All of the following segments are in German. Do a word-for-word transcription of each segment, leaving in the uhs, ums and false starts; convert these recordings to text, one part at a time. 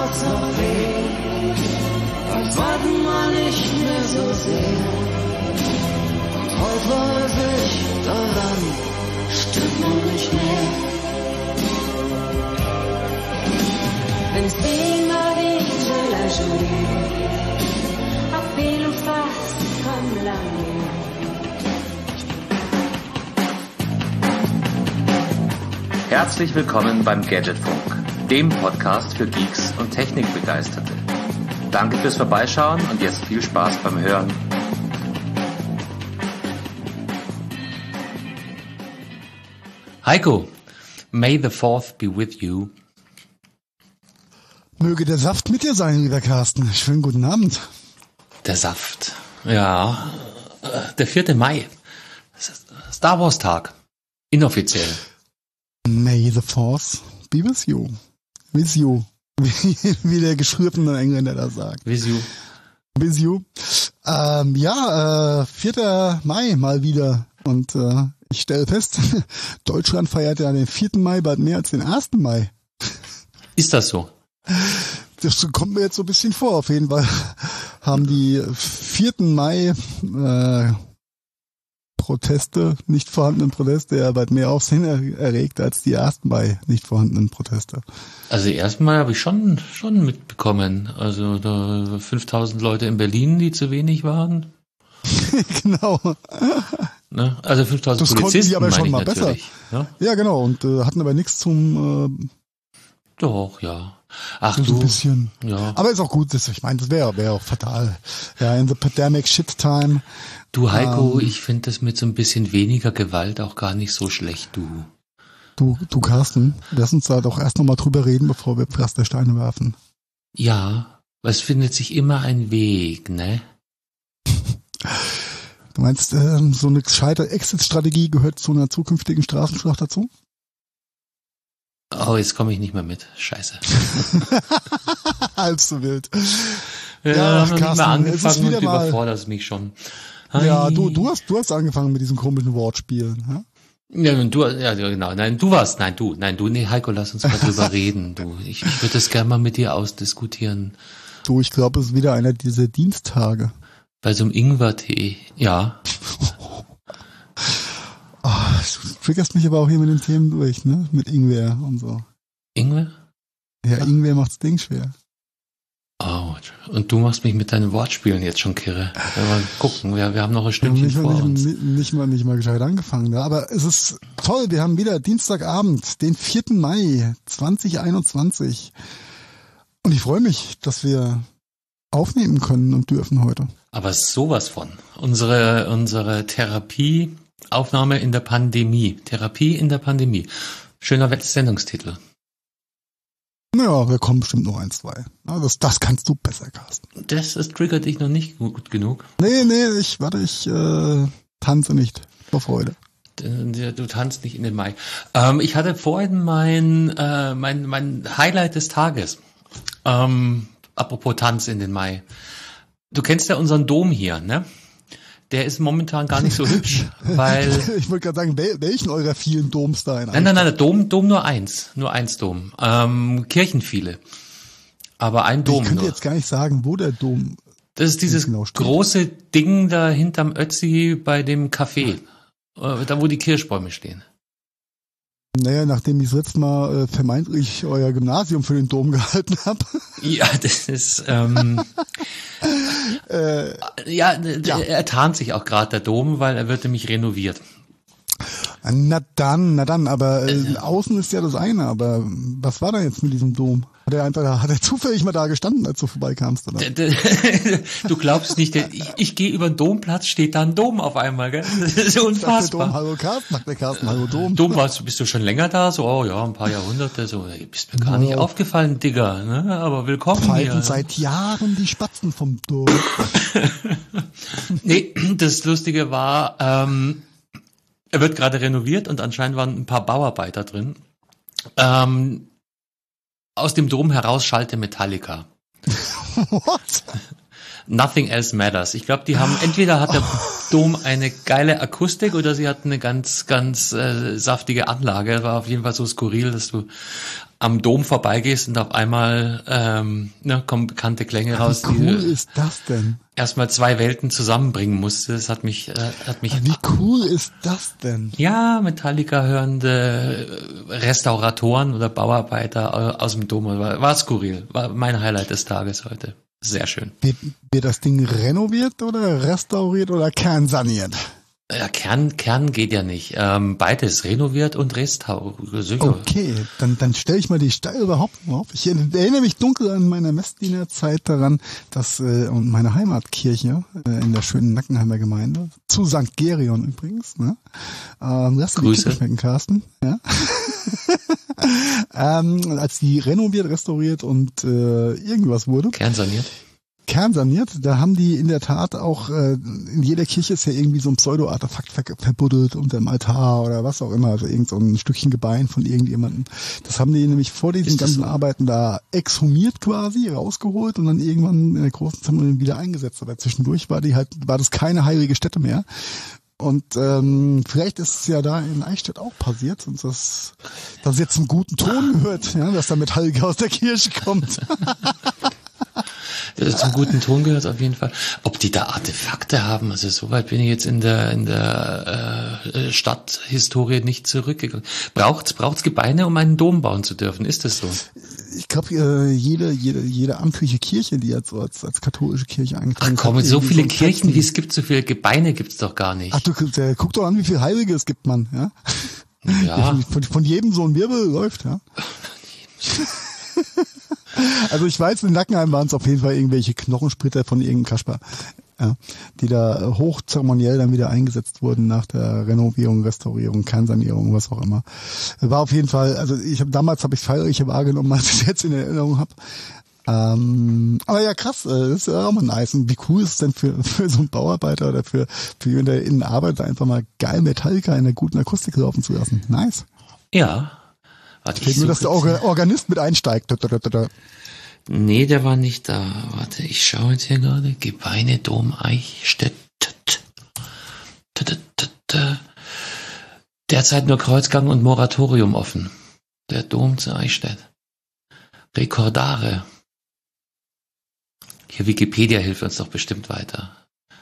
tat's noch weh. Bald warten wir nicht mehr so sehr. Und heute weiß ich, daran stimmt noch nicht mehr. Wenn sing ma vie la jolie, appelle ou face comme l'amour. Herzlich willkommen beim Gadgetfunk, dem Podcast für Geeks und Technikbegeisterte. Danke fürs Vorbeischauen und jetzt viel Spaß beim Hören. Heiko, may the fourth be with you. Möge der Saft mit dir sein, lieber Carsten. Schönen guten Abend. Der Saft, ja, der vierte Mai, Star Wars Tag, inoffiziell. May the fourth be with you. With you. Wie, wie der geschriebene Engländer das sagt. With you. With you. Ähm, ja, äh, vierter Mai mal wieder. Und äh, ich stelle fest, Deutschland feiert ja den vierten Mai bald mehr als den ersten Mai. Ist das so? Das kommt mir jetzt so ein bisschen vor. Auf jeden Fall haben die vierten Mai äh, Proteste, nicht vorhandenen Proteste, ja weit mehr Aufsehen er- erregt als die ersten Mai nicht vorhandenen Proteste. Also die ersten Mal habe ich schon schon mitbekommen. Also da fünftausend Leute in Berlin, die zu wenig waren. Genau. Ne? Also fünftausend Das konnten Polizisten die aber schon meine ich mal besser. natürlich. Ne? Ja, genau. Und äh, hatten aber nichts zum äh, Doch, ja. Ach so du, ein bisschen. ja. Aber ist auch gut. Das, ich meine, das wäre wäre auch fatal. Ja, in the pandemic shit time. Du Heiko, ähm, ich finde das mit so ein bisschen weniger Gewalt auch gar nicht so schlecht, du. Du, du Carsten, lass uns da doch erst nochmal drüber reden, bevor wir Pflastersteine werfen. Ja, es findet sich immer ein Weg, ne? Du meinst, ähm, so eine gescheite Exit-Strategie gehört zu einer zukünftigen Straßenschlacht dazu? Oh, jetzt komme ich nicht mehr mit. Scheiße. Halb so wild. Ja, Ja, haben noch nicht Carsten, mal es ist angefangen und wieder du mal- überforderst mich schon. Ja, Hi. du, du hast, du hast angefangen mit diesen komischen Wortspielen. Ja? Ja, und du, ja, genau. Nein, du warst, nein, du, nein, du, nee, Heiko, lass uns mal drüber reden, du. Ich, ich würde das gerne mal mit dir ausdiskutieren. Du, ich glaube, es ist wieder einer dieser Diensttage. Bei so einem Ingwer-Tee, ja. Ah, du triggerst mich aber auch hier mit den Themen durch, ne? Mit Ingwer und so. Ingwer? Ja, Ingwer macht's Ding schwer. Oh, und du machst mich mit deinen Wortspielen jetzt schon kirre. Ja, mal gucken, wir, wir haben noch ein Stündchen nicht, vor mal, uns. nicht, nicht mal nicht mal gescheit angefangen. Ja. Aber es ist toll, wir haben wieder Dienstagabend, den vierten Mai zwanzig einundzwanzig. Und ich freue mich, dass wir aufnehmen können und dürfen heute. Aber sowas von. Unsere, unsere Therapieaufnahme in der Pandemie. Therapie in der Pandemie. Schöner Sendungstitel. Naja, wir kommen bestimmt noch ein, zwei. Na, Das, das kannst du besser, Carsten. Das, das triggert dich noch nicht gut genug. Nee, nee, ich, warte, ich äh, tanze nicht vor Freude. Du, du tanzt nicht in den Mai. Ähm, ich hatte vorhin mein, äh, mein, mein Highlight des Tages. Ähm, apropos Tanz in den Mai. Du kennst ja unseren Dom hier, ne? Der ist momentan gar nicht so hübsch, weil... Ich wollte gerade sagen, wel, welchen eurer vielen Doms da in Nein, nein, nein, Dom, Dom nur eins. Nur eins Dom. Ähm, Kirchen viele. Aber ein Dom Ich könnte nur. jetzt gar nicht sagen, wo der Dom... Das ist dieses genau steht. große Ding da hinterm Ötzi bei dem Café. Äh, Da, wo die Kirschbäume stehen. Naja, nachdem ich das letzte Mal äh, vermeintlich euer Gymnasium für den Dom gehalten habe. Ja, das ist... Ähm, äh, ja, d- Ja. er tarnt sich auch gerade der Dom, weil er wird nämlich renoviert. na dann, na dann, aber äh, außen ist ja das eine, aber was war da jetzt mit diesem Dom? Hat er einfach, hat er zufällig mal da gestanden, als du vorbeikamst, oder? D- d- Du glaubst nicht, der- ich, ich gehe über den Domplatz, steht da ein Dom auf einmal, gell? Das ist Sagt der Dom, unfassbar. hallo Carsten, sagt der Carsten, hallo Dom. Dom, warst, bist du schon länger da? So, oh ja, ein paar Jahrhunderte, so, ey, bist mir gar nicht Wow. aufgefallen, Digga, ne? Aber willkommen Pfeifen hier. seit Jahren die Spatzen vom Dom. Nee, das Lustige war, ähm, er wird gerade renoviert und anscheinend waren ein paar Bauarbeiter drin. Ähm, aus dem Dom heraus schallte Metallica. What? Nothing else matters. Ich glaube, die haben, entweder hat der Dom eine geile Akustik oder sie hatten eine ganz, ganz äh, saftige Anlage. War auf jeden Fall so skurril, dass du am Dom vorbeigehst und auf einmal ähm, ne, kommen bekannte Klänge raus. Wie cool die ist das denn? Erstmal zwei Welten zusammenbringen musste. Das hat mich, äh, hat mich. Wie cool ist das denn? Ja, Metallica hörende Restauratoren oder Bauarbeiter aus dem Dom. War, war skurril. War mein Highlight des Tages heute. Sehr schön. Wird, wird das Ding renoviert oder restauriert oder kernsaniert? Ja, Kern, Kern geht ja nicht. Ähm, beides, renoviert und restauriert. Okay, dann, dann stelle ich mal die steile Behauptung auf. Ich erinnere mich dunkel an meine Messdienerzeit daran, dass äh, und meine Heimatkirche äh, in der schönen Nackenheimer Gemeinde, zu Sankt Gerion übrigens, ne? Ähm, lass dir die Kippe schmecken, Carsten. Ja? ähm, als die renoviert, restauriert und äh, irgendwas wurde. Kernsaniert. Kernsaniert, da haben die in der Tat auch, äh, in jeder Kirche ist ja irgendwie so ein Pseudo-Artefakt ver verbuddelt unter dem Altar oder was auch immer, also irgend so ein Stückchen Gebein von irgendjemandem. Das haben die nämlich vor diesen ganzen so? Arbeiten da exhumiert quasi, rausgeholt und dann irgendwann in der großen Zeremonie wieder eingesetzt. Aber zwischendurch war die halt, war das keine heilige Stätte mehr. Und ähm, vielleicht ist es ja da in Eichstätt auch passiert, und das, dass jetzt einen guten Ton gehört, ja, dass da Metallica aus der Kirche kommt. Das zum guten Ton gehört auf jeden Fall. Ob die da Artefakte haben, also soweit bin ich jetzt in der in der äh, Stadthistorie nicht zurückgegangen. Braucht's braucht's Gebeine, um einen Dom bauen zu dürfen? Ist das so? Ich glaube, äh, jede jede jede amtliche Kirche, die jetzt so als als katholische Kirche eingetragen ist. Ach komm, so viele so Kirchen, wie es gibt, so viele Gebeine gibt's doch gar nicht. Ach du, der, guck doch an, wie viele Heilige es gibt, Mann. Ja. Ja. Von, von jedem so ein Wirbel läuft, ja. Also ich weiß, in Nackenheim waren es auf jeden Fall irgendwelche Knochensplitter von irgendeinem Kasper, ja, die da hochzeremoniell dann wieder eingesetzt wurden nach der Renovierung, Restaurierung, Kernsanierung, was auch immer. War auf jeden Fall, also ich habe damals habe ich feierlicher wahrgenommen, als ich es jetzt in Erinnerung habe. Ähm, aber ja, krass, das ist ja auch mal nice. Und wie cool ist es denn für, für so einen Bauarbeiter oder für, für jemanden, der innen arbeitet, einfach mal geil Metallica in einer guten Akustik laufen zu lassen. Nice. Ja. Warte, ich nur, dass der Organ- Organist mit einsteigt. Nee, der war nicht da. Warte, ich schaue jetzt hier gerade. Gebeine, Dom, Eichstätt. Derzeit nur Kreuzgang und Moratorium offen. Der Dom zu Eichstätt. Rekordare. Hier Wikipedia hilft uns doch bestimmt weiter.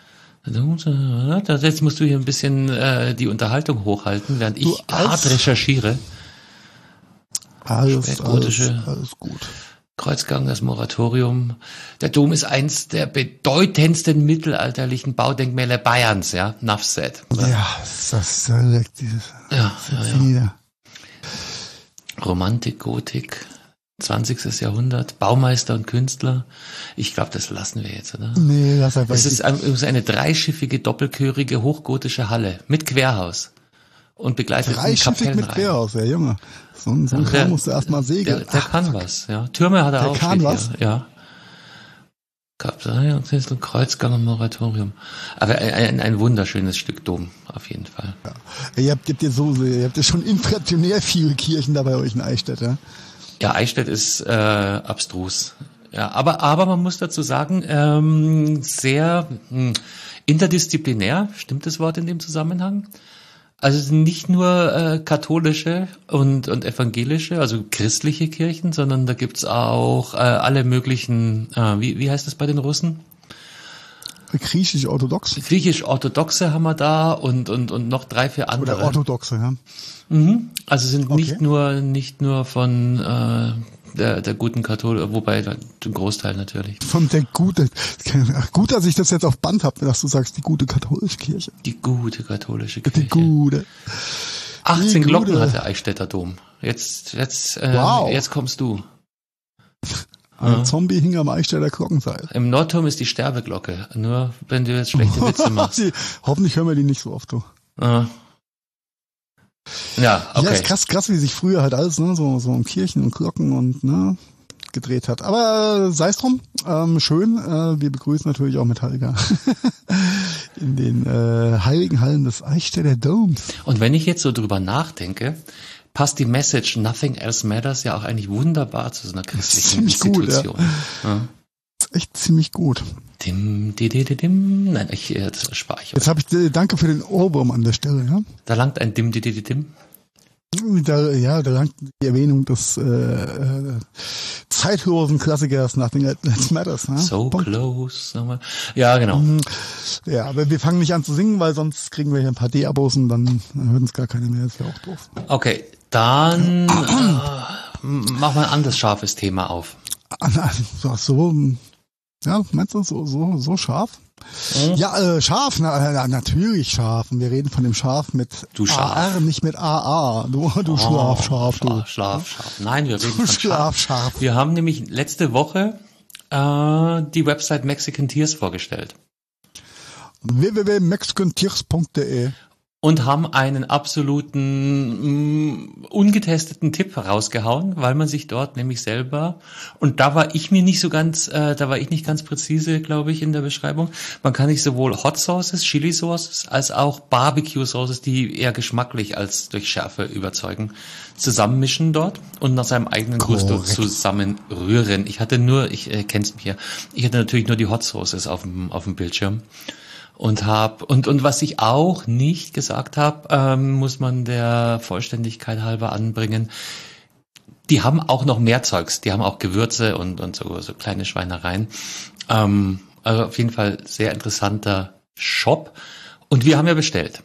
Jetzt musst du hier ein bisschen äh, die Unterhaltung hochhalten, während ich hart recherchiere. Alles, alles, alles gut. Kreuzgang, das Moratorium. Der Dom ist eins der bedeutendsten mittelalterlichen Baudenkmäler Bayerns, ja, Nafset. Ja, das ist direkt dieses. Ja, ja, ja. Romantik, Gotik, zwanzigstes Jahrhundert, Baumeister und Künstler. Ich glaube, das lassen wir jetzt, oder? Nee, lass einfach. Es ist eine dreischiffige, doppelchörige, hochgotische Halle mit Querhaus. Und begleitet Dreischiffig mit Querhaus, ja Junge. So ein, so ein Kram musst du erstmal segeln. Der, der Ach, kann was, ja. Türme hat er der auch. Der kann was? Hier, ja. Kreuzgang und Moratorium. Aber ein, ein wunderschönes Stück Dom, auf jeden Fall. Ja. Ihr habt, ihr habt ja so, ihr habt ja schon inflationär viele Kirchen da bei euch in Eichstätt, ja? Ja, Eichstätt ist äh, abstrus. Ja, aber aber man muss dazu sagen, ähm, sehr mh, interdisziplinär, stimmt das Wort in dem Zusammenhang? Also nicht nur äh, katholische und und evangelische, also christliche Kirchen, sondern da gibt's auch äh, alle möglichen, äh, wie wie heißt das bei den Russen? Griechisch-orthodox. Griechisch-orthodoxe haben wir da und und und noch drei, vier andere. Oder orthodoxe, ja. Mhm. Also sind okay. nicht nur nicht nur von äh, der der guten Katholik, wobei der Großteil natürlich. Von der gute, gut, dass ich das jetzt auf Band habe, dass du sagst, die gute katholische Kirche. Die gute katholische Kirche. Die gute. achtzehn die Glocken gute. hat der Eichstätter Dom. Jetzt jetzt äh, wow. jetzt kommst du. Ein ja. Zombie hing am Eichstätter Glockenseil. Im Nordturm ist die Sterbeglocke. Nur wenn du jetzt schlechte Witze machst. die, hoffentlich hören wir die nicht so oft, du. Ja. Ja, okay. Ja, ist krass, krass, wie sich früher halt alles, ne, so, so um Kirchen und Glocken und, ne, gedreht hat. Aber sei es drum, ähm, schön, äh, wir begrüßen natürlich auch Metallica in den äh, heiligen Hallen des Eichstätter Doms. Und wenn ich jetzt so drüber nachdenke, passt die Message Nothing Else Matters ja auch eigentlich wunderbar zu so einer christlichen Institution. Gut, ja. Ja. Das ist echt ziemlich gut. Dim, di, di, di, dim. Nein, ich, das spare ich. Jetzt habe ich, danke für den Ohrwurm an der Stelle, ja. Da langt ein Dim, di, di, di, dim. Da, ja, da langt die Erwähnung des äh, zeitlosen Klassikers nach den Let's Matters. Ne? So Punkt. Close. Nochmal. Ja, genau. Ja, aber wir fangen nicht an zu singen, weil sonst kriegen wir hier ein paar D-Abos und dann hören es gar keine mehr. Das ist ja auch doof. Okay, dann äh, mach mal ein anderes scharfes Thema auf. So, so ja, meinst du so so so scharf? Mhm. Ja, äh, scharf, na, na, natürlich scharf. Und wir reden von dem Scharf mit Du Scharf. A R, nicht mit A A. Du, du Oh, Schlaf, scharf, du. Schlaf, Schlaf, Schlaf. Nein, wir reden Du von Schlaf, scharf. scharf. Wir haben nämlich letzte Woche äh, die Website Mexican Tears vorgestellt. w w w punkt mexican tears punkt d e Und haben einen absoluten mh, ungetesteten Tipp rausgehauen, weil man sich dort nämlich selber, und da war ich mir nicht so ganz, äh, da war ich nicht ganz präzise, glaube ich, in der Beschreibung, man kann sich sowohl Hot Sauces, Chili Sauces, als auch Barbecue Sauces, die eher geschmacklich als durch Schärfe überzeugen, zusammenmischen dort und nach seinem eigenen Gusto Korrekt. zusammenrühren. Ich hatte nur, ich äh, kenn's mich hier, ich hatte natürlich nur die Hot Sauces auf dem, auf dem Bildschirm. Und hab und und was ich auch nicht gesagt habe, ähm, muss man der Vollständigkeit halber anbringen. Die haben auch noch mehr Zeugs. Die haben auch Gewürze und und so so kleine Schweinereien. Ähm, also auf jeden Fall sehr interessanter Shop. Und wir haben ja bestellt.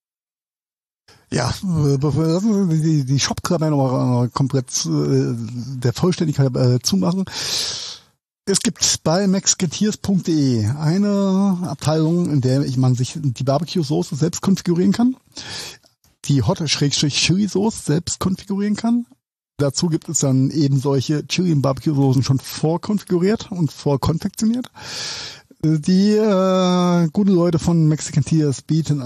Ja, äh, bevor lassen wir die, die Shop-Klappe noch komplett äh, der Vollständigkeit äh, zumachen. Es gibt bei mexican-tears punkt d e eine Abteilung, in der man sich die Barbecue-Soße selbst konfigurieren kann, die Hot-Chili-Sauce selbst konfigurieren kann. Dazu gibt es dann eben solche Chili- und Barbecue-Soßen schon vorkonfiguriert und vorkonfektioniert. Die äh, gute Leute von Mexican Tears bieten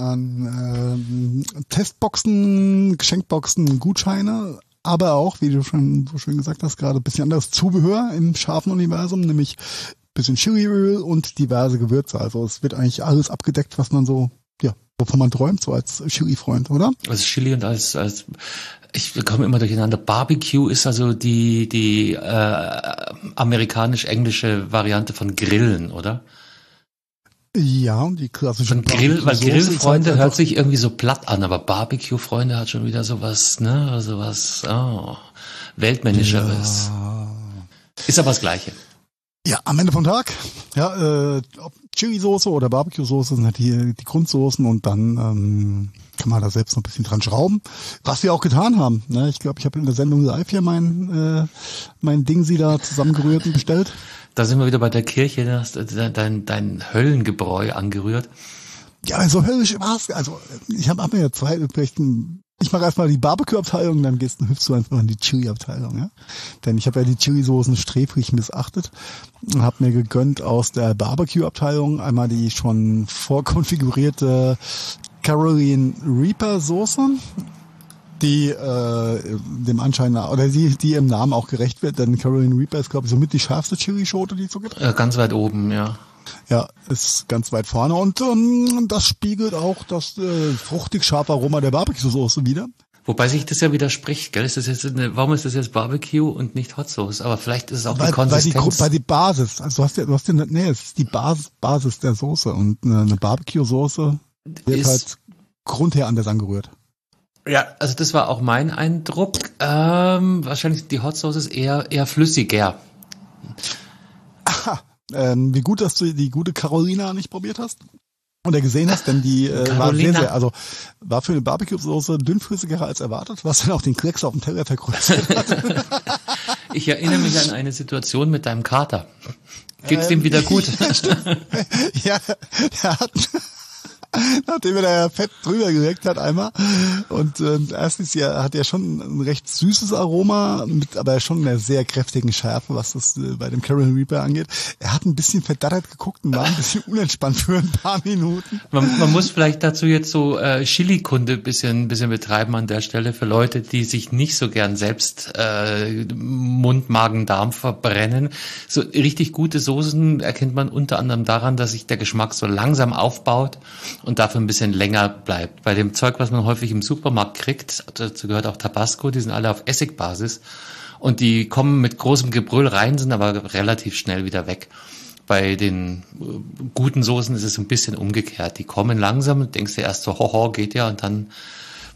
an äh, Testboxen, Geschenkboxen, Gutscheine, aber auch, wie du schon so schön gesagt hast, gerade ein bisschen anderes Zubehör im scharfen Universum, nämlich ein bisschen Chiliöl und diverse Gewürze. Also es wird eigentlich alles abgedeckt, was man so, ja, wovon man träumt, so als Chili-Freund, oder? Als Chili und als als ich wir kommen immer durcheinander. Barbecue ist also die die äh, amerikanisch-englische Variante von Grillen, oder? Ja, die klassische Von Grill, weil Barbecue-Soße Grillfreunde ist halt hört sich irgendwie so platt an, aber Barbecue-Freunde hat schon wieder sowas, ne, sowas, oh, weltmännischeres. Ja. Ist aber das Gleiche. Ja, am Ende vom Tag, ja, äh, ob Chili-Soße oder Barbecue-Soße sind halt die, die Grundsoßen und dann ähm, kann man da selbst noch ein bisschen dran schrauben, was wir auch getan haben. Ne? Ich glaube, ich habe in der Sendung live hier mein, äh, mein Ding sie da zusammengerührt und bestellt. Da sind wir wieder bei der Kirche, da hast du dein, dein Höllengebräu angerührt. Ja, so höllisch war's. Also ich habe hab mir ja zwei, vielleicht ein, ich mache erstmal die Barbecue-Abteilung, dann gehst du, hüpfst du einfach in die Chili-Abteilung, ja. Denn ich habe ja die Chili-Soßen sträflich missachtet und habe mir gegönnt aus der Barbecue-Abteilung einmal die schon vorkonfigurierte Carolina Reaper Soße, die äh, dem Anschein nach, oder die die im Namen auch gerecht wird, denn Carolina Reaper ist, glaube ich, somit die schärfste Chili-Schote, die es so gibt. Äh, ganz weit oben, ja. Ja, ist ganz weit vorne und ähm, das spiegelt auch das äh, fruchtig scharfe Aroma der Barbecue-Soße wieder. Wobei sich das ja widerspricht, gell? Ist das jetzt eine, warum ist das jetzt Barbecue und nicht Hot Sauce? Aber vielleicht ist es auch Weil, die Konsistenz. Weil die, weil die Basis, also du hast ja, du hast ja, nee, es ist die Basis, Basis der Soße und eine, eine Barbecue-Soße wird Ist- halt grundher anders angerührt. Ja, also das war auch mein Eindruck. Ähm, wahrscheinlich die Hot Sauce ist eher eher flüssiger. Ähm, wie gut, dass du die gute Carolina nicht probiert hast oder gesehen hast, denn die äh, war sehr, Carolina. sehr, also war für eine Barbecue-Soße dünnflüssiger als erwartet, was dann auch den Klecks auf dem Teller vergrößert hat. Ich erinnere mich an eine Situation mit deinem Kater. Geht's Ähm, dem wieder gut? Ja, er hat, nachdem er da fett drüber geleckt hat einmal und äh, erstens ja hat er schon ein recht süßes Aroma, mit aber schon einer sehr kräftigen Schärfe, was das äh, bei dem Carolina Reaper angeht. Er hat ein bisschen verdattert geguckt und war ein bisschen unentspannt für ein paar Minuten. Man, man muss vielleicht dazu jetzt so äh, Chili-Kunde bisschen bisschen betreiben an der Stelle für Leute, die sich nicht so gern selbst äh, Mund, Magen, Darm verbrennen. So richtig gute Soßen erkennt man unter anderem daran, dass sich der Geschmack so langsam aufbaut und dafür ein bisschen länger bleibt. Bei dem Zeug, was man häufig im Supermarkt kriegt, dazu gehört auch Tabasco, die sind alle auf Essigbasis und die kommen mit großem Gebrüll rein, sind aber relativ schnell wieder weg. Bei den äh, guten Soßen ist es ein bisschen umgekehrt. Die kommen langsam, denkst du erst so, hoho, geht ja, und dann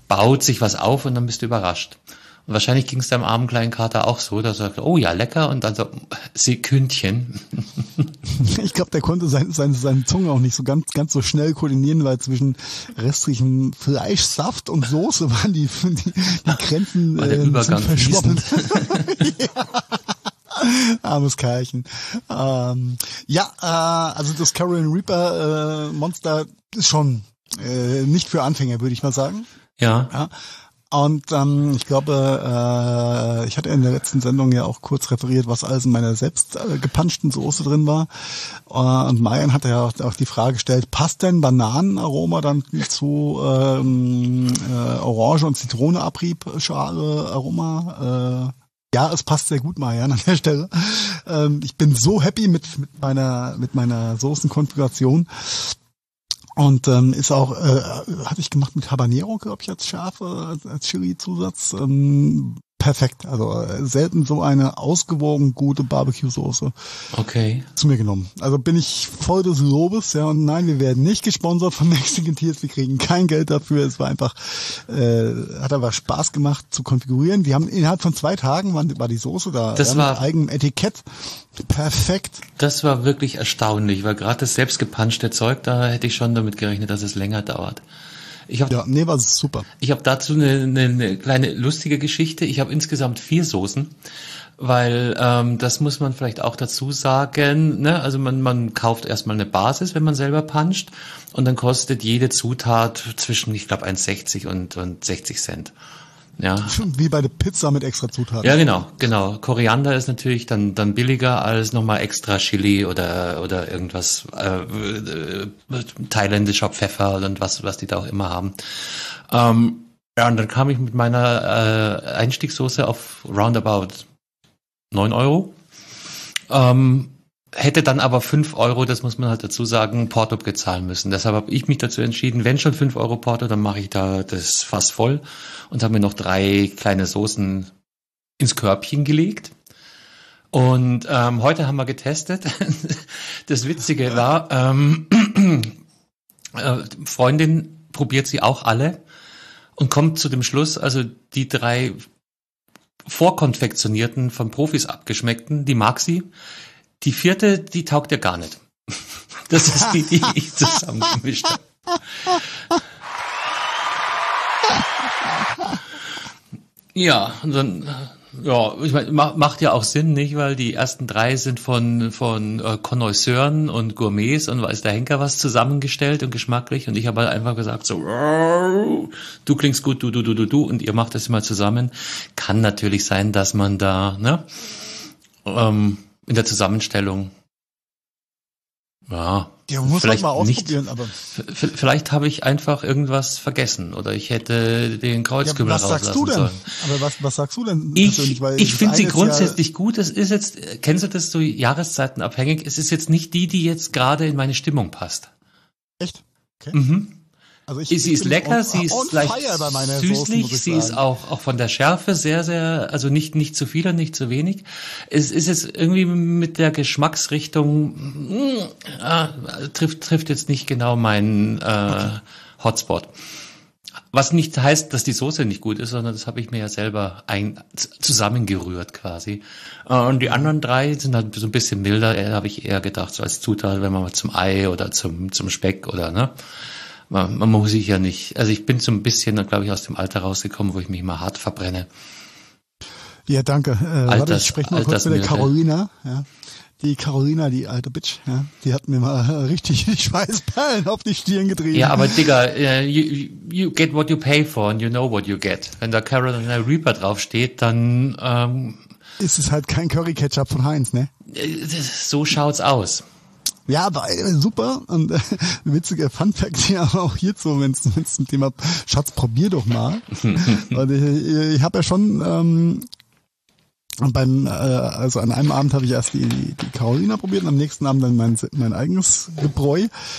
baut sich was auf und dann bist du überrascht. Und wahrscheinlich ging es deinem armen kleinen Kater auch so, dass er sagt, oh ja, lecker, und dann so, Sekündchen. Ich glaube, der konnte seine, seine, seine Zunge auch nicht so ganz, ganz so schnell koordinieren, weil zwischen restlichen Fleischsaft und Soße waren die, die, die Grenzen war der äh, Übergang verschwommen. Ja. Armes Kerlchen. Ähm, ja, äh, also das Carrion Reaper äh, Monster ist schon äh, nicht für Anfänger, würde ich mal sagen. Ja. Ja. Und ähm, ich glaube, äh, ich hatte in der letzten Sendung ja auch kurz referiert, was alles in meiner selbst äh, gepanschten Soße drin war. Äh, und Marian hatte ja auch, auch die Frage gestellt, passt denn Bananenaroma dann zu ähm, äh, Orange- und Zitrone-Abriebschale-Aroma? Äh, ja, es passt sehr gut, Marian, an der Stelle. Ähm, ich bin so happy mit, mit meiner mit meiner Soßenkonfiguration. Und ähm, ist auch, äh, hatte ich gemacht mit Habanero, glaube ich, als Schärfe, als Chili-Zusatz. Ähm, perfekt. Also äh, selten so eine ausgewogen gute Barbecue-Soße Okay. zu mir genommen. Also bin ich voll des Lobes, ja. Und nein, wir werden nicht gesponsert von Mexican Tears. Wir kriegen kein Geld dafür. Es war einfach, äh, hat aber Spaß gemacht zu konfigurieren. Die haben innerhalb von zwei Tagen war, war die Soße da. Das ja, war mit eigenem Etikett. Perfekt. Das war wirklich erstaunlich, weil gerade das selbstgepanschte Zeug, da hätte ich schon damit gerechnet, dass es länger dauert. Ich habe Ja, nee, war super. ich habe dazu eine, eine, eine kleine lustige Geschichte. Ich habe insgesamt vier Soßen, weil ähm, das muss man vielleicht auch dazu sagen. Ne? Also man man kauft erstmal eine Basis, wenn man selber puncht, und dann kostet jede Zutat zwischen, ich glaube, eins sechzig und und sechzig Cent. Ja. Wie bei der Pizza mit extra Zutaten. Ja, genau, genau. Koriander ist natürlich dann dann billiger als nochmal extra Chili oder oder irgendwas äh, äh, thailändischer Pfeffer und was was die da auch immer haben. Ähm, ja, und dann kam ich mit meiner äh, Einstiegssoße auf roundabout neun Euro. Ähm, hätte dann aber fünf Euro, das muss man halt dazu sagen, Porto bezahlen müssen. Deshalb habe ich mich dazu entschieden, wenn schon fünf Euro Porto, dann mache ich da das fast voll und habe mir noch drei kleine Soßen ins Körbchen gelegt. Und ähm, heute haben wir getestet. Das Witzige war, ähm, äh, Freundin probiert sie auch alle und kommt zu dem Schluss, also die drei vorkonfektionierten, von Profis abgeschmeckten, die mag sie. Die vierte, die taugt ja gar nicht. Das ist die, die ich zusammengemischt habe. Ja, und dann, ja, ich meine, macht ja auch Sinn, nicht? Weil die ersten drei sind von von äh, Connoisseuren und Gourmets und weiß der Henker was zusammengestellt und geschmacklich, und ich habe halt einfach gesagt so, du klingst gut, du, du, du, du, du, und ihr macht das mal zusammen. Kann natürlich sein, dass man da, ne, ähm, in der Zusammenstellung, ja, Ja, muss vielleicht man mal nicht. ausprobieren, aber. V- Vielleicht habe ich einfach irgendwas vergessen oder ich hätte den Ja, Kreuzkümmel was sagst du rauslassen denn? sollen. Aber was, was sagst du denn Ich, persönlich? Weil ich das finde eine sie ist grundsätzlich gut. Es ist jetzt, kennst du das so jahreszeitenabhängig? Es ist jetzt nicht die, die jetzt gerade in meine Stimmung passt. Ja, echt? Okay. Mhm. Also ich, Sie ich ist bin lecker, on, sie ist on leicht fire bei meiner süßlich, Soßen, muss ich sie ist sagen. auch auch von der Schärfe sehr, sehr, also nicht nicht zu viel und nicht zu wenig. Es ist jetzt irgendwie mit der Geschmacksrichtung, mh, ah, trifft trifft jetzt nicht genau meinen äh, Hotspot. Was nicht heißt, dass die Soße nicht gut ist, sondern das habe ich mir ja selber ein, zusammengerührt quasi. Und die anderen drei sind halt so ein bisschen milder, äh, habe ich eher gedacht, so als Zutat, wenn man mal zum Ei oder zum zum Speck oder, ne? Man, man muss sich ja nicht, also ich bin so ein bisschen, glaube ich, aus dem Alter rausgekommen, wo ich mich mal hart verbrenne. Ja, danke. Äh, Alters- warte, ich spreche mal kurz mit der Altersmilde. Carolina. Ja. Die Carolina, die alte Bitch, ja, die hat mir mal richtig die Schweißperlen auf die Stirn getrieben. Ja, aber Digga, uh, you, you get what you pay for and you know what you get. Wenn da Carolina Reaper draufsteht, dann ähm, Ist es halt kein Curry-Ketchup von Heinz, ne? so schaut's aus. Ja, aber äh, super. Und äh, witziger Funfact hier auch hierzu, wenn es zum Thema Schatz, probier doch mal. Und ich ich habe ja schon ähm, beim, äh, also an einem Abend habe ich erst die, die Carolina probiert und am nächsten Abend dann mein, mein eigenes Gebräu.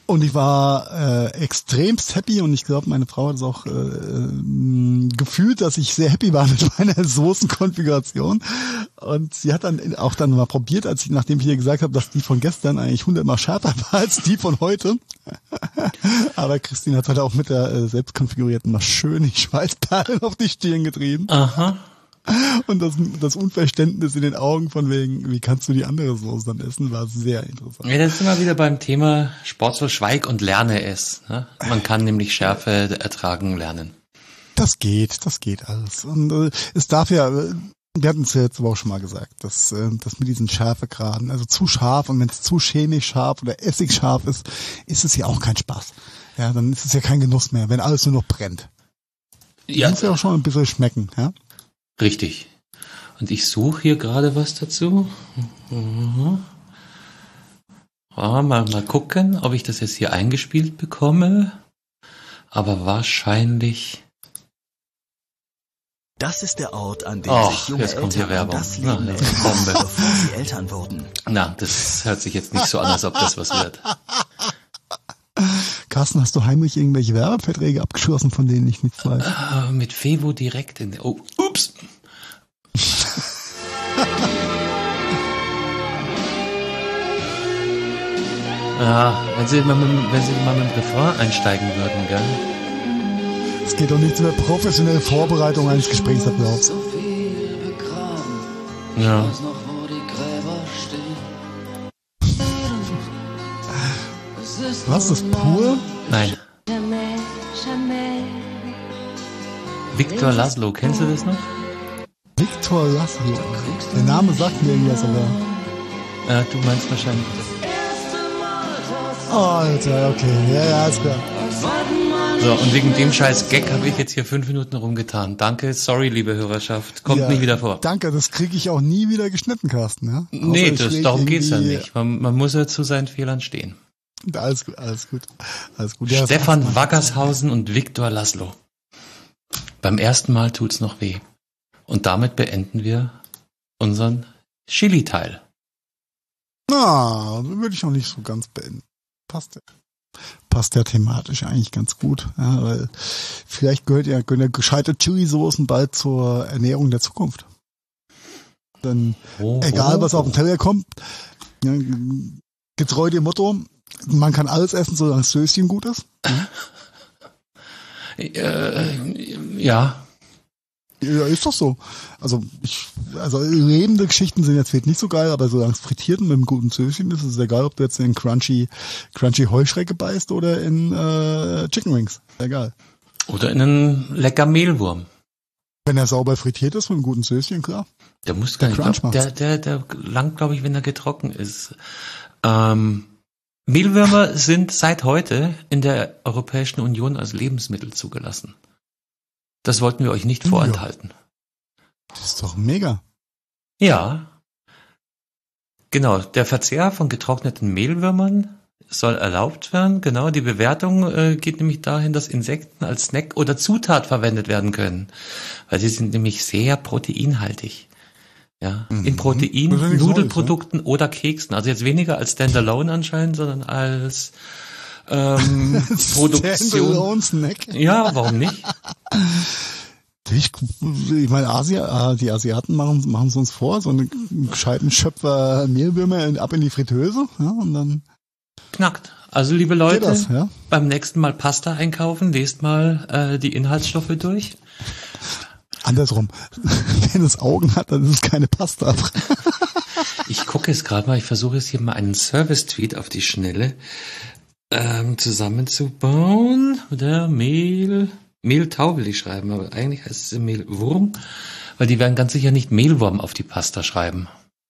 Und ich war äh, extremst happy und ich glaube, meine Frau hat es auch äh, äh, gefühlt, dass ich sehr happy war mit meiner Soßenkonfiguration. Und sie hat dann auch dann mal probiert, als ich, nachdem ich ihr gesagt habe, dass die von gestern eigentlich hundertmal schärfer war als die von heute. Aber Christine hat halt auch mit der äh, selbstkonfigurierten mal schön die Schweißperlen auf die Stirn getrieben. Aha. Und das, das Unverständnis in den Augen von wegen, wie kannst du die andere Soße dann essen, war sehr interessant. Ja, das sind wir wieder beim Thema Sportler, schweig und lerne es. Ne? Man kann nämlich Schärfe ertragen lernen. Das geht, das geht alles. Und äh, es darf ja, wir hatten es ja jetzt aber auch schon mal gesagt, dass äh, das mit diesen Schärfegraden, also zu scharf und wenn es zu chemisch scharf oder essigscharf ist, ist es ja auch kein Spaß. Ja, dann ist es ja kein Genuss mehr, wenn alles nur noch brennt. Ja, muss ja auch schon ein bisschen schmecken, ja. Richtig. Und ich suche hier gerade was dazu. Mhm. Ja, mal, mal gucken, ob ich das jetzt hier eingespielt bekomme. Aber wahrscheinlich... Das ist der Ort, an dem Och, sich junge jetzt kommt hier Eltern Werbung. das Na, Leben jetzt erinnern, Bombe. bevor sie Eltern wurden. Na, das hört sich jetzt nicht so an, als ob das was wird. Carsten, hast du heimlich irgendwelche Werbeverträge abgeschlossen, von denen ich nichts weiß? Äh, mit Fevo direkt in der... Oh, ups! Ja, wenn Sie, mal mit, wenn Sie mal mit dem Refrain einsteigen würden, gell? Es geht doch nicht über professionelle Vorbereitung eines Gesprächsablaufs. So viel begraben. Ja. Ich weiß noch, wo die Gräber stehen. Es ist Was, das normal. pur? Nein. Jamais, jamais. Victor Laszlo, kennst du das noch? Viktor Laszlo. Der Name sagt mir irgendwas, aber... Äh, du meinst wahrscheinlich... Alter, okay, ja, ja, ist klar. So, und wegen dem scheiß Gag habe ich jetzt hier fünf Minuten rumgetan. Danke, sorry, liebe Hörerschaft. Kommt Ja, nicht wieder vor. Danke, das kriege ich auch nie wieder geschnitten, Carsten. Ja? Nee, Außer ich das, leg darum geht's ja irgendwie- nicht. Man, man muss ja zu seinen Fehlern stehen. Alles gut, alles gut. Alles gut. Ja, Stefan das- Wackershausen und Viktor Laszlo. Beim ersten Mal tut's noch weh. Und damit beenden wir unseren Chili-Teil. Na, würde ich auch nicht so ganz beenden. Passt ja. Passt ja thematisch eigentlich ganz gut. Ja, weil vielleicht gehört ja, gehören ja gescheite Chili-Soßen bald zur Ernährung der Zukunft. Dann, Oh, egal oh, was auf den Teller kommt, ja, getreu dem Motto, man kann alles essen, solange das Söschen gut ist. Äh, ja, Ja, ist doch so. Also ich, also lebende Geschichten sind jetzt vielleicht nicht so geil, aber solange es frittiert und mit einem guten Söschen ist, ist es egal, ob du jetzt in Crunchy, Crunchy Heuschrecke beißt oder in äh, Chicken Wings. Egal. oder in einen lecker Mehlwurm. Wenn er sauber frittiert ist mit einem guten Söschen, klar. Der muss gar nicht, Crunch glaub, der, der, der langt, glaube ich, wenn er getrocken ist. Ähm, Mehlwürmer sind seit heute in der Europäischen Union als Lebensmittel zugelassen. Das wollten wir euch nicht Ja. vorenthalten. Das ist doch mega. Ja. Genau, der Verzehr von getrockneten Mehlwürmern soll erlaubt werden. Genau, die Bewertung äh, geht nämlich dahin, dass Insekten als Snack oder Zutat verwendet werden können. Weil sie sind nämlich sehr proteinhaltig. Ja, Mhm. in Protein, Das ist ja nichts Nudelprodukten oder Keksen. Also jetzt weniger als Standalone anscheinend, sondern als ähm, Produktion. Standalone Snack. Ja, warum nicht? Ich, ich meine, Asia, die Asiaten machen machen es uns vor, so einen gescheiten Schöpfer Mehlwürmer in, ab in die Fritteuse, ja, und dann Knackt. Also liebe geht Leute, das, ja. beim nächsten Mal Pasta einkaufen, lest mal äh, die Inhaltsstoffe durch. Andersrum. Wenn es Augen hat, dann ist es keine Pasta. Ich gucke jetzt gerade mal, ich versuche jetzt hier mal einen Service-Tweet auf die Schnelle ähm, zusammenzubauen. Der Mehl, Mehltau will ich schreiben, aber eigentlich heißt es Mehlwurm, weil die werden ganz sicher nicht Mehlwurm auf die Pasta schreiben.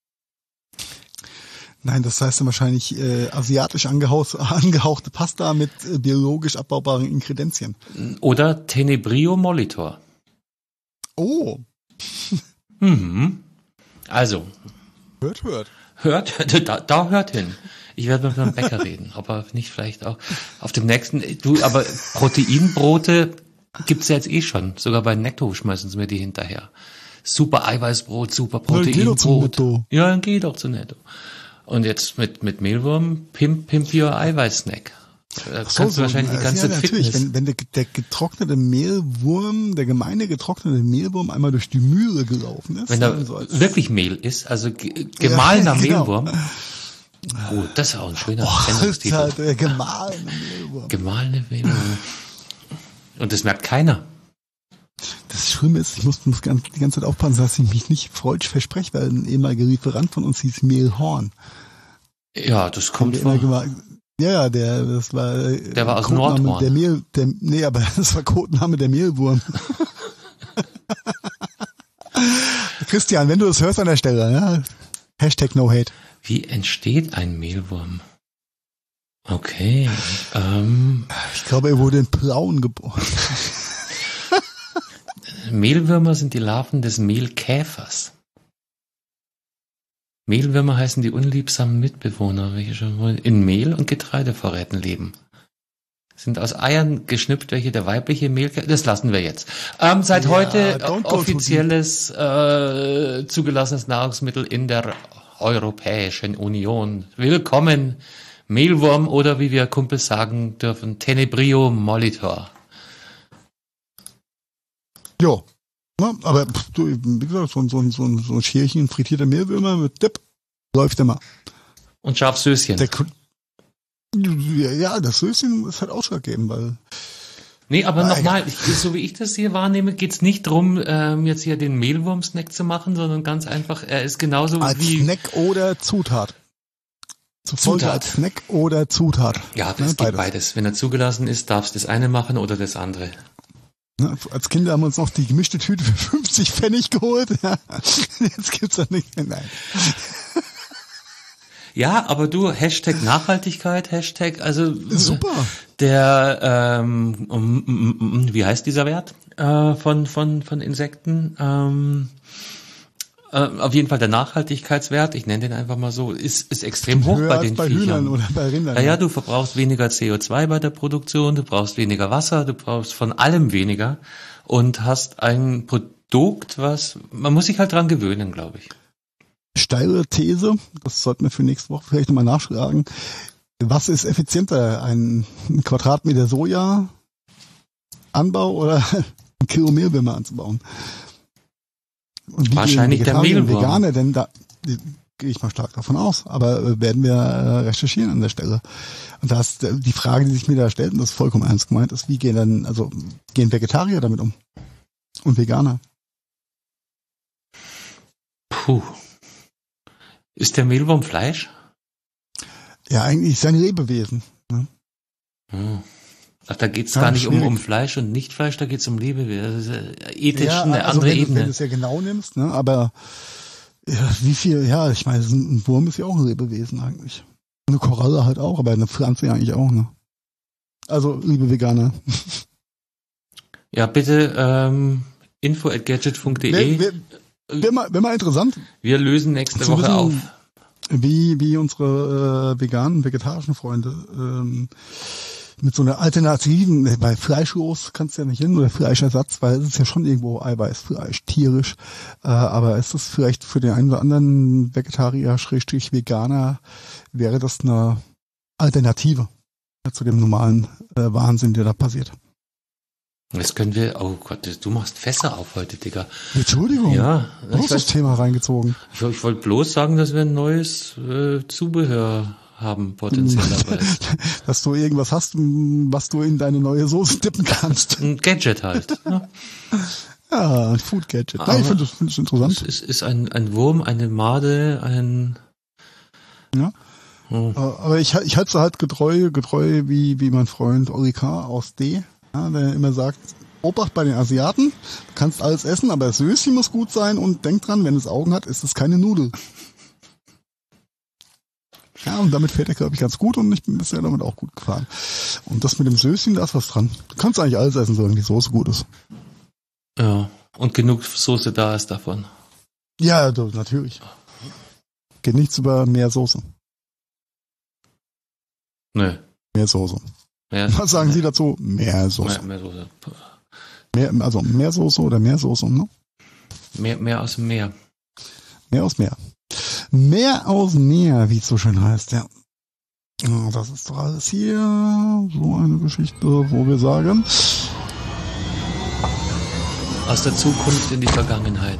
Nein, das heißt dann wahrscheinlich äh, asiatisch angehauch, angehauchte Pasta mit äh, biologisch abbaubaren Inkredenzien. Oder Tenebrio Molitor. Oh, Mhm. Also, hört, hört. hört, da, da hört hin. Ich werde mit meinem Bäcker reden, ob er nicht vielleicht auch auf dem nächsten, du, aber Proteinbrote gibt's ja jetzt eh schon. Sogar bei Netto schmeißen sie mir die hinterher. Super Eiweißbrot, super Na, geh doch zum Proteinbrot. Netto. Ja, dann geh doch zu Netto. Und jetzt mit, mit Mehlwurm, Pimp, Pimp Your Eiweißsnack. Da Ach so, kannst so, du wahrscheinlich die ja, ganze natürlich. Fitness. Wenn, wenn der, der getrocknete Mehlwurm, der gemeine getrocknete Mehlwurm einmal durch die Mühle gelaufen ist. Wenn da dann so als- wirklich Mehl ist, also ge- gemahlener Ja, genau. Mehlwurm. Oh, das ist auch ein schöner Oh, Sendungstitel. Alter, der gemahlene Mehlwurm. Gemahlene Mehlwurm. Und das merkt keiner. Das Schlimme ist, ich muss, muss ganz, die ganze Zeit aufpassen, dass ich mich nicht falsch verspreche, weil ein ehemaliger Lieferant von uns hieß Mehlhorn. Ja, das kommt Der vor. immer gema- Ja, ja, der, das war, Der war aus Codename Nordhorn. Der Mehl, der, nee, aber das war Codename der Mehlwurm. Christian, wenn du das hörst an der Stelle, ja, Hashtag no hate. Wie entsteht ein Mehlwurm? Okay. Ähm, Ich glaube, er wurde in Plauen geboren. Mehlwürmer sind die Larven des Mehlkäfers. Mehlwürmer heißen die unliebsamen Mitbewohner, welche schon wohl in Mehl- und Getreidevorräten leben. Sind aus Eiern geschnüpft, welche der weibliche Mehlkäfer... Das lassen wir jetzt. Ähm, seit Ja, heute don't go too offizielles äh, zugelassenes Nahrungsmittel in der Europäischen Union. Willkommen, Mehlwurm oder wie wir Kumpels sagen dürfen, Tenebrio Molitor. Jo. Ja, aber pff, du, wie gesagt, so, ein- so, ein- so, ein- so ein Schälchen frittierter Mehlwürmer mit Dip läuft immer. Und Schafsöschen. Der, K- ja, das Söschen ist halt ausschlaggebend, weil Nee, aber Ah, nochmal, ich- so wie ich das hier wahrnehme, geht's nicht drum, ähm, jetzt hier den Mehlwurm-Snack zu machen, sondern ganz einfach, er ist genauso als wie... Snack oder Zutat. Zufolge Zutat. als Snack oder Zutat. Ja, das Ne, geht beides. beides. Wenn er zugelassen ist, darfst du das eine machen oder das andere. Ne, als Kinder haben wir uns noch die gemischte Tüte für fünfzig Pfennig geholt. Ja. Jetzt gibt's das nicht mehr. Nein. Ja, aber du, Hashtag Nachhaltigkeit, Hashtag, also Super. der, ähm, um, um, um, wie heißt dieser Wert äh, von von von Insekten? Ähm, äh, auf jeden Fall der Nachhaltigkeitswert, ich nenne den einfach mal so, ist ist extrem hoch Höher bei als den bei Viechern. Hühnern oder bei Rindern. Ja, ja, du verbrauchst weniger C O zwei bei der Produktion, du brauchst weniger Wasser, du brauchst von allem weniger und hast ein Produkt, was, man muss sich halt dran gewöhnen, glaube ich. Steile These, das sollten wir für nächste Woche vielleicht nochmal nachschlagen. Was ist effizienter? Ein Quadratmeter Soja Anbau oder ein Kilo Mehlwürmer anzubauen? Und wie Wahrscheinlich gehen der Vegetarier und Mehlwurm. Veganer, denn da gehe ich mal stark davon aus, aber äh, werden wir äh, recherchieren an der Stelle. Und da ist äh, die Frage, die sich mir da stellt, und das ist vollkommen ernst gemeint, ist, wie gehen dann, also gehen Vegetarier damit um? Und Veganer? Puh. Ist der Mehlwurm Fleisch? Ja, eigentlich ist es ein Lebewesen. Ne? Hm. Ach, da geht's Ja, gar nicht um, schwierig. um Fleisch und Nicht-Fleisch, da geht's um Lebewesen. Das ist äh, ethisch Ja, eine also andere wenn, du- Ebene. wenn du es ja genau nimmst, ne? Aber ja, wie viel, ja, ich meine, ein Wurm ist ja auch ein Lebewesen eigentlich. Eine Koralle halt auch, aber eine Pflanze ja eigentlich auch, ne? Also, liebe Veganer. Ja, bitte ähm, info at gadget punkt de. Wäre wär, wär mal, wär mal interessant, Wir lösen nächste zu Woche wissen, auf. wie, wie unsere äh, veganen, vegetarischen Freunde ähm, mit so einer alternativen, ne, bei fleischlos kannst du ja nicht hin, oder Fleischersatz, weil es ist ja schon irgendwo Eiweißfleisch, tierisch, äh, aber ist das vielleicht für den einen oder anderen Vegetarier, Schrägstrich Veganer, wäre das eine Alternative zu dem normalen äh, Wahnsinn, der da passiert. Das können wir, oh Gott, du machst Fässer auf heute, Digga. Entschuldigung, Ja, du ich, hast das weiß, Thema reingezogen. ich, ich wollte bloß sagen, dass wir ein neues äh, Zubehör haben, potenziellerweise. Dass du irgendwas hast, m, was du in deine neue Soße dippen kannst. Ein Gadget halt. Ne? Ja, ein Food Gadget. Aber Nein, ich finde das, find das Es interessant. ist, ist ein, ein Wurm, eine Made, ein... Ja. Oh. Äh, Aber ich, ich halte es halt getreu, getreu wie, wie mein Freund Oli K. aus D., ja, der immer sagt, Obacht bei den Asiaten, du kannst alles essen, aber das Söschen muss gut sein und denk dran, wenn es Augen hat, ist es keine Nudel. Ja, und damit fährt er, glaube ich, ganz gut und ich bin bisher damit auch gut gefahren. Und das mit dem Söschen, da ist was dran. Du kannst eigentlich alles essen, solange die Soße gut ist. Ja, und genug Soße da ist davon. Ja, du, natürlich. Geht nichts über mehr Soße. Nö. Mehr Soße. Mehr, Was sagen Sie dazu? Mehr Soße. Mehr, mehr Soße. Mehr, also mehr Soße oder mehr Soße, ne? Mehr, mehr aus dem Meer. Mehr aus Meer. Mehr aus Meer, wie es so schön heißt, ja. Ja, das ist doch alles hier so eine Geschichte, wo wir sagen... Aus der Zukunft in die Vergangenheit.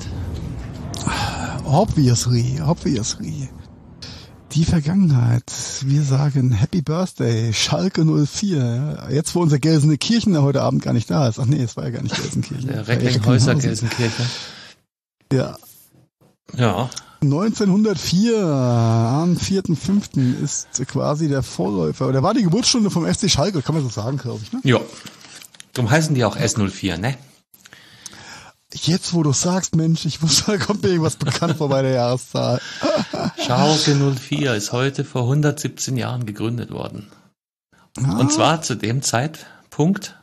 Obviously, obviously. Die Vergangenheit. Wir sagen Happy Birthday, Schalke null vier. Jetzt, wo unser Gelsenkirchener heute Abend gar nicht da ist. Ach nee, es war ja gar nicht Gelsenkirchen. Der Recklinghäuser Gelsenkirchen. Ja. Ja. neunzehnhundertvier, am vierten fünften ist quasi der Vorläufer, oder war die Geburtsstunde vom F C Schalke, kann man so sagen, glaube ich, ne? Ja. Darum heißen die auch S null vier, ne? Jetzt, wo du sagst, Mensch, ich wusste, da kommt mir irgendwas bekannt vor bei der Jahreszahl. Schalke null vier ist heute vor hundertsiebzehn Jahren gegründet worden. Ah. Und zwar zu dem Zeitpunkt,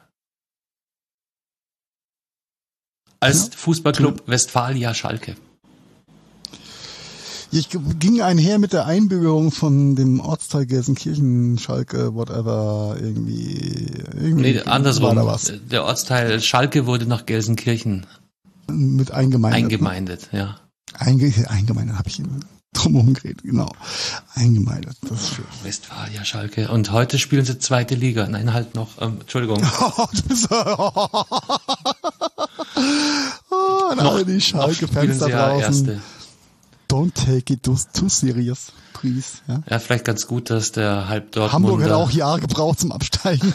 als Ja. Fußballclub Westfalia Schalke. Ich ging einher mit der Einbürgerung von dem Ortsteil Gelsenkirchen, Schalke, whatever, irgendwie. irgendwie Nee, andersrum. war da was. Der Ortsteil Schalke wurde nach Gelsenkirchen Mit eingemeindet. eingemeindet, ja. Einge eingemeindet habe ich ihn drumherum geredet, genau. Eingemeindet, das ist schön. Westfalia Schalke. Und heute spielen sie zweite Liga. Nein, halt noch, ähm, Entschuldigung. Oh, du bist oh, an alle die Schalke-Fans da ja draußen. erste. Don't take it too, too serious, please. Ja. Ja, vielleicht ganz gut, dass der halb Dortmunder... Hamburg hat auch Jahre gebraucht zum Absteigen.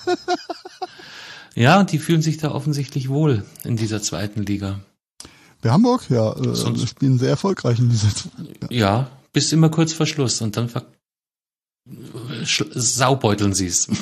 Ja, und die fühlen sich da offensichtlich wohl in dieser zweiten Liga. Bei Hamburg, ja, äh, Sonst- spielen sehr erfolgreich in dieser. Ja. Ja, bis immer kurz vor Schluss und dann ver Sch- saubeuteln sie es.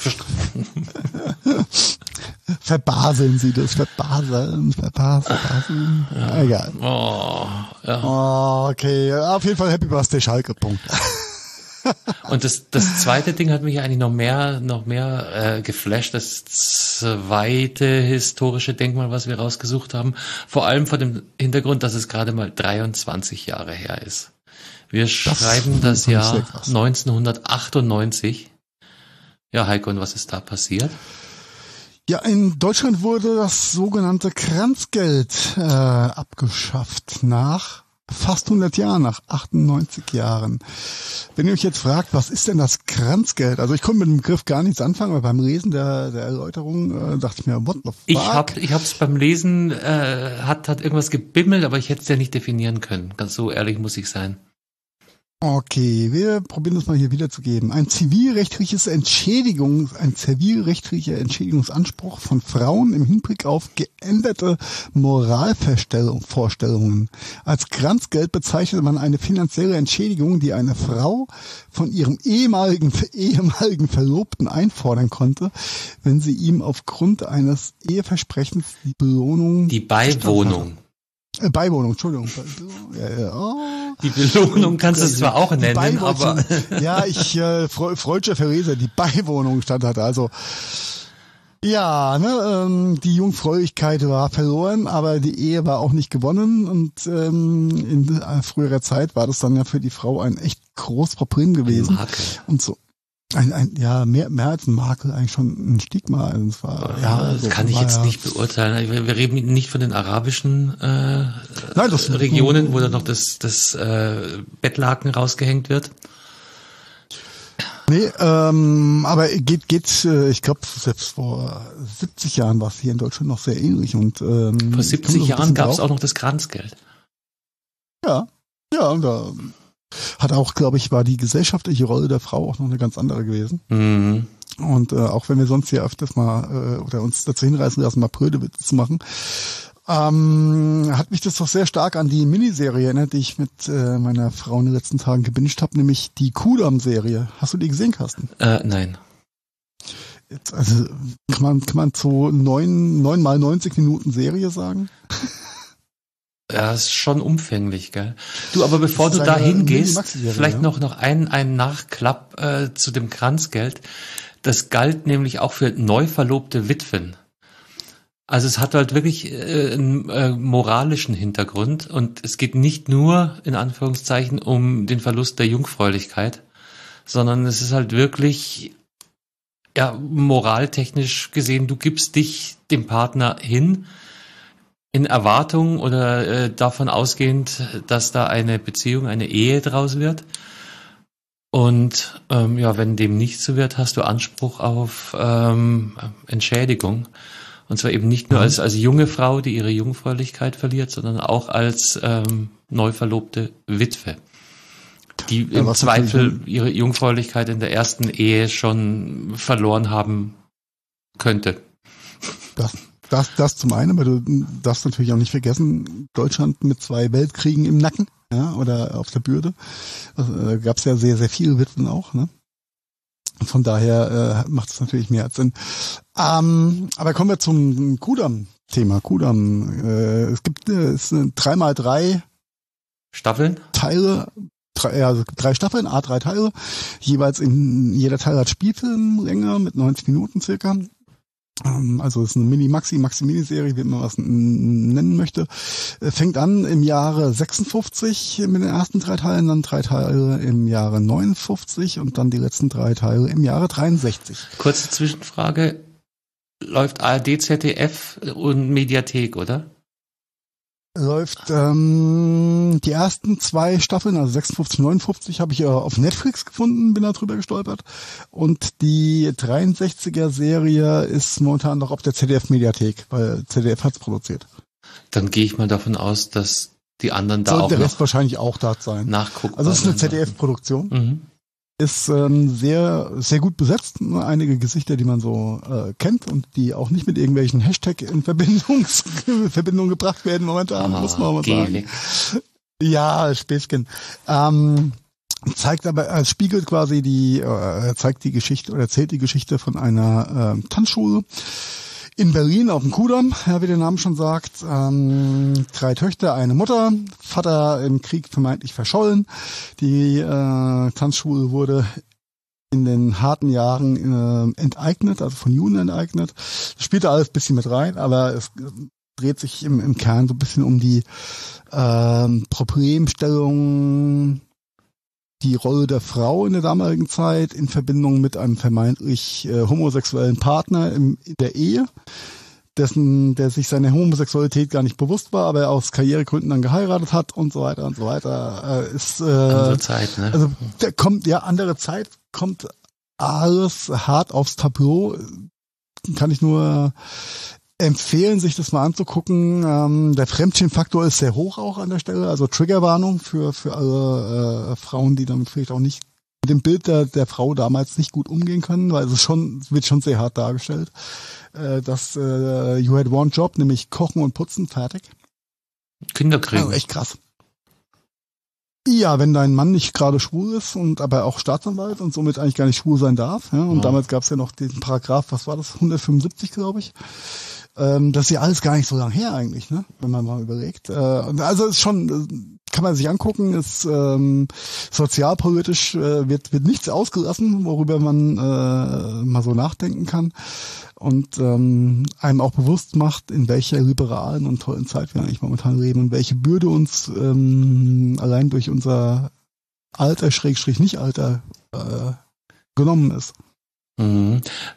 Verbaseln sie das, verbaseln, verbaseln, verbaseln. Ja. Egal. Oh, ja. Oh, okay, auf jeden Fall Happy Birthday Schalke, Punkt. Und das, das zweite Ding hat mich eigentlich noch mehr, noch mehr äh, geflasht. Das zweite historische Denkmal, was wir rausgesucht haben. Vor allem vor dem Hintergrund, dass es gerade mal dreiundzwanzig Jahre her ist. Wir schreiben das fand ich Jahr sehr krass. neunzehnhundertachtundneunzig. Ja, Heiko, und was ist da passiert? Ja, in Deutschland wurde das sogenannte Kranzgeld äh, abgeschafft nach fast hundert Jahren, nach achtundneunzig Jahren. Wenn ihr euch jetzt fragt, was ist denn das Kranzgeld? Also ich konnte mit dem Begriff gar nichts anfangen, weil beim Lesen der, der Erläuterung äh, dachte ich mir, what the fuck? Ich hab, ich hab's beim Lesen, äh, hat, hat irgendwas gebimmelt, aber ich hätte es ja nicht definieren können. Ganz so ehrlich muss ich sein. Okay, wir probieren das mal hier wiederzugeben. Ein zivilrechtliches Entschädigung, ein zivilrechtlicher Entschädigungsanspruch von Frauen im Hinblick auf geänderte Moralvorstellungen. Als Kranzgeld bezeichnet man eine finanzielle Entschädigung, die eine Frau von ihrem ehemaligen, ehemaligen Verlobten einfordern konnte, wenn sie ihm aufgrund eines Eheversprechens die Belohnung... Die Beiwohnung. Äh, Beiwohnung, Entschuldigung. Ja, ja, oh. Die Belohnung kannst du zwar auch nennen, aber... Ja, ich, äh, freudscher Verleser, die Beiwohnung stand halt also. Ja, ne, ähm, die Jungfräulichkeit war verloren, aber die Ehe war auch nicht gewonnen und ähm, in äh, früherer Zeit war das dann ja für die Frau ein echt großes Problem gewesen. Makel. Und so. Ein, ein, ja, mehr, mehr als ein Makel, eigentlich schon ein Stigma. Also es war, ja, das also, kann ich war jetzt ja, nicht beurteilen. Wir, wir reden nicht von den arabischen äh, Nein, das- Regionen, wo dann noch das, das äh, Bettlaken rausgehängt wird. Nee, ähm, aber geht, geht, äh, ich glaube, selbst vor siebzig Jahren war es hier in Deutschland noch sehr ähnlich. Und ähm, Vor ich komme siebzig so ein Jahren bisschen gab es drauf. auch noch das Kranzgeld. Ja, ja, und da hat auch, glaube ich, war die gesellschaftliche Rolle der Frau auch noch eine ganz andere gewesen. Mhm. Und äh, auch wenn wir sonst hier öfters mal äh, oder uns dazu hinreißen lassen, mal Prödewitze zu machen, ähm, hat mich das doch sehr stark an die Miniserie erinnert, die ich mit äh, meiner Frau in den letzten Tagen gebinged habe, nämlich die Kudam-Serie. Hast du die gesehen, Carsten? Äh, nein. Jetzt, also kann man, kann man so neun, neun mal neunzig Minuten Serie sagen? Ja, ist schon umfänglich, gell? Du, aber bevor Das du ist da eine hingehst, Mini-Maxi-Serie, vielleicht ja. noch, noch ein, ein Nachklapp äh, zu dem Kranzgeld. Das galt nämlich auch für neu verlobte Witwen. Also es hat halt wirklich äh, einen äh, moralischen Hintergrund und es geht nicht nur, in Anführungszeichen, um den Verlust der Jungfräulichkeit, sondern es ist halt wirklich, ja, moraltechnisch gesehen, du gibst dich dem Partner hin, in Erwartung oder äh, davon ausgehend, dass da eine Beziehung, eine Ehe draus wird. Und ähm, ja, wenn dem nicht so wird, hast du Anspruch auf ähm, Entschädigung. Und zwar eben nicht nur als als junge Frau, die ihre Jungfräulichkeit verliert, sondern auch als ähm, neu verlobte Witwe, die Ja, im was Zweifel natürlich- ihre Jungfräulichkeit in der ersten Ehe schon verloren haben könnte. Das, das, das zum einen, aber du darfst natürlich auch nicht vergessen, Deutschland mit zwei Weltkriegen im Nacken, ja, oder auf der Bürde. Also, äh, gab es ja sehr, sehr viele Witwen auch, ne? Von daher äh, macht es natürlich mehr als Sinn. Ähm, aber kommen wir zum Kudamm-Thema. Kudamm. Äh, es gibt äh, es sind drei mal drei Staffeln? Teile, drei, also drei Staffeln, a drei Teile. Jeweils in jeder Teil hat Spielfilmlänge mit neunzig Minuten circa. Ähm, also es ist eine Mini-Maxi, Maxi-Miniserie, wie man was n- nennen möchte. Äh, fängt an im Jahre sechsundfünfzig mit den ersten drei Teilen, dann drei Teile im Jahre neunundfünfzig und dann die letzten drei Teile im Jahre dreiundsechzig. Kurze Zwischenfrage. Läuft A R D, Z D F und Mediathek, oder? Läuft ähm, die ersten zwei Staffeln, also sechsundfünfzig, neunundfünfzig, habe ich äh, auf Netflix gefunden, bin da drüber gestolpert. Und die dreiundsechziger Serie ist momentan noch auf der Z D F-Mediathek, weil Z D F hat's produziert. Dann gehe ich mal davon aus, dass die anderen da Soll auch der Rest noch wahrscheinlich auch da sein. nachgucken. Also es ist eine Z D F-Produktion. Mhm. Ist ähm, sehr, sehr gut besetzt. Nur einige Gesichter, die man so äh, kennt und die auch nicht mit irgendwelchen Hashtag in Verbindungs Verbindung gebracht werden momentan, Ah, muss man mal sagen. Gelig. Ja, Späßchen. Ähm, zeigt aber, äh, spiegelt quasi die, äh, zeigt die Geschichte oder erzählt die Geschichte von einer äh, Tanzschule in Berlin auf dem Kudamm, ja, wie der Name schon sagt. Ähm, drei Töchter, eine Mutter, Vater im Krieg vermeintlich verschollen. Die äh, Tanzschule wurde in den harten Jahren äh, enteignet, also von Juden enteignet. Das spielt da alles ein bisschen mit rein, aber es dreht sich im, im Kern so ein bisschen um die ähm, Problemstellung, die Rolle der Frau in der damaligen Zeit in Verbindung mit einem vermeintlich äh, homosexuellen Partner im, in der Ehe, dessen, der sich seiner Homosexualität gar nicht bewusst war, aber aus Karrieregründen dann geheiratet hat und so weiter und so weiter. Äh, ist, äh, Andere Zeit, ne? Also der kommt, ja, andere Zeit, kommt alles hart aufs Tableau. Kann ich nur empfehlen, sich das mal anzugucken. Ähm, der Fremdschämfaktor ist sehr hoch auch an der Stelle, also Triggerwarnung für für alle äh, Frauen, die damit vielleicht auch nicht mit dem Bild der, der Frau damals nicht gut umgehen können, weil es schon es wird schon sehr hart dargestellt, äh, dass äh, you had one job, nämlich Kochen und Putzen, fertig. Kinder kriegen. Also echt krass. Ja, wenn dein Mann nicht gerade schwul ist und aber auch Staatsanwalt und somit eigentlich gar nicht schwul sein darf. Ja, und Ja. damals gab es ja noch den Paragraph, was war das, hundertfünfundsiebzig, glaube ich. Ähm, das ist ja alles gar nicht so lang her eigentlich, ne? Wenn man mal überlegt. Äh, also ist schon, äh, kann man sich angucken, ist ähm, sozialpolitisch äh, wird wird nichts ausgelassen, worüber man äh, mal so nachdenken kann. Und ähm, einem auch bewusst macht, in welcher liberalen und tollen Zeit wir eigentlich momentan leben und welche Bürde uns ähm, allein durch unser Alter, Schrägstrich nicht Alter, äh, genommen ist. Mhm.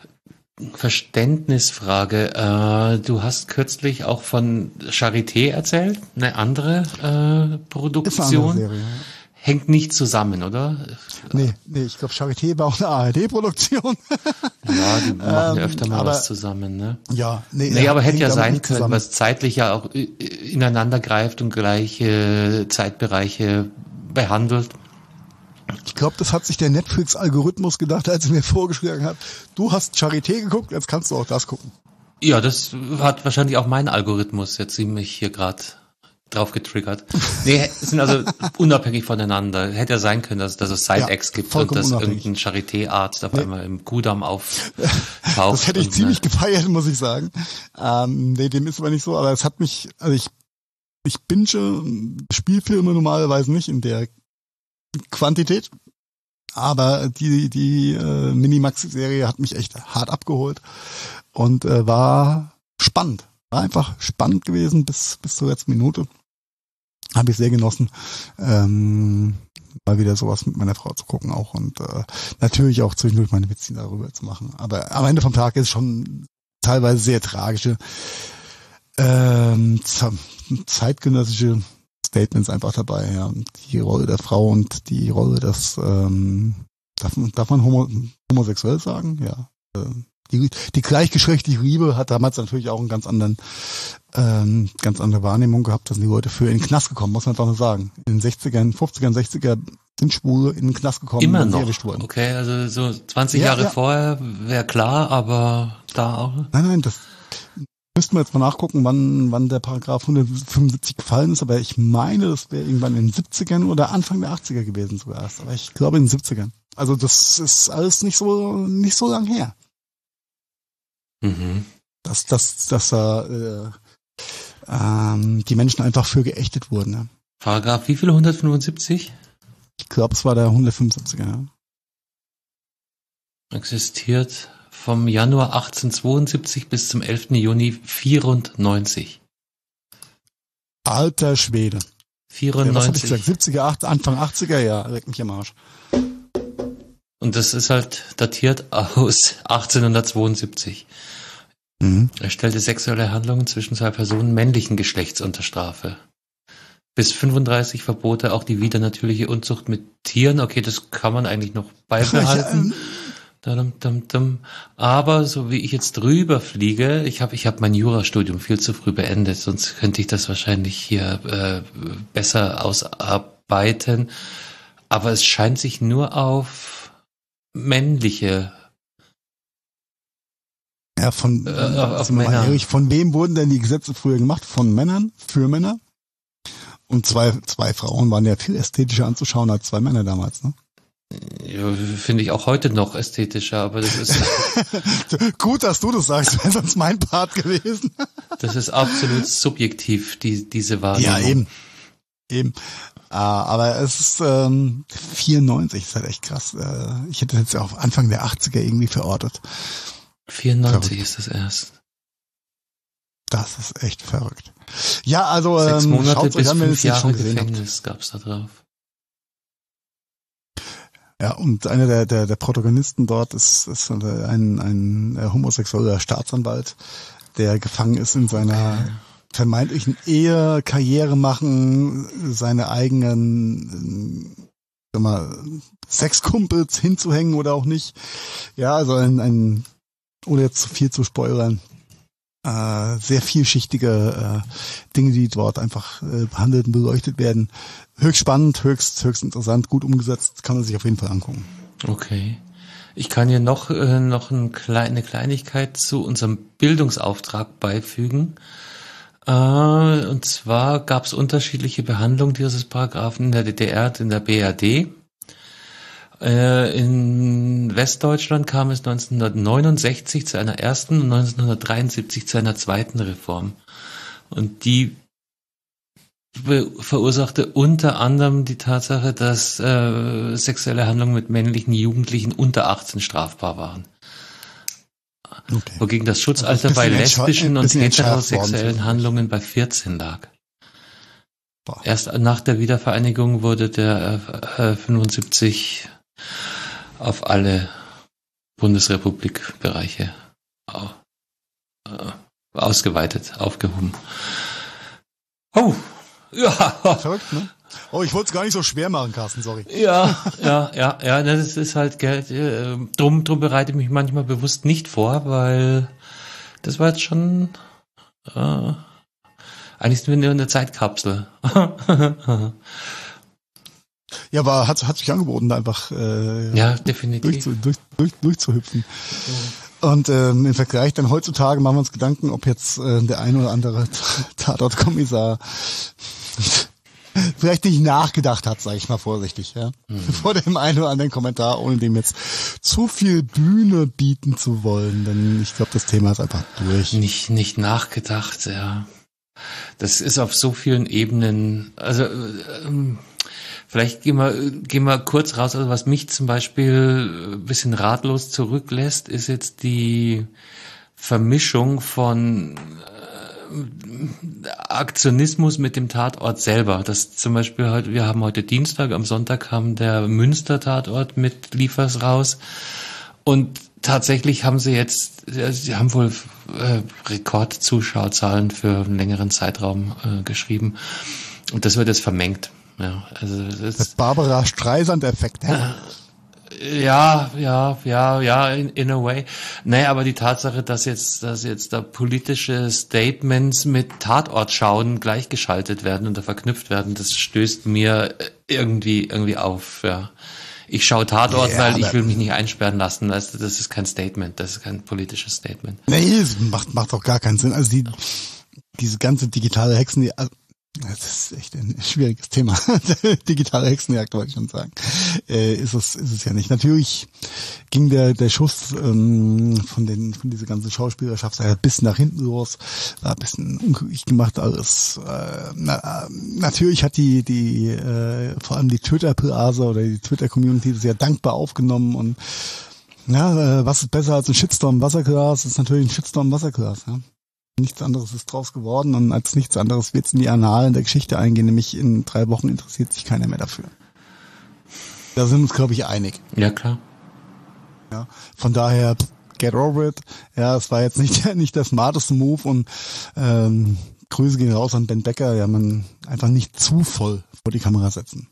Verständnisfrage. Äh, du hast kürzlich auch von Charité erzählt, eine andere äh, Ist eine Produktion. andere Serie. Hängt nicht zusammen, oder? Nee, nee, ich glaube, Charité war auch eine A R D-Produktion. Ja, die machen ja Ähm, öfter mal aber- was zusammen, ne? Ja, nee, Nee, aber hätte hängt ja damit sein nicht können, zusammen. was zeitlich ja auch i- ineinander greift und gleiche Zeitbereiche behandelt. Ich glaube, das hat sich der Netflix-Algorithmus gedacht, als er mir vorgeschlagen hat, du hast Charité geguckt, jetzt kannst du auch das gucken. Ja, das hat wahrscheinlich auch mein Algorithmus jetzt ziemlich hier gerade drauf getriggert. Nee, sind also unabhängig voneinander. Hätte ja sein können, dass, dass es Side-X Ja, gibt und vollkommen dass unabhängig. irgendein Charité-Arzt auf Nee. einmal im Kudamm auftaucht. Das hätte ich und, ziemlich ne, gefeiert, muss ich sagen. Ähm, nee, dem ist aber nicht so, aber es hat mich, also ich, ich binge Spielfilme normalerweise nicht in der Quantität, aber die, die äh, Minimax-Serie hat mich echt hart abgeholt und äh, war spannend. War einfach spannend gewesen bis, bis zur letzten Minute. Habe ich sehr genossen. Ähm, mal wieder sowas mit meiner Frau zu gucken auch und äh, natürlich auch zwischendurch meine Witzchen darüber zu machen. Aber am Ende vom Tag ist es schon teilweise sehr tragische ähm, ze- zeitgenössische Statements einfach dabei, ja. Die Rolle der Frau und die Rolle des, ähm, darf, man- darf man homo, homosexuell sagen? Ja. Äh, Die, die gleichgeschlechtliche Liebe hat damals natürlich auch einen ganz anderen, ähm, ganz andere Wahrnehmung gehabt. Da sind die Leute für in den Knast gekommen, muss man einfach nur sagen. In den sechzigern, fünfzigern, sechzigern sind Schwule in den Knast gekommen, Immer wenn sie noch. erwischt wurden. Okay, also so zwanzig Ja, Jahre ja. vorher wäre klar, aber da auch. Nein, nein, das müssten wir jetzt mal nachgucken, wann, wann der Paragraph hundertfünfundsiebzig gefallen ist, aber ich meine, das wäre irgendwann in den siebzigern oder Anfang der achtziger gewesen sogar erst, aber ich glaube in den siebzigern. Also das ist alles nicht so, nicht so lang her. Mhm. Dass, dass, dass da, äh, ähm, die Menschen einfach für geächtet wurden. Ja. Paragraph wie viel? hundertfünfundsiebzig? Ich glaube, es war der hundertfünfundsiebziger. Ja. Existiert vom Januar achtzehnhundertzweiundsiebzig bis zum elften Juni vierundneunzig. Alter Schwede. Ja, was hab ich vierundneunzig. gesagt? siebziger, acht, Anfang achtziger, ja, leck mich am Arsch. Und das ist halt datiert aus achtzehnhundertzweiundsiebzig. Mhm. Er stellte sexuelle Handlungen zwischen zwei Personen männlichen Geschlechts unter Strafe. Bis fünfunddreißig verbote auch die widernatürliche Unzucht mit Tieren. Okay, das kann man eigentlich noch beibehalten. Dum, dum, dum. Aber so wie ich jetzt drüber fliege, ich habe ich hab mein Jurastudium viel zu früh beendet, sonst könnte ich das wahrscheinlich hier äh, besser ausarbeiten. Aber es scheint sich nur auf männliche Ja, von, Äh, auf sind wir mal Männer. ehrlich, von wem wurden denn die Gesetze früher gemacht? Von Männern, für Männer. Und zwei, zwei Frauen waren ja viel ästhetischer anzuschauen als zwei Männer damals, ne? Ja, finde ich auch heute noch ästhetischer, aber das ist Gut, dass du das sagst, wäre sonst mein Part gewesen. das ist absolut subjektiv, die, diese Wahrnehmung. Ja, eben. Eben. Ah, aber es ist ähm, vierundneunzig, ist halt echt krass. Äh, ich hätte das jetzt auf Anfang der achtziger irgendwie verortet. vierundneunzig Verrückt. ist das erst. Das ist echt verrückt. Ja, also Sechs ähm, Monate schaut's euch bis an, wenn ihr fünf es nicht Jahre schon gesehen habt. Gefängnis gab's da drauf. Ja, und einer der, der, der Protagonisten dort ist, ist ein, ein äh, homosexueller Staatsanwalt, der gefangen ist in seiner vermeintlichen Ehe, Karriere machen, seine eigenen äh, sag mal, Sexkumpels hinzuhängen oder auch nicht. Ja, also ein, ein ohne jetzt zu viel zu spoilern, äh, sehr vielschichtige äh, Dinge, die dort einfach äh, behandelt und beleuchtet werden. Höchst spannend, höchst, höchst interessant, gut umgesetzt, kann man sich auf jeden Fall angucken. Okay. Ich kann hier noch, äh, noch ein klein, eine Kleinigkeit zu unserem Bildungsauftrag beifügen. Äh, und zwar gab es unterschiedliche Behandlungen dieses Paragraphen in der D D R und in der B R D. Äh, in Westdeutschland kam es neunzehnhundertneunundsechzig zu einer ersten und neunzehnhundertdreiundsiebzig zu einer zweiten Reform. Und die be- verursachte unter anderem die Tatsache, dass äh, sexuelle Handlungen mit männlichen Jugendlichen unter achtzehn strafbar waren. Okay. Wogegen das Also Schutzalter ein bei bisschen entscha- lesbischen ein und bisschen entschärft worden heterosexuellen vielleicht. Handlungen bei vierzehn lag. Boah. Erst nach der Wiedervereinigung wurde der äh, fünfundsiebzig auf alle Bundesrepublikbereiche au- äh, ausgeweitet, aufgehoben. Oh, ja, Verrückt, ne? Oh, ich wollte es gar nicht so schwer machen, Carsten, sorry. ja, ja, ja, ja, das ist halt Geld. Äh, drum, drum bereite ich mich manchmal bewusst nicht vor, weil das war jetzt schon. Äh, eigentlich sind wir nur in der Zeitkapsel. Ja, aber hat, hat sich angeboten, da einfach äh, Ja, definitiv. durchzu, durch, durch, durchzuhüpfen. Und ähm, im Vergleich dann heutzutage machen wir uns Gedanken, ob jetzt äh, der ein oder andere Tatortkommissar vielleicht nicht nachgedacht hat, sage ich mal vorsichtig, ja, Mhm. vor dem einen oder anderen Kommentar, ohne dem jetzt zu viel Bühne bieten zu wollen, denn ich glaube, das Thema ist einfach durch. Nicht, nicht nachgedacht, ja. Das ist auf so vielen Ebenen, also ähm, vielleicht gehen wir, gehen wir kurz raus, also was mich zum Beispiel ein bisschen ratlos zurücklässt, ist jetzt die Vermischung von äh, Aktionismus mit dem Tatort selber. Das zum Beispiel heute, wir haben heute Dienstag, am Sonntag kam der Münster-Tatort mit Liefers raus und tatsächlich haben sie jetzt, sie haben wohl äh, Rekordzuschauerzahlen für einen längeren Zeitraum äh, geschrieben. Und das wird jetzt vermengt. Ja, also das Der Barbara Streisand-Effekt. Ja? Ja, ja, ja, ja, in, in a way. Naja, aber die Tatsache, dass jetzt, dass jetzt da politische Statements mit Tatortschauen gleichgeschaltet werden und da verknüpft werden, das stößt mir irgendwie, irgendwie auf, ja. Ich schaue Tatort, ja, weil ich will mich nicht einsperren lassen. Also das ist kein Statement, das ist kein politisches Statement. Nee, das macht, macht doch gar keinen Sinn. Also die, diese ganze digitale Hexen, die, also das ist echt ein schwieriges Thema. Digitale Hexenjagd, wollte ich schon sagen. Äh, ist es, ist es ja nicht. Natürlich ging der, der Schuss ähm, von den, von dieser ganzen Schauspielerschaft ein bisschen nach hinten los, war ein bisschen unglücklich gemacht alles. Äh, na, natürlich hat die, die, äh, vor allem die Twitter-Blase oder die Twitter-Community das sehr dankbar aufgenommen und ja, äh, was ist besser als ein Shitstorm-Wasserglas? Das ist natürlich ein Shitstorm-Wasserglas, ja. Nichts anderes ist draus geworden und als nichts anderes wird es in die Annalen der Geschichte eingehen, nämlich in drei Wochen interessiert sich keiner mehr dafür. Da sind wir uns, glaube ich, einig. Ja, klar. Ja, von daher, get over it. Ja, es war jetzt nicht, nicht der smarteste Move und ähm, Grüße gehen raus an Ben Becker. Ja, man einfach nicht zu voll vor die Kamera setzen.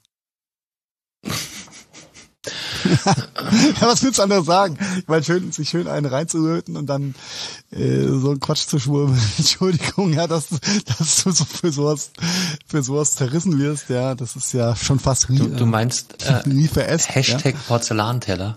Ja, was willst du anderes sagen? Ich meine, schön, sich schön einen reinzuröten und dann äh, so einen Quatsch zu schwurbeln. Entschuldigung, ja, dass, dass du so für sowas, für sowas zerrissen wirst, ja, das ist ja schon fast du, du meinst äh, veräst, Hashtag ja? Porzellanteller.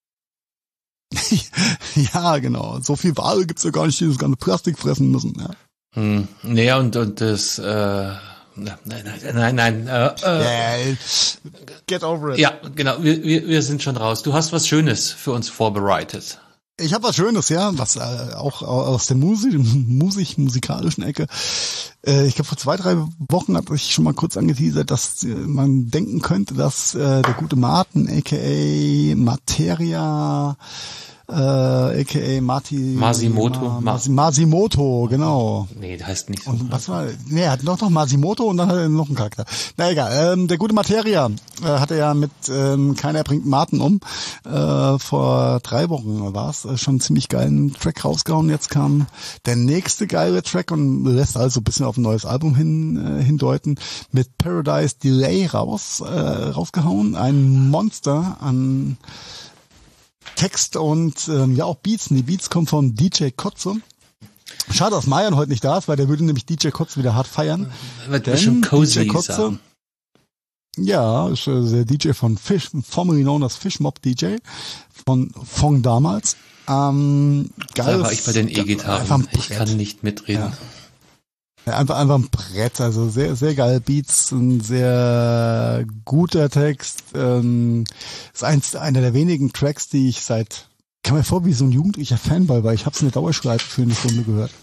Ja, genau. So viel Ware gibt's ja gar nicht, die das ganze Plastik fressen müssen, ja. Hm, naja, und, und das, äh, Nein, nein, nein, nein. Äh, äh, Get over it. Ja, genau. Wir, wir, wir sind schon raus. Du hast was Schönes für uns vorbereitet. Ich habe was Schönes, ja, was äh, auch aus der Musik, Musik, musikalischen Ecke. Äh, ich glaube, vor zwei, drei Wochen hatte ich schon mal kurz angeteasert, dass äh, man denken könnte, dass äh, der gute Martin, aka Materia, äh, aka Marti, Masimoto. Ma, Mas, Masimoto, genau. Nee, der heißt nicht so. Und was war, nee, er hat noch noch Masimoto und dann hat er noch einen Charakter. Na egal, ähm, der gute Materia äh, hatte ja mit ähm, Keiner bringt Martin um, äh, vor drei Wochen war es, äh, schon einen ziemlich geilen Track rausgehauen. Jetzt kam der nächste geile Track und lässt also ein bisschen auf ein neues Album hin äh, hindeuten, mit Paradise Delay raus, äh, rausgehauen. Ein Monster an Text und ähm, ja auch Beats. Und die Beats kommen von D J Kotze. Schade, dass Mayan heute nicht da ist, weil der würde nämlich D J Kotze wieder hart feiern. Wird bestimmt cozy D J Kotze, sagen. Ja, ist äh, der D J von Fish, formerly known as Fish Mob D J, von Fong damals. Ähm, geil. Da war ich bei den E-Gitarren. Ich kann nicht mitreden. Ja. Ja, einfach, einfach ein Brett, also sehr, sehr geil Beats, ein sehr guter Text. Ähm, ist eins, einer der wenigen Tracks, die ich seit, kam mir vor wie so ein jugendlicher Fanboy, weil ich hab's in der Dauerschleife für eine Stunde gehört.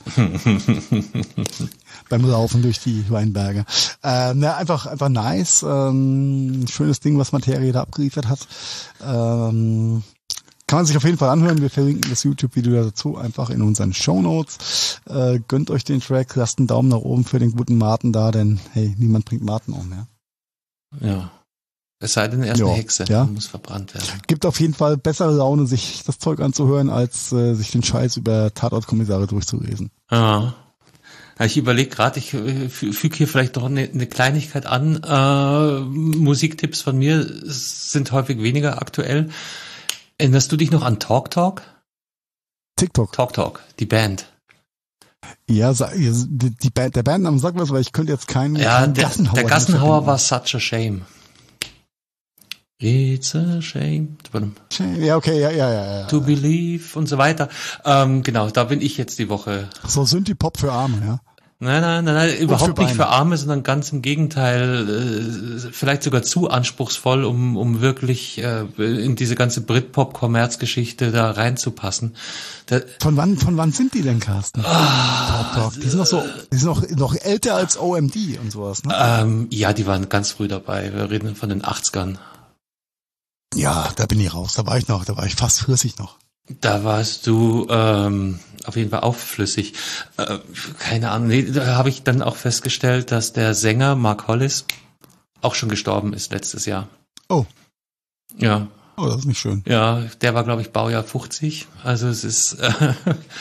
Beim Laufen durch die Weinberge. Ähm, ja, einfach, einfach nice, ähm, schönes Ding, was Materia da abgeliefert hat. Ähm, Kann man sich auf jeden Fall anhören. Wir verlinken das YouTube-Video dazu einfach in unseren Shownotes. Äh, gönnt euch den Track, lasst einen Daumen nach oben für den guten Martin da, denn hey, niemand bringt Martin um, ja. Ja. Es sei denn, er ist jo, eine Hexe, ja. muss verbrannt werden. Gibt auf jeden Fall bessere Laune, sich das Zeug anzuhören, als äh, sich den Scheiß über Tatortkommissare durchzulesen. Ja. Ich überlege gerade, ich äh, füge hier vielleicht doch eine, eine Kleinigkeit an. Äh, Musiktipps von mir sind häufig weniger aktuell. Erinnerst du dich noch an Talk Talk? TikTok. Talk Talk, die Band. Ja, die, die Band, der Bandname sagt was, aber ich könnte jetzt keinen, ja, keinen der, Gassenhauer. Der Gassenhauer war Such a Shame. It's a shame. Ja, okay, ja, ja, ja. ja. To believe und so weiter. Ähm, genau, da bin ich jetzt die Woche. So Synthie-Pop für Arme, ja. Nein, nein, nein, nein überhaupt für nicht für Arme, sondern ganz im Gegenteil, äh, vielleicht sogar zu anspruchsvoll, um um wirklich äh, in diese ganze Britpop-Kommerzgeschichte da reinzupassen. Da, von wann von wann sind die denn, Carsten? Ah, Talk, Talk. Die sind noch so, die sind noch noch älter als O M D und sowas, ne? Ähm, ja, die waren ganz früh dabei. Wir reden von den achtzigern. Ja, da bin ich raus. Da war ich noch, da war ich fast flüssig noch. Da warst du ähm, auf jeden Fall aufflüssig. Äh, keine Ahnung. Nee, da habe ich dann auch festgestellt, dass der Sänger Mark Hollis auch schon gestorben ist letztes Jahr. Oh. Ja. Oh, das ist nicht schön. Ja, der war, glaube ich, Baujahr fünfzig. Also es ist äh,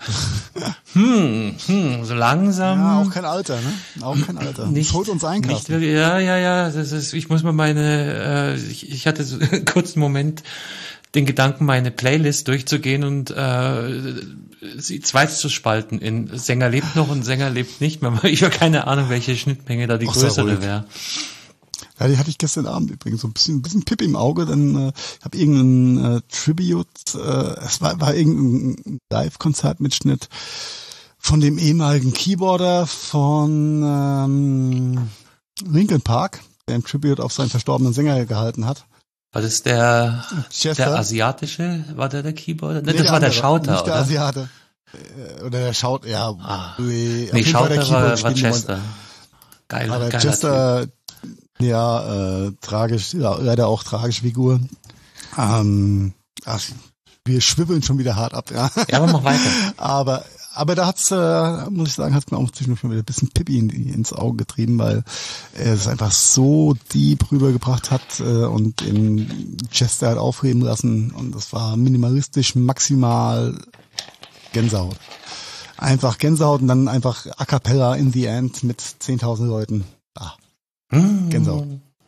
Hm, hm, so langsam. Ja, auch kein Alter, ne? Auch kein Alter. Nicht, das holt uns ein, nicht Carsten. wirklich, ja, ja, ja, das ist, ich muss mal meine, äh, ich, ich hatte so einen kurzen Moment den Gedanken, meine Playlist durchzugehen und äh, sie zweit zu spalten in Sänger lebt noch und Sänger lebt nicht mehr. Ich habe keine Ahnung, welche Schnittmenge da die Auch sehr größere ruhig. wäre. Ja, die hatte ich gestern Abend übrigens so ein bisschen, ein bisschen Pip im Auge, dann äh, ich habe irgendein äh, Tribute, äh, es war, war irgendein Live-Konzertmitschnitt von dem ehemaligen Keyboarder von ähm, Linkin Park, der ein Tribute auf seinen verstorbenen Sänger gehalten hat. War das der, Chester. der asiatische, war der der Keyboarder? Ne, Nee, das war der andere, Schauter, nicht der oder? Asiate. Äh, Oder der Schauter, ja. Ah. Nee, Nee, Schauter war, war Chester. Geiler, Aber geiler Chester, ja, äh, tragisch, ja, leider auch tragische Figur. Ähm, ach, wir schwibbeln schon wieder hart ab, ja. Typ. Ja, aber mach weiter. Aber, aber da hat's, äh, muss ich sagen, hat's mir auch zwischendurch schon wieder ein bisschen Pippi in, ins Auge getrieben, weil er es einfach so deep rübergebracht hat äh, und den Chester hat aufheben lassen und das war minimalistisch maximal Gänsehaut. Einfach Gänsehaut und dann einfach A Cappella in the end mit zehntausend Leuten. Ah, Gänsehaut.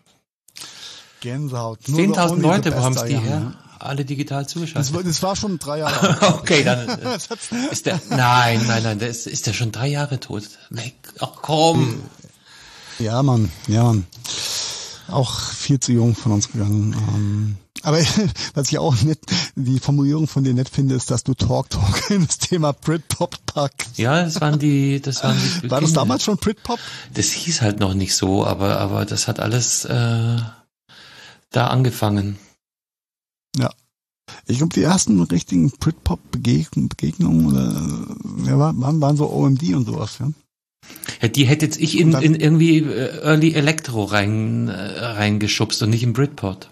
Gänsehaut. Nur zehntausend the only Leute, the wo haben's best die I am, her? ja. Alle digital Das zugeschaltet. war, das war schon drei Jahre alt. Okay, dann äh, ist der, nein, nein, nein, der ist, ist der schon drei Jahre tot. Weg. Ach komm. Ja, Mann, ja, Mann. Auch viel zu jung von uns gegangen. Ähm, aber was ich auch nett, die Formulierung von dir nett finde, ist, dass du Talk Talk in das Thema Britpop packst. Ja, das waren die, das waren die War das Beginne. damals schon Britpop? Das hieß halt noch nicht so, aber, aber das hat alles äh, da angefangen. Ja. Ich glaube, die ersten richtigen Britpop-Begegnungen oder ja, waren, waren so O M D und sowas, ja. Ja, die hätte jetzt ich in, dann- in irgendwie äh, Early Electro rein, äh, reingeschubst und nicht in Britpop.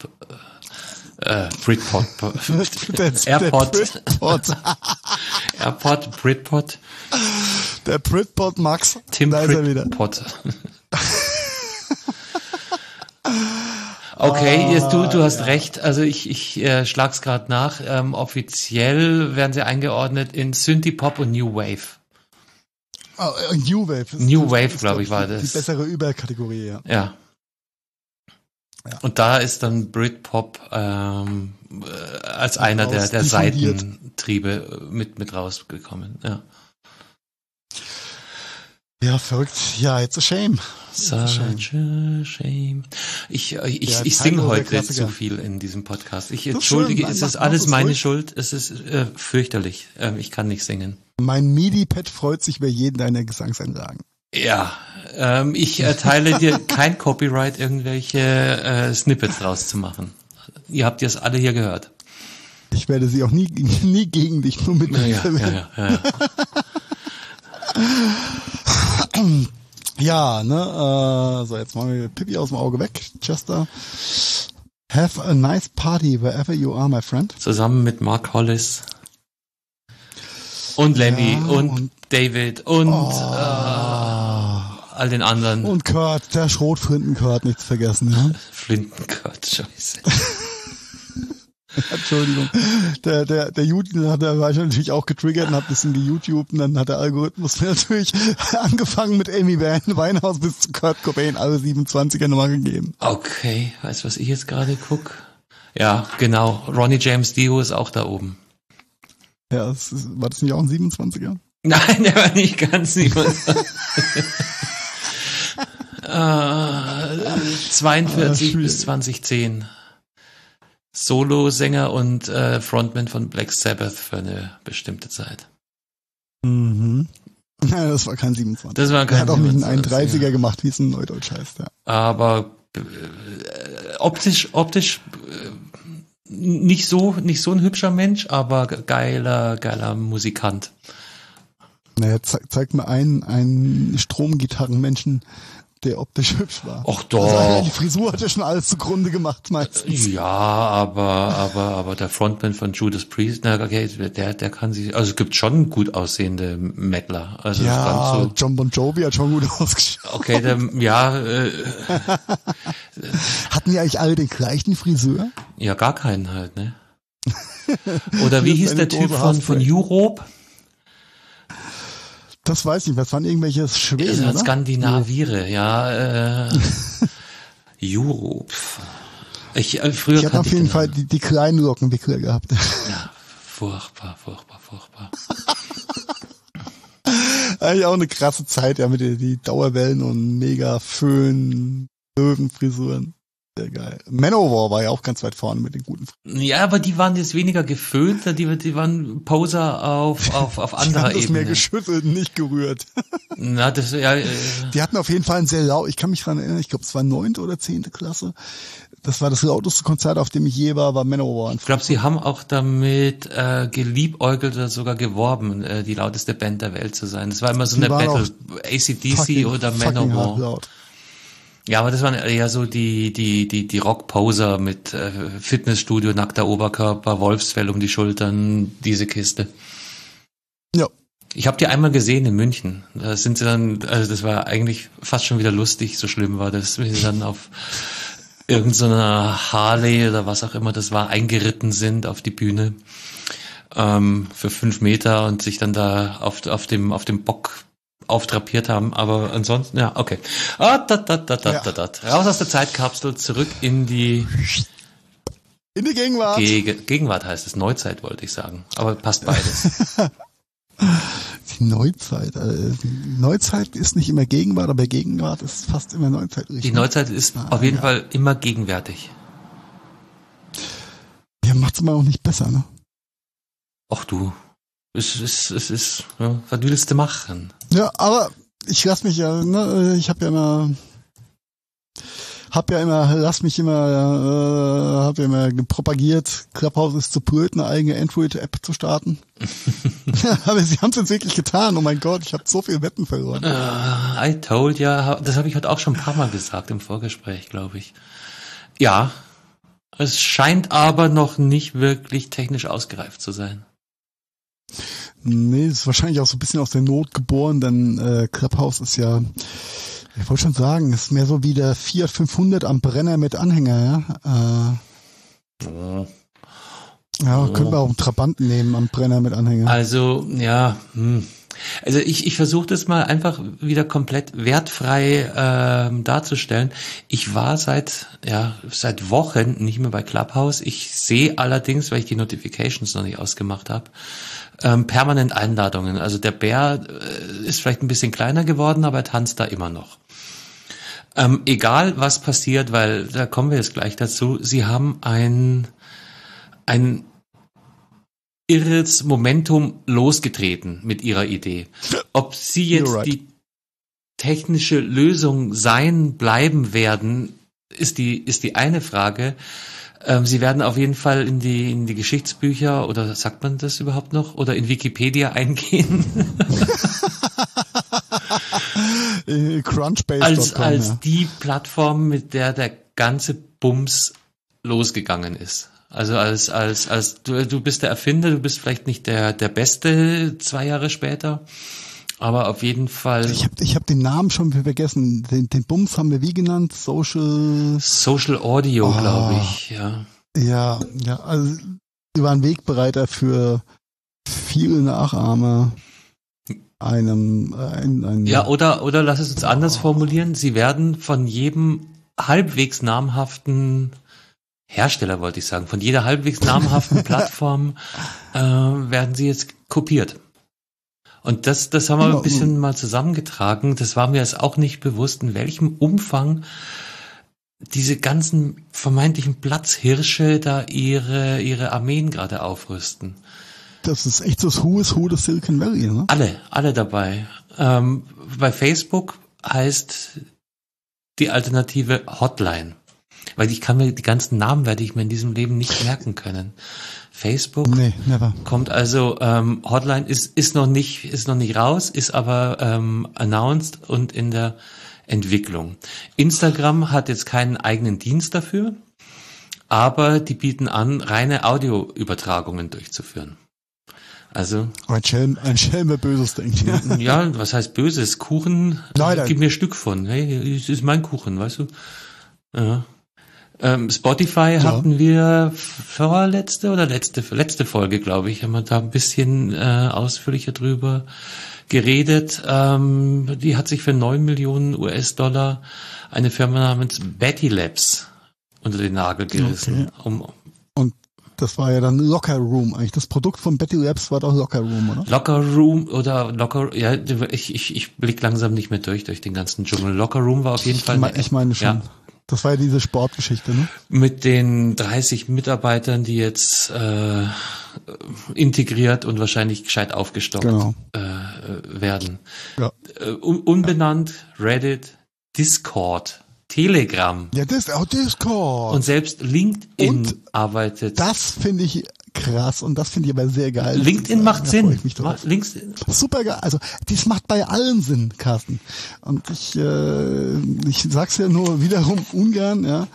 Äh, Britpop. Der, Airport. Der Britpop, Airport, Britpop, der Britpop Max. Tim da ist er wieder. Britpop. Okay, jetzt du, du hast recht. Also ich, ich äh, schlag's gerade nach. Ähm, offiziell werden sie eingeordnet in Synthie-Pop und New Wave. Oh, äh, New Wave. Das New ist- Wave, ist, glaube ich, war die, das. Die bessere Überkategorie, ja. Ja. Ja. Und da ist dann Britpop ähm, äh, als einer der, der diffundiert. Seitentriebe mit, mit rausgekommen. Ja. Ja, verrückt. Ja, it's a shame. Such a a shame. shame. Ich, ich, ich, Der ich singe Title der heute Klassiker. zu viel in diesem Podcast. Ich ist entschuldige, schön. es Mach- ist mach alles das meine ruhig. Schuld. Es ist äh, fürchterlich. Ähm, ich kann nicht singen. Mein MIDI-Pad freut sich über jeden deiner Gesangseinlagen. Ja, ähm, ich erteile dir kein Copyright, irgendwelche äh, Snippets rauszumachen. Ihr habt es alle hier gehört. Ich werde sie auch nie, nie gegen dich nur mit Ja, ja, ja, ja, ja. Ja, ne, äh, so jetzt machen wir Pippi aus dem Auge weg. Chester, have a nice party wherever you are, my friend. Zusammen mit Mark Hollis und Lemmy Ja, und, und- David und Oh. äh, all den anderen. Und Kurt, der Schrotflinten-Kurt, nicht zu vergessen, ja. Flintenkurt, scheiße. Entschuldigung. Der, der, der YouTube hat, der war ich natürlich auch getriggert und hat ein bisschen geYouTubed und dann hat der Algorithmus mir natürlich angefangen mit Amy Winehouse bis zu Kurt Cobain alle siebenundzwanziger Nummer gegeben. Okay, weißt du, was ich jetzt gerade guck? Ja, genau. Ronnie James Dio ist auch da oben. Ja, das ist, war das nicht auch ein siebenundzwanziger? Nein, der war nicht ganz niemand. äh, zweiundvierzig Ah, bis zweitausendzehn. Solo-Sänger und äh, Frontman von Black Sabbath für eine bestimmte Zeit. Mhm. Nein, das war kein siebenundzwanziger. Das war Der hat auch nicht einen siebenundzwanziger. einunddreißiger gemacht, wie es in Neudeutsch heißt, ja. Aber äh, optisch, optisch äh, nicht so, nicht so ein hübscher Mensch, aber geiler, geiler Musikant. Naja, ze zeigt mir einen, einen Stromgitarrenmenschen, der optisch hübsch war. Och doch. Also die Frisur hat ja schon alles zugrunde gemacht meistens. Ja, aber, aber, aber der Frontman von Judas Priest, na, okay, der, der kann sich, also es gibt schon gut aussehende Mettler. Also Ja, ganz so, John Bon Jovi hat schon gut ausgeschaut. okay, der, ja, äh, Hatten die eigentlich alle den gleichen Friseur? ja, gar keinen halt, ne? Oder wie Das ist hieß eine der Typ große von, von Haarspray. Europe? Das weiß ich nicht, was waren irgendwelche Schweden, Äh, oder? Skandinaviere, ja. Äh, Euro. Pff. Ich, äh, früher Ich hatte auf kannte jeden den Fall Namen. die, die kleinen Lockenwickler gehabt. Ja, furchtbar, furchtbar, furchtbar. Eigentlich auch eine krasse Zeit, ja, mit den die Dauerwellen und mega Föhn, Löwenfrisuren. Sehr geil. Manowar war ja auch ganz weit vorne mit den guten Frisuren. Ja, aber die waren jetzt weniger geföhnt, die, die waren Poser auf, auf, auf Die anderer haben das mehr Ebene. geschüttelt, nicht gerührt. Na, das, ja, äh, Die hatten auf jeden Fall ein sehr laut, ich kann mich dran erinnern, ich glaube, es war neunte oder zehnte Klasse. Das war das lauteste Konzert, auf dem ich je war, war Manowar. ich glaube, sie haben auch damit äh, geliebäugelt oder sogar geworben, äh, die lauteste Band der Welt zu sein. Das war immer so Die eine waren Battle, A C D C Fucking- oder fucking hart Manowar. laut. Ja, aber das waren eher so die die die die Rock-Poser mit äh, Fitnessstudio, nackter Oberkörper, Wolfsfell um die Schultern, diese Kiste. Ja. Ich habe die einmal gesehen in München. Da sind sie dann, also das war eigentlich fast schon wieder lustig, so schlimm war das, wie sie dann auf irgendeiner Harley oder was auch immer das war, eingeritten sind auf die Bühne ähm, für fünf Meter und sich dann da auf auf dem auf dem Bock auftrapiert haben, aber ansonsten, ja, okay. Ah, da, da, da, da, Ja. da, da. Raus aus der Zeitkapsel, zurück in die In die Gegenwart. Gege- Gegenwart heißt es, Neuzeit wollte ich sagen, aber passt beides. Die Neuzeit. Äh, Neuzeit ist nicht immer Gegenwart, aber Gegenwart ist fast immer Neuzeit. Die Richtig? Neuzeit ist Ah, auf jeden ja. Fall immer gegenwärtig. Ja, macht's aber auch nicht besser, ne? Ach du, es ist, es ist, ja, was willst du machen? Ja, aber ich lass mich ja, ne, ich habe ja immer, hab ja immer, lass mich immer, äh, hab ja immer propagiert, Clubhouse ist zu blöd, eine eigene Android-App zu starten. Aber sie haben es jetzt wirklich getan. Oh mein Gott, ich habe so viel Wetten verloren. Uh, I told ya, das habe ich heute auch schon ein paar Mal gesagt im Vorgespräch, glaube ich. Ja, es scheint aber noch nicht wirklich technisch ausgereift zu sein. Nee, ist wahrscheinlich auch so ein bisschen aus der Not geboren, denn äh, Clubhouse ist ja, ich wollte schon sagen, ist mehr so wie der Fiat fünfhundert am Brenner mit Anhänger, ja. Äh, Oh. ja, können wir auch einen Trabanten nehmen am Brenner mit Anhänger. Also, ja, hm. Also ich, ich versuche das mal einfach wieder komplett wertfrei ähm, darzustellen. Ich war seit ja seit Wochen nicht mehr bei Clubhouse. Ich sehe allerdings, weil ich die Notifications noch nicht ausgemacht habe, ähm, permanent Einladungen. Also der Bär äh, ist vielleicht ein bisschen kleiner geworden, aber er tanzt da immer noch. Ähm, egal was passiert, weil da kommen wir jetzt gleich dazu. Sie haben ein ein irres Momentum losgetreten mit ihrer Idee. Ob sie jetzt You're right. die technische Lösung sein bleiben werden, ist die ist die eine Frage. Ähm, sie werden auf jeden Fall in die in die Geschichtsbücher oder sagt man das überhaupt noch oder in Wikipedia eingehen Äh, Crunchbase als Punkt com, als ja. die Plattform, mit der der ganze Bums losgegangen ist. Also als als als du, du bist der Erfinder, du bist vielleicht nicht der der Beste zwei Jahre später, aber auf jeden Fall Ich habe ich hab den Namen schon vergessen. Den, den Bums haben wir wie genannt? Social. Social Audio, Ah. glaube ich, ja. Ja, ja, also sie waren Wegbereiter für viele Nachahmer einem ein, ein Ja, oder oder lass es uns anders formulieren, sie werden von jedem halbwegs namhaften Hersteller, wollte ich sagen, von jeder halbwegs namhaften Plattform äh, werden sie jetzt kopiert. Und das, das haben wir Ja, ein bisschen mal zusammengetragen. Das war mir jetzt auch nicht bewusst, in welchem Umfang diese ganzen vermeintlichen Platzhirsche da ihre, ihre Armeen gerade aufrüsten. Das ist echt so das Who is Who des Silicon Valley, ne? Alle, alle dabei. Ähm, bei Facebook heißt die Alternative Hotline. Weil ich kann mir, die ganzen Namen werde ich mir in diesem Leben nicht merken können. Facebook Nee, never. kommt also, ähm, Hotline ist, ist noch nicht, ist noch nicht raus, ist aber, ähm, announced und in der Entwicklung. Instagram hat jetzt keinen eigenen Dienst dafür, aber die bieten an, reine Audioübertragungen durchzuführen. Also, Ein Schelm, ein Schelm, wer Böses denkt. Ja. ja, was heißt Böses? Kuchen, Nein, nein. gib mir ein Stück von. Hey, es ist mein Kuchen, weißt du? Ja. Ähm, Spotify Ja. hatten wir vorletzte oder letzte letzte Folge, glaube ich, haben wir da ein bisschen äh, ausführlicher drüber geredet. Ähm, die hat sich für neun Millionen U S-Dollar eine Firma namens Betty Labs unter den Nagel gerissen. Okay. Um Und das war ja dann Locker Room eigentlich. Das Produkt von Betty Labs war doch Locker Room, oder? Locker Room oder Locker, ja, ich, ich, ich blick langsam nicht mehr durch, durch den ganzen Dschungel. Locker Room war auf jeden Fall. Ich, mein, ich meine schon. Ja. Das war ja diese Sportgeschichte, ne? Mit den dreißig Mitarbeitern, die jetzt äh, integriert und wahrscheinlich gescheit aufgestockt Genau. äh, werden. Ja. Äh, un unbenannt, Reddit, Discord, Telegram Ja, das ist auch Discord. und selbst LinkedIn Und arbeitet. das finde ich krass und das finde ich aber sehr geil. LinkedIn Da macht freue Sinn. ich mich drauf. Ma- LinkedIn. Super geil. Also das macht bei allen Sinn, Carsten. Und ich, äh, ich sag's ja nur wiederum ungern, ja.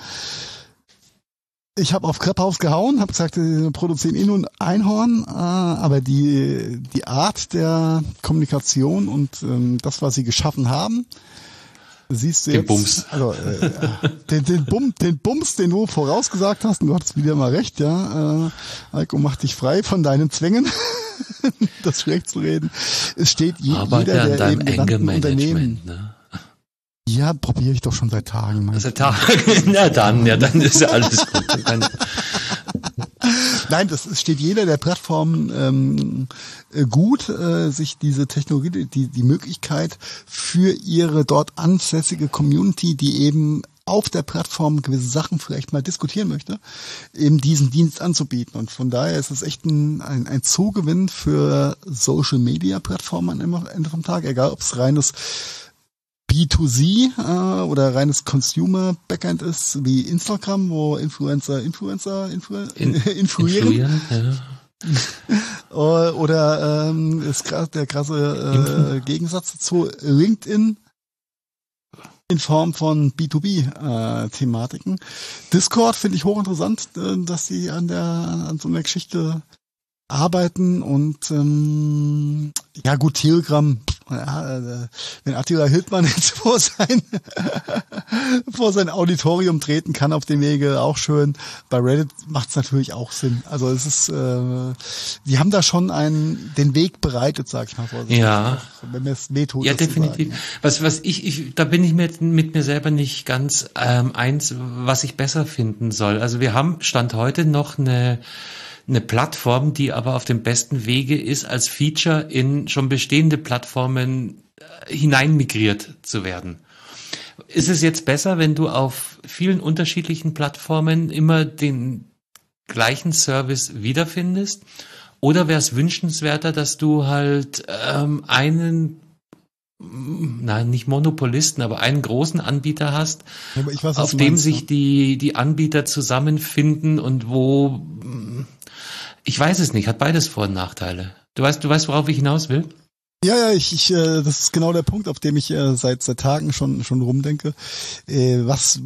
Ich habe auf Clubhouse gehauen, habe gesagt, wir produzieren eh nur ein Einhorn, äh, aber die die Art der Kommunikation und ähm, das, was sie geschaffen haben, siehst du Den jetzt. Bums. Also äh, den, den, Bum, den Bums, den du vorausgesagt hast, und du hattest wieder mal recht, ja. Äh, Heiko, mach dich frei von deinen Zwängen, das schlecht zu reden. Es steht je, Arbeite jeder, an der deinem eben genannten Unternehmen. Anger-Management. Ne? Ja, probiere ich doch schon seit Tagen. Mein Also Tag, na dann, ja, dann ist ja alles gut. Dann, Nein, das es steht jeder der Plattformen ähm, äh, gut, äh, sich diese Technologie, die die Möglichkeit für ihre dort ansässige Community, die eben auf der Plattform gewisse Sachen vielleicht mal diskutieren möchte, eben diesen Dienst anzubieten. Und von daher ist es echt ein, ein, ein Zugewinn für Social-Media-Plattformen am Ende vom Tag, egal ob es reines B zwei C äh, oder reines Consumer-Backend ist, wie Instagram, wo Influencer, Influencer, Influ in, influieren. influieren, ja. Oder, oder ähm, ist krass, der krasse äh, Gegensatz dazu, LinkedIn in Form von B zwei B-Thematiken. Äh, Discord finde ich hochinteressant, äh, dass sie an der an so einer Geschichte arbeiten und ähm, ja gut, Telegram, ja, äh, wenn Attila Hildmann jetzt vor sein vor sein Auditorium treten kann auf dem Wege, auch schön. Bei Reddit macht es natürlich auch Sinn. Also es ist, äh, die haben da schon einen den Weg bereitet, sag ich mal vorsichtig. Ja. Wenn mir es wehtut. Ja, das zu definitiv. sagen. Was, was ich, ich, da bin ich mit, mit mir selber nicht ganz ähm, eins, was ich besser finden soll. Also wir haben Stand heute noch eine eine Plattform, die aber auf dem besten Wege ist, als Feature in schon bestehende Plattformen äh, hineinmigriert zu werden. Ist es jetzt besser, wenn du auf vielen unterschiedlichen Plattformen immer den gleichen Service wiederfindest? Oder wäre es wünschenswerter, dass du halt ähm, einen, nein, nicht Monopolisten, aber einen großen Anbieter hast, Ja, aber ich weiß, was auf du dem meinst, sich ja. die die Anbieter zusammenfinden und wo, ich weiß es nicht, hat beides Vor- und Nachteile. Du weißt, du weißt, worauf ich hinaus will? Ja, ja, ich, ich, äh, das ist genau der Punkt, auf dem ich äh, seit seit Tagen schon schon rumdenke. Äh, was,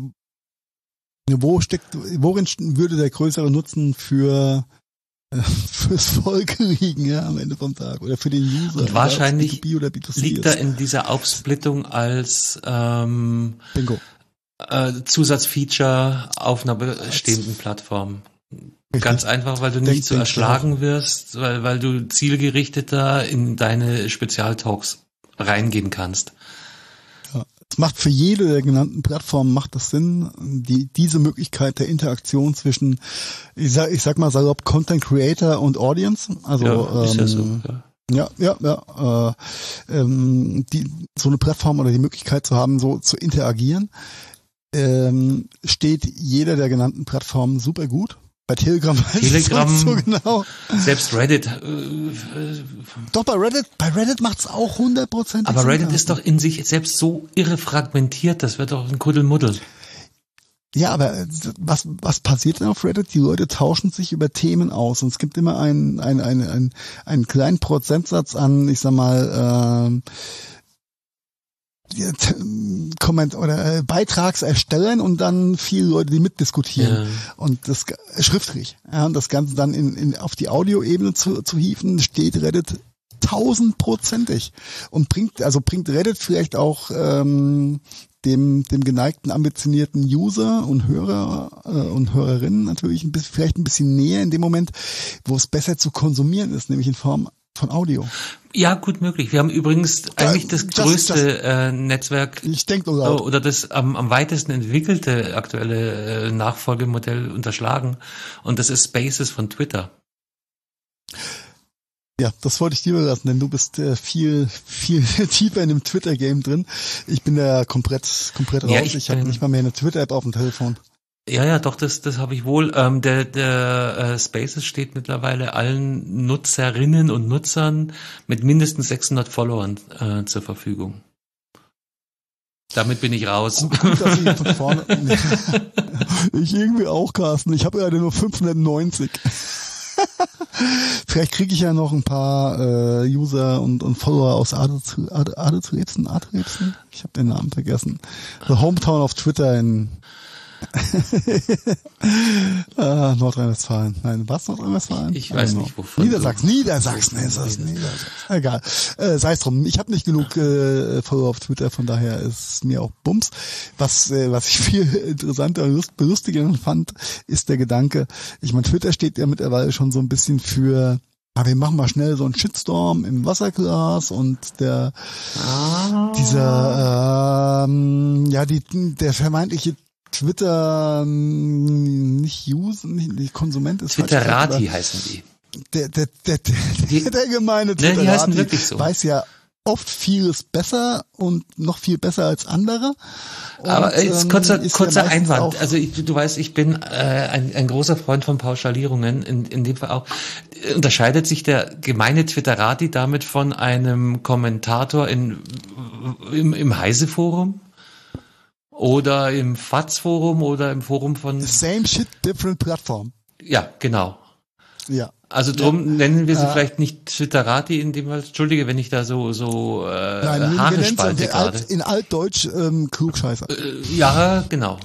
wo steckt, worin würde der größere Nutzen für äh, fürs Volk liegen, ja, am Ende vom Tag oder für den User? Und wahrscheinlich B zwei B oder B zwei C liegt da ist. in dieser Aufsplittung als ähm, Bingo. äh, Zusatzfeature auf einer bestehenden Plattform. Richtig. Ganz einfach, weil du Denk- nicht so denk erschlagen wirst, weil, weil du zielgerichteter in deine Spezialtalks reingehen kannst. Ja. Es macht für jede der genannten Plattformen macht das Sinn, die diese Möglichkeit der Interaktion zwischen, ich sag, ich sag mal salopp, Content Creator und Audience. Also Ja, ist ja so. ähm, Ja. Ja, ja, ja. Äh, ähm, die, so eine Plattform oder die Möglichkeit zu haben, so zu interagieren, ähm, steht jeder der genannten Plattformen super gut. Bei Telegram weiß Telegram, ich so genau. Selbst Reddit. Äh, äh, Doch, bei Reddit, bei Reddit macht's auch hundert Prozent. aber Reddit ist doch in sich selbst so irre fragmentiert, das wird doch ein Kuddelmuddel. Ja, aber äh, was was passiert denn auf Reddit? Die Leute tauschen sich über Themen aus und es gibt immer einen einen einen einen, einen kleinen Prozentsatz an, ich sag mal, ähm, Comment oder äh, Beitragserstellern und dann viele Leute, die mitdiskutieren. Ja. Und das schriftlich. Ja, und das Ganze dann in, in auf die Audioebene zu, zu hieven, steht Reddit tausendprozentig. Und bringt, also bringt Reddit vielleicht auch ähm, dem dem geneigten, ambitionierten User und Hörer äh, und Hörerinnen natürlich ein bisschen, vielleicht ein bisschen näher in dem Moment, wo es besser zu konsumieren ist, nämlich in Form von Audio. Ja, gut möglich. Wir haben übrigens eigentlich das just, größte just, äh, Netzwerk ich denk nur äh, oder das am, am weitesten entwickelte aktuelle äh, Nachfolgemodell unterschlagen. Und das ist Spaces von Twitter. Ja, das wollte ich dir überlassen, denn du bist äh, viel, viel tiefer in dem Twitter-Game drin. Ich bin da komplett, komplett raus. Ja, ich ich habe bin- nicht mal mehr eine Twitter-App auf dem Telefon. Ja, ja, doch, das, das habe ich wohl. Ähm, der der äh, Spaces steht mittlerweile allen Nutzerinnen und Nutzern mit mindestens sechshundert Followern äh, zur Verfügung. Damit bin ich raus. Gut, dass ich von vorne. Ich irgendwie auch, Carsten. Ich habe ja nur fünfhundertneunzig. Vielleicht kriege ich ja noch ein paar äh, User und, und Follower aus Adel- Adel- Adelsrebsen. Adelsrebsen? Ich habe den Namen vergessen. The Hometown of Twitter in ah, Nordrhein-Westfalen. Nein, was Nordrhein-Westfalen? Ich weiß nicht, wovon Niedersachsen, du- Niedersachsen ist das. Niedersachsen. Egal. Äh, sei es drum. Ich habe nicht genug äh, Follower auf Twitter, von daher ist mir auch Bums. Was äh, was ich viel interessanter und lust- belustigender fand, ist der Gedanke, ich meine, Twitter steht ja mittlerweile schon so ein bisschen für aber wir machen mal schnell so einen Shitstorm im Wasserglas und der Ah. dieser ähm, ja die der vermeintliche Twitter ähm, nicht User, nicht, nicht Konsument ist falsch gesagt, Twitterati aber heißen die. der der der der, der, der gemeine Ne, die heißen Twitterati wirklich so. weiß ja oft vieles besser und noch viel besser als andere. Und, Aber jetzt ähm, kurzer, ist ja kurzer meistens Einwand. auch- Also ich, du weißt, ich bin äh, ein, ein großer Freund von Pauschalierungen, in, in dem Fall auch. Unterscheidet sich der gemeine Twitterati damit von einem Kommentator in, im, im Heise-Forum? Oder im F A Z-Forum oder im Forum von... Same shit, different platform. Ja, genau. Ja. Also drum nennen wir sie Äh, vielleicht nicht Twitterati in dem Fall. Entschuldige, wenn ich da so so äh, Nein, wir Haare nennen's spalte in, gerade. Alt, in Altdeutsch ähm, Klugscheißer. Äh, ja, genau.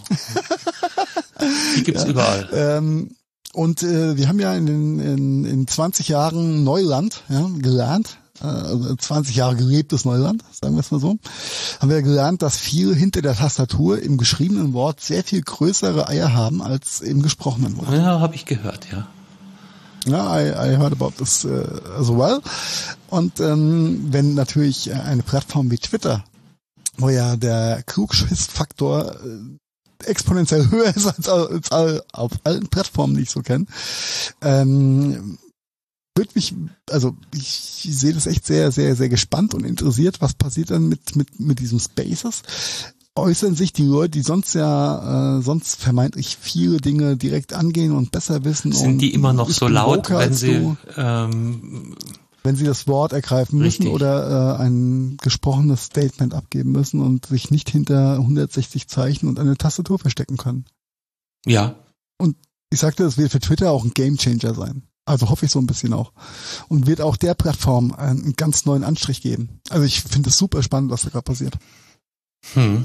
Die gibt's überall. Ähm, und äh, wir haben ja in den in, in zwanzig Jahren Neuland ja, gelernt, äh, also zwanzig Jahre gelebtes Neuland, sagen wir es mal so, haben wir gelernt, dass viele hinter der Tastatur im geschriebenen Wort sehr viel größere Eier haben als im gesprochenen Wort. Ja, habe ich gehört, ja. Ja, I, I heard about this uh, as well. Und ähm, wenn natürlich eine Plattform wie Twitter, wo ja der Klugschiss-Faktor äh, exponentiell höher ist als, als, als auf allen Plattformen, die ich so kenne, ähm, wird mich, also ich, ich sehe das echt sehr, sehr, sehr gespannt und interessiert, was passiert dann mit mit mit diesem Spaces. Äußern sich die Leute, die sonst ja äh, sonst vermeintlich viele Dinge direkt angehen und besser wissen. Sind und die immer noch ich so bin laut, woker wenn als sie du, ähm, wenn sie das Wort ergreifen müssen Richtig. oder äh, ein gesprochenes Statement abgeben müssen und sich nicht hinter hundertsechzig Zeichen und eine Tastatur verstecken können? ja, Ich sagte, das wird für Twitter auch ein Gamechanger sein. Also hoffe ich so ein bisschen auch. Und wird auch der Plattform einen ganz neuen Anstrich geben. Also ich finde es super spannend, was da gerade passiert. hm.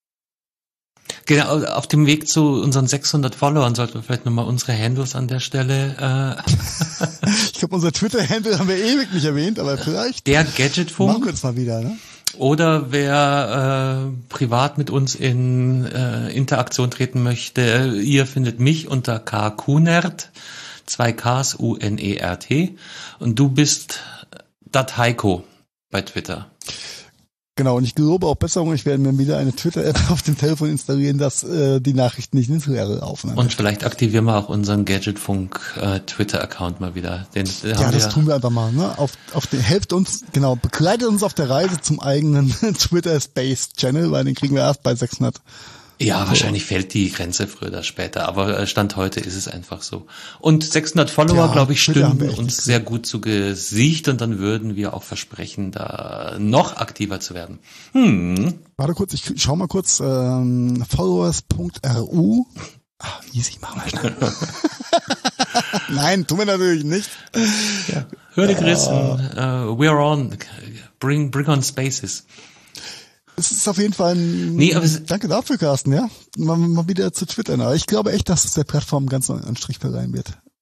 Genau, auf dem Weg zu unseren sechshundert Followern sollten wir vielleicht nochmal unsere Handles an der Stelle, äh, Ich glaube, unser Twitter-Handle haben wir ewig nicht erwähnt, aber vielleicht der machen wir Gadgetfunk das mal wieder, ne? oder wer äh, privat mit uns in äh, Interaktion treten möchte, ihr findet mich unter kqnert, zwei Ks, U N E R T und du bist dat Heiko bei Twitter. Genau, und ich gelobe auch Besserung, ich werde mir wieder eine Twitter-App auf dem Telefon installieren, dass äh, die Nachrichten nicht ins Leere laufen. Und vielleicht aktivieren wir auch unseren Gadgetfunk äh, Twitter-Account mal wieder. Den, den ja, haben das wir, tun wir einfach mal. Ne? Auf, auf den, helft uns, genau, begleitet uns auf der Reise zum eigenen Twitter-Space-Channel, weil den kriegen wir erst bei sechshundert. Ja, wahrscheinlich fällt die Grenze früher oder später, aber äh, Stand heute ist es einfach so. Und sechshundert Follower, Ja, glaube ich, Twitter haben wir stünden echt uns nicht sehr gut zu Gesicht und dann würden wir auch versprechen, da noch aktiver zu werden. Hm. Warte kurz, ich schau mal kurz, ähm, followers punkt r u. Ah, easy, machen wir schnell. Nein, tun wir natürlich nicht. Ja. Hörde Chris, uh, we're on, bring, bring on Spaces. Es ist auf jeden Fall ein, Nee, aber es- danke dafür, Carsten, ja. Mal, mal wieder zu twittern. Aber ich glaube echt, dass es der Plattform einen ganz neuen Anstrich verleihen wird.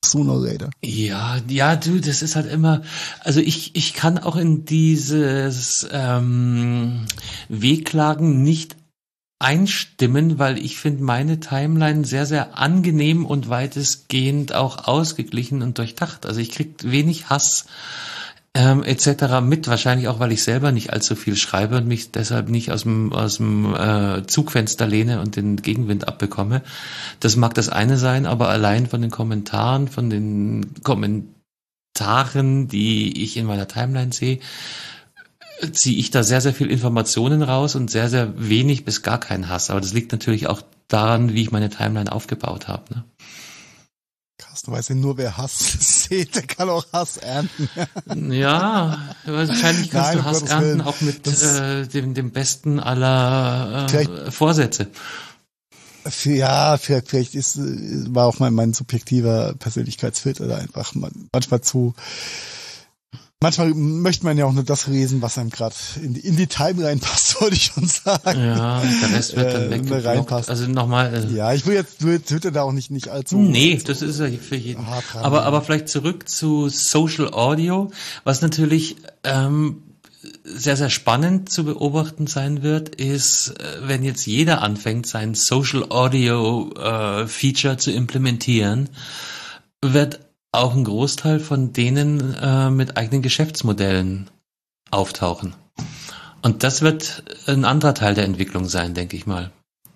Sooner or later. Ja, ja, du, das ist halt immer, also ich, ich kann auch in dieses ähm, Wehklagen nicht einstimmen, weil ich finde meine Timeline sehr, sehr angenehm und weitestgehend auch ausgeglichen und durchdacht. Also ich krieg wenig Hass ähm, et cetera mit, wahrscheinlich auch, weil ich selber nicht allzu viel schreibe und mich deshalb nicht aus dem aus dem äh, Zugfenster lehne und den Gegenwind abbekomme. Das mag das eine sein, aber allein von den Kommentaren, von den Kommentaren, die ich in meiner Timeline sehe, ziehe ich da sehr, sehr viel Informationen raus und sehr, sehr wenig bis gar keinen Hass. Aber das liegt natürlich auch daran, wie ich meine Timeline aufgebaut habe. Ne? Krass, du weißt ja nur, wer Hass sieht, der kann auch Hass ernten. Ja, wahrscheinlich kannst Nein, du Hass um ernten, Willen. auch mit Das, äh, dem, dem besten aller äh, Vorsätze. Ja, vielleicht, vielleicht ist, war auch mein, mein subjektiver Persönlichkeitsfilter da einfach manchmal zu. Manchmal möchte man ja auch nur das lesen, was einem gerade in die, in die Timeline passt, wollte ich schon sagen. Ja, der Rest wird dann äh, weggeblockt. reinpasst. Also nochmal. Äh, ja, ich will jetzt will Twitter da auch nicht nicht allzu. Nee, allzu das ist ja für jeden. hart dran Aber gehen. aber vielleicht zurück zu Social Audio, was natürlich ähm, sehr, sehr spannend zu beobachten sein wird, ist, wenn jetzt jeder anfängt, sein Social Audio äh, Feature zu implementieren, wird auch ein Großteil von denen äh, mit eigenen Geschäftsmodellen auftauchen. Und das wird ein anderer Teil der Entwicklung sein, denke ich mal.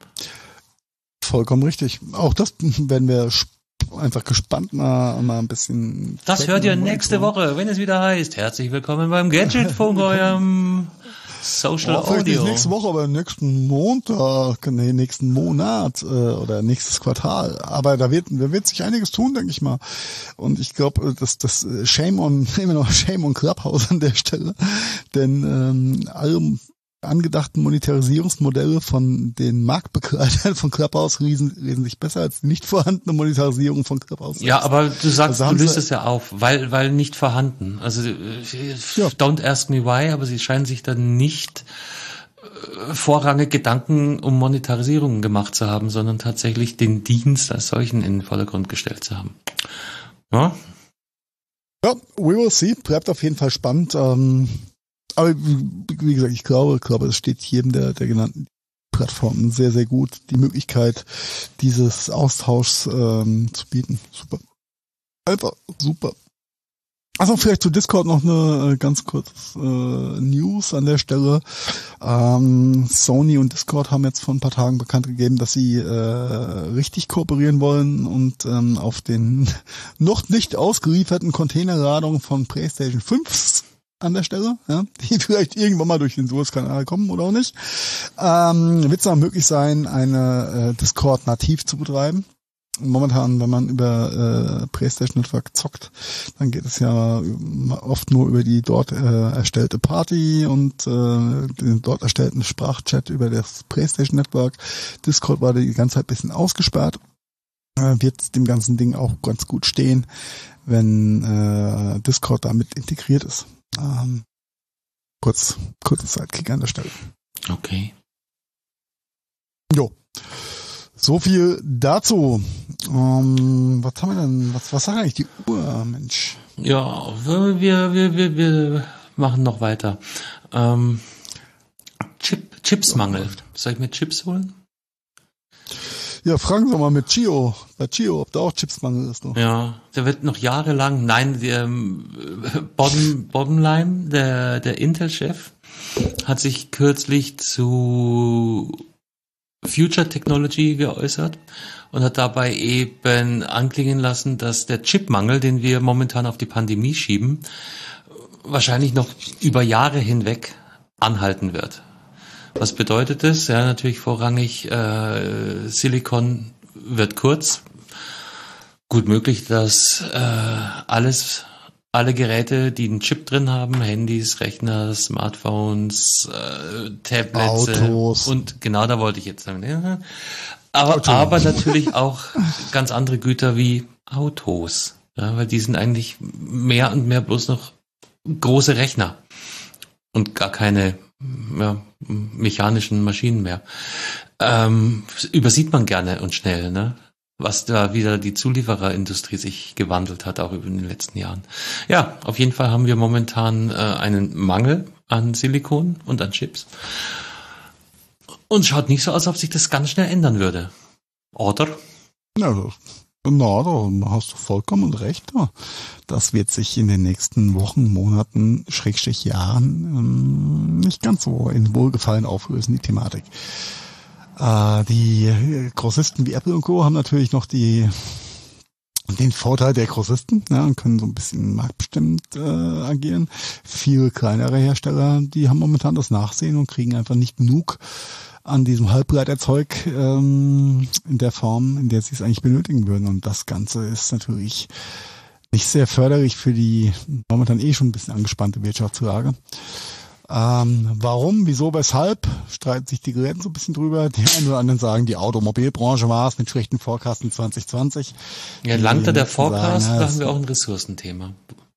Vollkommen richtig. Auch das werden wir einfach gespannt mal, mal ein bisschen. Das hört ihr nächste Woche, wenn es wieder heißt, herzlich willkommen beim Gadgetfunk, eurem Social oh, vielleicht Audio. nicht nächste Woche, aber nächsten Montag, nee, nächsten Monat äh, oder nächstes Quartal. Aber da wird, da wird sich einiges tun, denke ich mal. Und ich glaube, dass das Shame on, immer noch Shame on Clubhouse an der Stelle, denn ähm, alle angedachten Monetarisierungsmodelle von den Marktbegleitern von Clubhouse lesen, lesen sich besser als die nicht vorhandene Monetarisierung von Clubhouse. Ja, aber du sagst, Also du löst sie- es ja auf, weil weil nicht vorhanden. Also äh, Ja. don't ask me why, aber sie scheinen sich dann nicht äh, vorrangig Gedanken um Monetarisierung gemacht zu haben, sondern tatsächlich den Dienst als solchen in den Vordergrund gestellt zu haben. Ja? Ja, we will see. Bleibt auf jeden Fall spannend. Ähm, aber wie, wie gesagt, ich glaube, ich glaube, es steht jedem der, der genannten Plattformen sehr, sehr gut, die Möglichkeit, dieses Austauschs ähm, zu bieten. Super. Einfach super. Also vielleicht zu Discord noch eine äh, ganz kurze äh, News an der Stelle. Ähm, Sony und Discord haben jetzt vor ein paar Tagen bekannt gegeben, dass sie äh, richtig kooperieren wollen und ähm, auf den noch nicht ausgelieferten Containerladungen von PlayStation fünf an der Stelle, ja, die vielleicht irgendwann mal durch den Suezkanal kommen oder auch nicht, ähm, wird es auch möglich sein, eine äh, Discord nativ zu betreiben. Momentan, wenn man über äh, PlayStation Network zockt, dann geht es ja oft nur über die dort äh, erstellte Party und äh, den dort erstellten Sprachchat über das PlayStation Network. Discord war die ganze Zeit ein bisschen ausgesperrt. Äh, wird dem ganzen Ding auch ganz gut stehen, wenn äh, Discord damit integriert ist. Ähm, kurz, kurzer Sidekick an der Stelle. Okay. Jo. So viel dazu. Ähm, was haben wir denn? Was, was sagt eigentlich die Uhr, Mensch? Ja, wir, wir, wir, wir machen noch weiter. Ähm, Chip, Chipsmangel. Soll ich mir Chips holen? Ja, fragen Sie mal mit Gio, bei Gio, ob da auch Chipsmangel ist. Noch. Ja, der wird noch jahrelang, nein, der ähm, Bodden, Boddenleim, der, der Intel-Chef, hat sich kürzlich zu Future Technology geäußert und hat dabei eben anklingen lassen, dass der Chipmangel, den wir momentan auf die Pandemie schieben, wahrscheinlich noch über Jahre hinweg anhalten wird. Was bedeutet das? Ja, natürlich vorrangig äh, Silicon wird kurz. Gut möglich, dass äh, alles, alle Geräte, die einen Chip drin haben, Handys, Rechner, Smartphones, äh, Tablets Autos. Und genau da wollte ich jetzt sagen. Ja. Aber, Auto. aber natürlich auch ganz andere Güter wie Autos. Ja, weil die sind eigentlich mehr und mehr bloß noch große Rechner und gar keine ja, mechanischen Maschinen mehr. Ähm, übersieht man gerne und schnell, ne? was da wieder die Zuliefererindustrie sich gewandelt hat, auch über den letzten Jahren. Ja, auf jeden Fall haben wir momentan äh, einen Mangel an Silikon und an Chips. Und schaut nicht so aus, als ob sich das ganz schnell ändern würde. Oder? Ja, na, da hast du vollkommen recht. Das wird sich in den nächsten Wochen, Monaten, Schrägstrich Jahren ähm, nicht ganz so in Wohlgefallen auflösen, die Thematik. Äh, die Grossisten wie Apple und Co. haben natürlich noch die den Vorteil der Grossisten, ja, und können so ein bisschen marktbestimmt äh, agieren. Viele kleinere Hersteller, die haben momentan das Nachsehen und kriegen einfach nicht genug an diesem Halbleiterzeug ähm, in der Form, in der sie es eigentlich benötigen würden. Und das Ganze ist natürlich nicht sehr förderlich für die momentan eh schon ein bisschen angespannte Wirtschaftslage. Ähm, warum, wieso, weshalb, streiten sich die Geräte so ein bisschen drüber. Die einen oder anderen sagen, die Automobilbranche war es mit schlechten Forecasten zwanzig zwanzig. Ja, langte der Forecast, sagen, ja, da haben wir auch ein Ressourcenthema.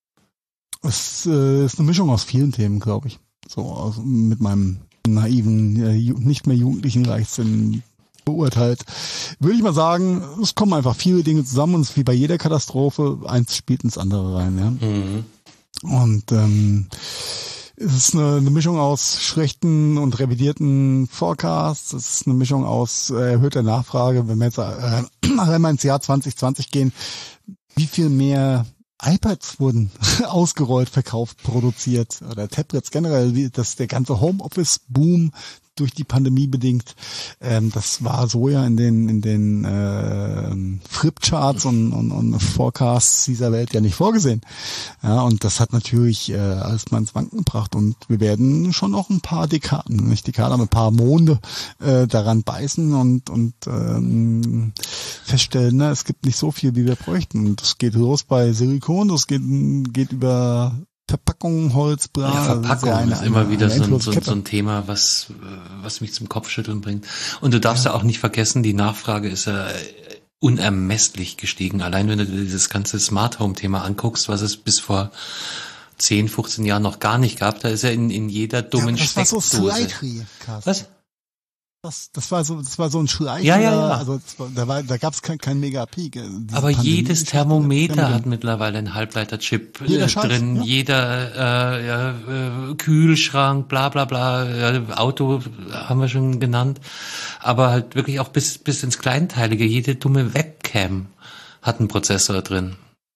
Es äh, ist eine Mischung aus vielen Themen, glaube ich. So also mit meinem naiven, äh, nicht mehr jugendlichen Leichtsinn beurteilt. Würde ich mal sagen, es kommen einfach viele Dinge zusammen und es ist wie bei jeder Katastrophe, eins spielt ins andere rein. Ja? Mhm. Und ähm, es ist eine, eine Mischung aus schlechten und revidierten Forecasts, es ist eine Mischung aus äh, erhöhter Nachfrage. Wenn wir jetzt äh, einmal ins Jahr zwanzig zwanzig gehen, wie viel mehr iPads wurden ausgerollt, verkauft, produziert oder Tablets generell, wie das der ganze Homeoffice-Boom durch die Pandemie bedingt, ähm, das war so ja in den in den äh, Flipcharts und, und, und Forecasts dieser Welt ja nicht vorgesehen. Ja, und das hat natürlich äh, alles mal ins Wanken gebracht und wir werden schon noch ein paar Dekaden, nicht Dekaden, aber ein paar Monde äh, daran beißen und und ähm, feststellen, ne, es gibt nicht so viel, wie wir bräuchten. Und das geht los bei Silikon, das geht geht über Verpackung, Holz, bla. Ja, Verpackung eine, ist immer eine, wieder eine so, ein, so, so ein Thema, was was mich zum Kopfschütteln bringt. Und du darfst ja, ja auch nicht vergessen, die Nachfrage ist ja unermesslich gestiegen. Allein wenn du dir dieses ganze Smart Home Thema anguckst, was es bis vor zehn, fünfzehn Jahren noch gar nicht gab, da ist ja in, in jeder dummen ja, das Steckdose. War so Slide-Tree, was? Das, das war so, das war so ein Schleicher. Ja, ja, ja. Also war, da war, da gab es kein, kein Mega-Peak. Aber jedes Thermometer hat mittlerweile einen Halbleiterchip äh, Scheiß, drin. Ja. Jeder äh, ja, äh, Kühlschrank, bla bla bla. Ja, Auto haben wir schon genannt. Aber halt wirklich auch bis bis ins Kleinteilige. Jede dumme Webcam hat einen Prozessor drin.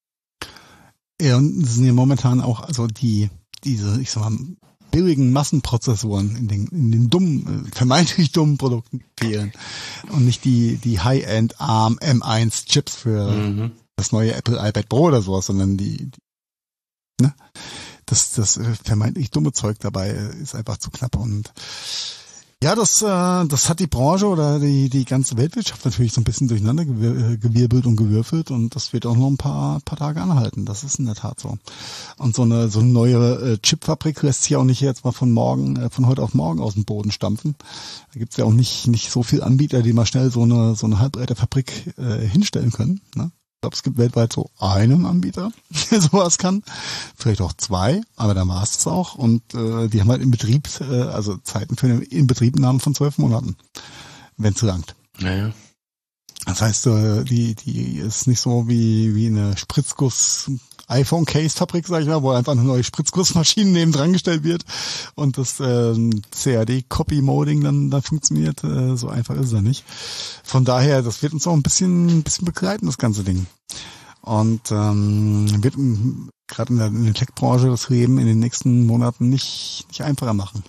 Ja, und es sind ja momentan auch also die diese, ich sag mal, billigen Massenprozessoren in den, in den dummen, vermeintlich dummen Produkten fehlen und nicht die, die High-End ARM M eins Chips für mhm. das neue Apple iPad Pro oder sowas, sondern die, die ne? das, das vermeintlich dumme Zeug dabei ist einfach zu knapp und ja, das, äh, das hat die Branche oder die, die ganze Weltwirtschaft natürlich so ein bisschen durcheinander gewir- gewirbelt und gewürfelt und das wird auch noch ein paar, paar Tage anhalten. Das ist in der Tat so. Und so eine, so eine neue äh, Chipfabrik lässt sich ja auch nicht jetzt mal von morgen, äh, von heute auf morgen aus dem Boden stampfen. Da gibt's ja auch nicht, nicht so viel Anbieter, die mal schnell so eine, so eine Halbleiterfabrik äh, hinstellen können, ne? Ich glaube, es gibt weltweit so einen Anbieter, der sowas kann. Vielleicht auch zwei, aber da war es das auch. Und äh, die haben halt im Betrieb, äh, also Zeiten für eine Inbetriebnahme von zwölf Monaten, wenn es langt. Naja. Das heißt, äh, die die ist nicht so wie wie eine Spritzguss iPhone-Case-Fabrik, sag ich mal, wo einfach eine neue Spritzgussmaschine neben dran gestellt wird und das äh, C A D-Copy-Moding dann da funktioniert. Äh, so einfach ist es ja nicht. Von daher, das wird uns auch ein bisschen ein bisschen begleiten, das ganze Ding. Und ähm, wird gerade in der, in der Tech-Branche das Leben in den nächsten Monaten nicht nicht einfacher machen.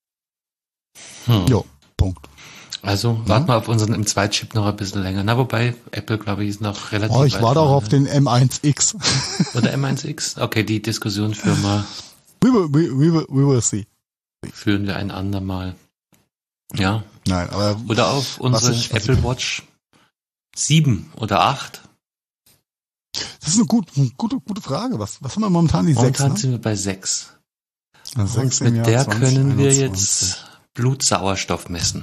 Hm. Jo, Punkt. Also warten wir auf unseren M zwei Chip noch ein bisschen länger. Na, wobei Apple, glaube ich, ist noch relativ Oh, ich weit warte auch vorne. auf den M eins X. Oder M eins X? Okay, die Diskussion führen wir, We will, we, we will, we will see. führen wir ein andermal. Ja. Nein, aber Oder auf unsere ich- was Apple ich- Watch sieben oder acht. das ist eine gute, eine gute, gute Frage. Was, was haben wir momentan? Die sechs, Momentan ne? sind wir bei sechs. Na, sechs Und im mit Jahr der zwanzig können wir einundzwanzig. jetzt Blutsauerstoff messen.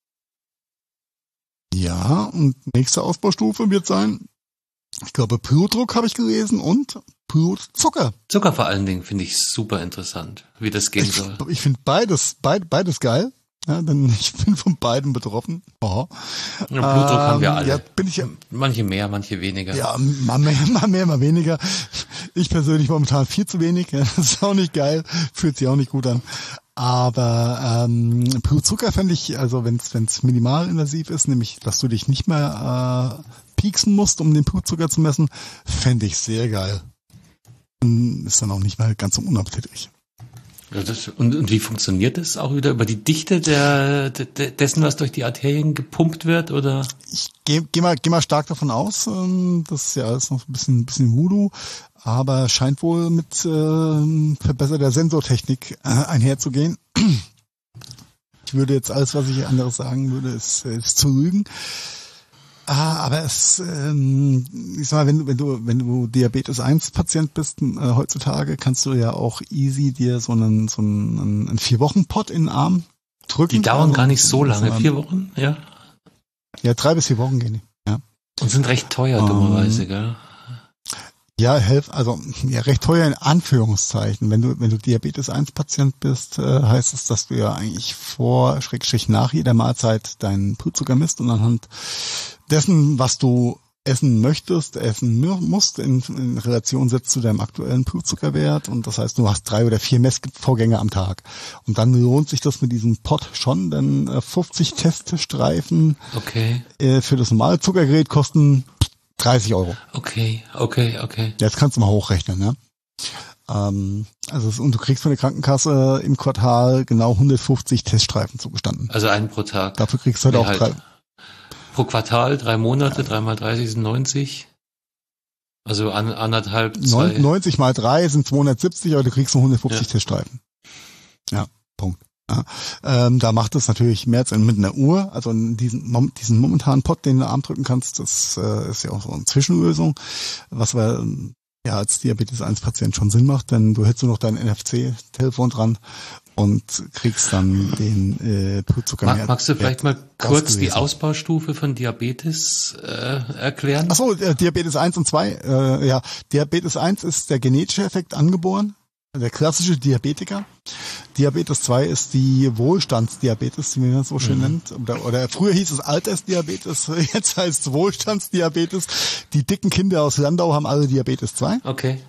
Ja, und nächste Ausbaustufe wird sein, ich glaube, Blutdruck habe ich gelesen und Blutzucker. Zucker vor allen Dingen finde ich super interessant, wie das gehen Ich, soll. ich finde beides, beid, beides geil. Ja, denn ich bin von beiden betroffen. Oh. Ja, Blutdruck ähm, haben wir alle. Ja, bin ich ja. Manche mehr, manche weniger. Ja, mal mehr, mal mehr, mal weniger. Ich persönlich momentan viel zu wenig. Das ist auch nicht geil. Fühlt sich auch nicht gut an. Aber ähm, Blutzucker fände ich, also wenn es wenn es minimalinvasiv ist, nämlich, dass du dich nicht mehr äh, pieksen musst, um den Blutzucker zu messen, fände ich sehr geil. Ist dann auch nicht mal ganz so unappetitlich. Ja, das, und, und wie funktioniert das auch wieder über die Dichte der, de, dessen, was durch die Arterien gepumpt wird, oder? Ich gehe geh mal, geh mal stark davon aus, ähm, das ist ja alles noch ein bisschen, ein bisschen Voodoo, aber scheint wohl mit äh, verbesserter Sensortechnik äh, einherzugehen. Ich würde jetzt alles, was ich anderes sagen würde, ist, ist zu lügen. Ah, aber es, ähm, ich sag mal, wenn du, wenn du, wenn du Diabetes eins Patient bist, äh, heutzutage kannst du ja auch easy dir so einen, so einen, einen vier Wochen Pot in den Arm drücken. Die dauern also, gar nicht so lange, vier Wochen, ja? Ja, drei bis vier Wochen gehen die, ja. Und sind recht teuer, um, dummerweise, gell? Ja, helf, also, ja, recht teuer in Anführungszeichen. Wenn du, wenn du Diabetes eins Patient bist, äh, heißt es, dass du ja eigentlich vor, Schrägstrich nach jeder Mahlzeit deinen Blutzucker misst und anhand dessen, was du essen möchtest, essen musst, in, in Relation setzt zu deinem aktuellen Blutzuckerwert. Und das heißt, du hast drei oder vier Messvorgänge am Tag. Und dann lohnt sich das mit diesem Pot schon, denn äh, fünfzig Teststreifen okay. äh, für das normale Zuckergerät kosten dreißig Euro. Okay, okay, okay. Jetzt kannst du mal hochrechnen, ne? Ähm, also und du kriegst von der Krankenkasse im Quartal genau hundertfünfzig Teststreifen zugestanden. Also einen pro Tag. Dafür kriegst du halt nee, auch halt. drei. Pro Quartal, drei Monate, drei mal dreißig sind neunzig. Also an, anderthalb, zwei. neunzig mal drei sind zweihundertsiebzig, aber du kriegst nur hundertfünfzig ja. Teststreifen. Ja, Punkt. Ja, ähm, da macht es natürlich mehr als mit einer Uhr. Also diesen, diesen momentanen Pot, den du in den Arm drücken kannst, das äh, ist ja auch so eine Zwischenlösung, was wir ja als Diabetes eins Patient schon Sinn macht, denn du hältst nur noch dein N F C-Telefon dran und kriegst dann den äh, Blutzucker Mag, mehr. Magst du vielleicht mal kurz die Ausbaustufe von Diabetes äh, erklären? Achso, äh, Diabetes eins und zwei. Äh, ja, Diabetes eins ist der genetische Effekt angeboren. Der klassische Diabetiker. Diabetes zwei ist die Wohlstandsdiabetes, wie man das so schön mhm. nennt. Oder, oder früher hieß es Altersdiabetes, jetzt heißt es Wohlstandsdiabetes. Die dicken Kinder aus Landau haben alle Diabetes zwei. Okay.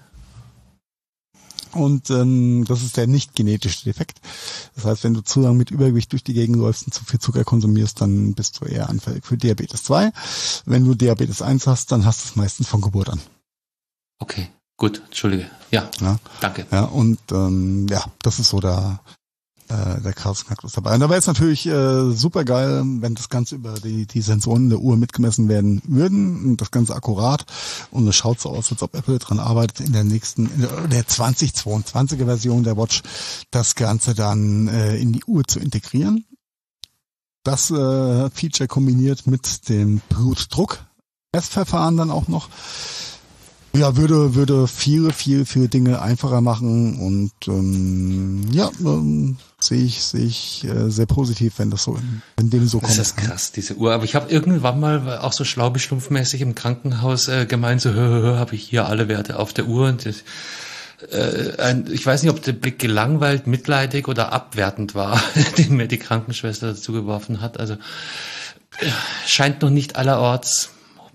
Und ähm, das ist der nicht genetische Defekt. Das heißt, wenn du zu lange mit Übergewicht durch die Gegend läufst und zu viel Zucker konsumierst, dann bist du eher anfällig für Diabetes zwei. Wenn du Diabetes eins hast, dann hast du es meistens von Geburt an. Okay. Gut, entschuldige. Ja, ja, danke. Ja, und ähm, ja, das ist so der äh, der Chaos-Knacktus dabei. Und dabei ist natürlich äh, super geil, wenn das Ganze über die die Sensoren der Uhr mitgemessen werden würden und das Ganze akkurat. Und es schaut so aus, als ob Apple dran arbeitet, in der nächsten, in der, der zwanzig zweiundzwanziger Version der Watch das Ganze dann äh, in die Uhr zu integrieren. Das äh, Feature kombiniert mit dem Blutdruck-Messverfahren dann auch noch. Ja, würde würde viele, viele, viele Dinge einfacher machen und ähm, ja, ähm, sehe ich sehe ich äh, sehr positiv, wenn das so wenn dem so kommt. Das ist krass, diese Uhr. Aber ich habe irgendwann mal auch so schlaubeschlumpfmäßig im Krankenhaus äh, gemeint, so hör, hör, hör, habe ich hier alle Werte auf der Uhr. Und das, äh, ein, ich weiß nicht, ob der Blick gelangweilt, mitleidig oder abwertend war, den mir die Krankenschwester dazu geworfen hat. Also äh, scheint noch nicht allerorts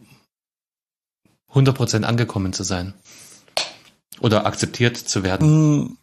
hundert Prozent angekommen zu sein. Oder akzeptiert zu werden.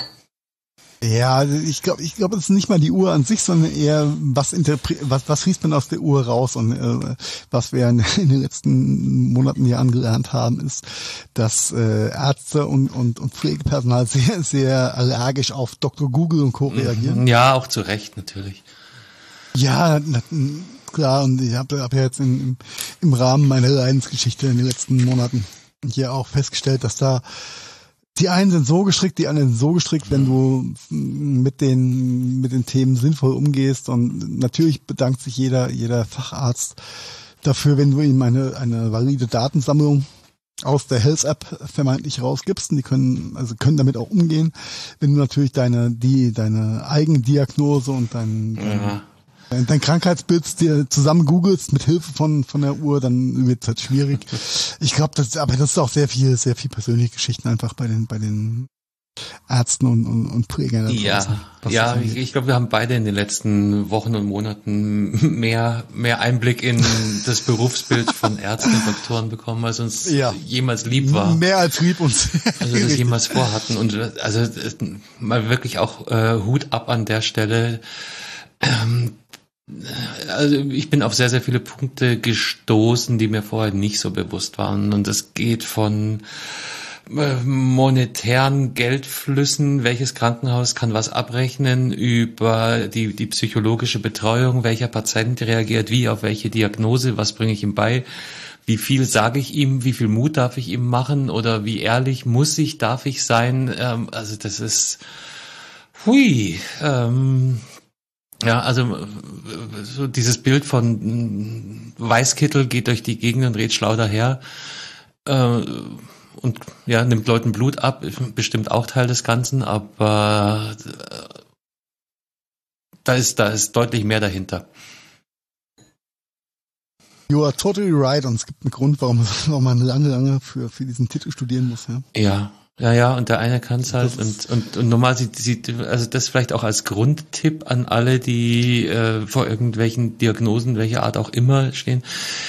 Ja, ich glaube, ich glaube, es ist nicht mal die Uhr an sich, sondern eher, was interpre- was, was fließt man aus der Uhr raus? Und äh, was wir in, in den letzten Monaten hier angelernt haben, ist, dass äh, Ärzte und, und, und Pflegepersonal sehr, sehr allergisch auf Doktor Google und Co. reagieren. Ja, auch zu Recht, natürlich. Ja, na, klar, und ich habe hab ja jetzt in, im, im Rahmen meiner Leidensgeschichte in den letzten Monaten hier auch festgestellt, dass da die einen sind so gestrickt, die anderen sind so gestrickt, wenn du mit den mit den Themen sinnvoll umgehst. Und natürlich bedankt sich jeder jeder Facharzt dafür, wenn du ihm eine eine valide Datensammlung aus der Health App vermeintlich rausgibst. Und die können also können damit auch umgehen, wenn du natürlich deine die deine Eigendiagnose und dein, dein ja. dein Krankheitsbild dir zusammen googelst mit Hilfe von von der Uhr, dann wird es halt schwierig. Ich glaube, das aber das ist auch sehr viel sehr viel persönliche Geschichten einfach bei den bei den Ärzten und, und, und Prägern. Ja, ja, ich, ich glaube, wir haben beide in den letzten Wochen und Monaten mehr, mehr Einblick in das Berufsbild von Ärzten und Doktoren bekommen, als uns ja. jemals lieb war. Mehr als lieb uns. Also das jemals vorhatten. Und also mal wirklich auch äh, Hut ab an der Stelle. Ähm, Also ich bin auf sehr, sehr viele Punkte gestoßen, die mir vorher nicht so bewusst waren. Und es geht von monetären Geldflüssen, welches Krankenhaus kann was abrechnen, über die, die psychologische Betreuung, welcher Patient reagiert wie auf welche Diagnose, was bringe ich ihm bei, wie viel sage ich ihm, wie viel Mut darf ich ihm machen oder wie ehrlich muss ich, darf ich sein. Ähm, also das ist, hui, ähm, ja, also so dieses Bild von Weißkittel geht durch die Gegend und redet schlau daher äh, und ja, nimmt Leuten Blut ab, bestimmt auch Teil des Ganzen, aber äh, da ist da ist deutlich mehr dahinter. You are totally right und es gibt einen Grund, warum, warum man lange, lange für, für diesen Titel studieren muss. Ja. Ja. Ja, ja, und der eine kann es halt und, und, und normal sieht, sieht, also das vielleicht auch als Grundtipp an alle, die äh, vor irgendwelchen Diagnosen, welcher Art auch immer stehen.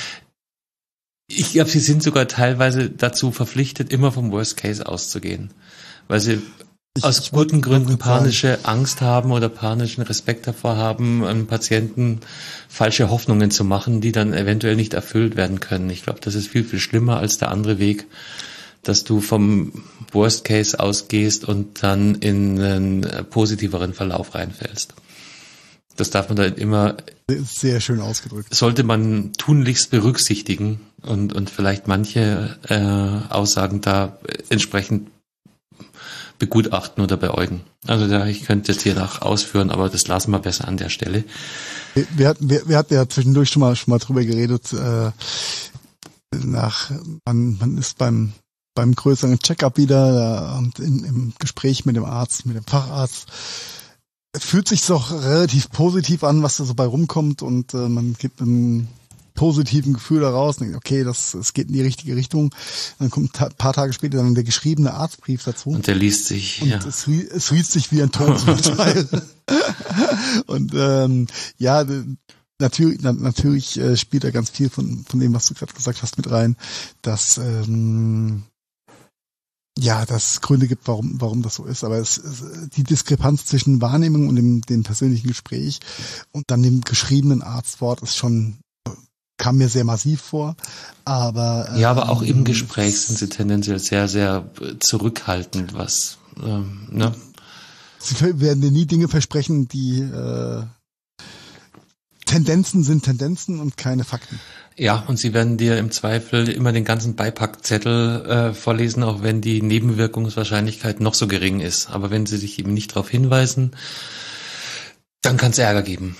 Ich glaube, sie sind sogar teilweise dazu verpflichtet, immer vom Worst Case auszugehen, weil sie ich, aus ich guten Gründen panische sagen. Angst haben oder panischen Respekt davor haben, einem Patienten falsche Hoffnungen zu machen, die dann eventuell nicht erfüllt werden können. Ich glaube, das ist viel, viel schlimmer als der andere Weg, dass du vom Worst Case ausgehst und dann in einen positiveren Verlauf reinfällst. Das darf man da immer... Sehr schön ausgedrückt. Sollte man tunlichst berücksichtigen und, und vielleicht manche äh, Aussagen da entsprechend begutachten oder beäugen. Also da, ich könnte jetzt hier nach ausführen, aber das lassen wir besser an der Stelle. Wir, wir, hatten, wir, wir hatten ja zwischendurch schon mal, schon mal drüber geredet, äh, nach, man, man ist beim beim größeren Check-up wieder und in, im Gespräch mit dem Arzt, mit dem Facharzt, fühlt sich doch relativ positiv an, was da so bei rumkommt und äh, man gibt einen positiven Gefühl daraus und denkt, okay, das, es geht in die richtige Richtung. Dann kommt ein paar Tage später dann der geschriebene Arztbrief dazu. Und der liest sich, und ja. es, es liest sich wie ein Todesurteil. Und ähm, ja, Natürlich, na, natürlich äh, spielt da ganz viel von, von dem, was du gerade gesagt hast, mit rein, dass ähm, ja, dass es Gründe gibt, warum, warum das so ist. Aber es, es, die Diskrepanz zwischen Wahrnehmung und dem, dem persönlichen Gespräch und dann dem geschriebenen Arztwort ist schon, kam mir sehr massiv vor. Aber ähm, ja, aber auch im Gespräch sind sie tendenziell sehr, sehr zurückhaltend, was ähm, ne? Sie werden dir nie Dinge versprechen, die äh, Tendenzen sind Tendenzen und keine Fakten. Ja, und sie werden dir im Zweifel immer den ganzen Beipackzettel äh, vorlesen, auch wenn die Nebenwirkungswahrscheinlichkeit noch so gering ist. Aber wenn sie dich eben nicht darauf hinweisen, dann kann es Ärger geben.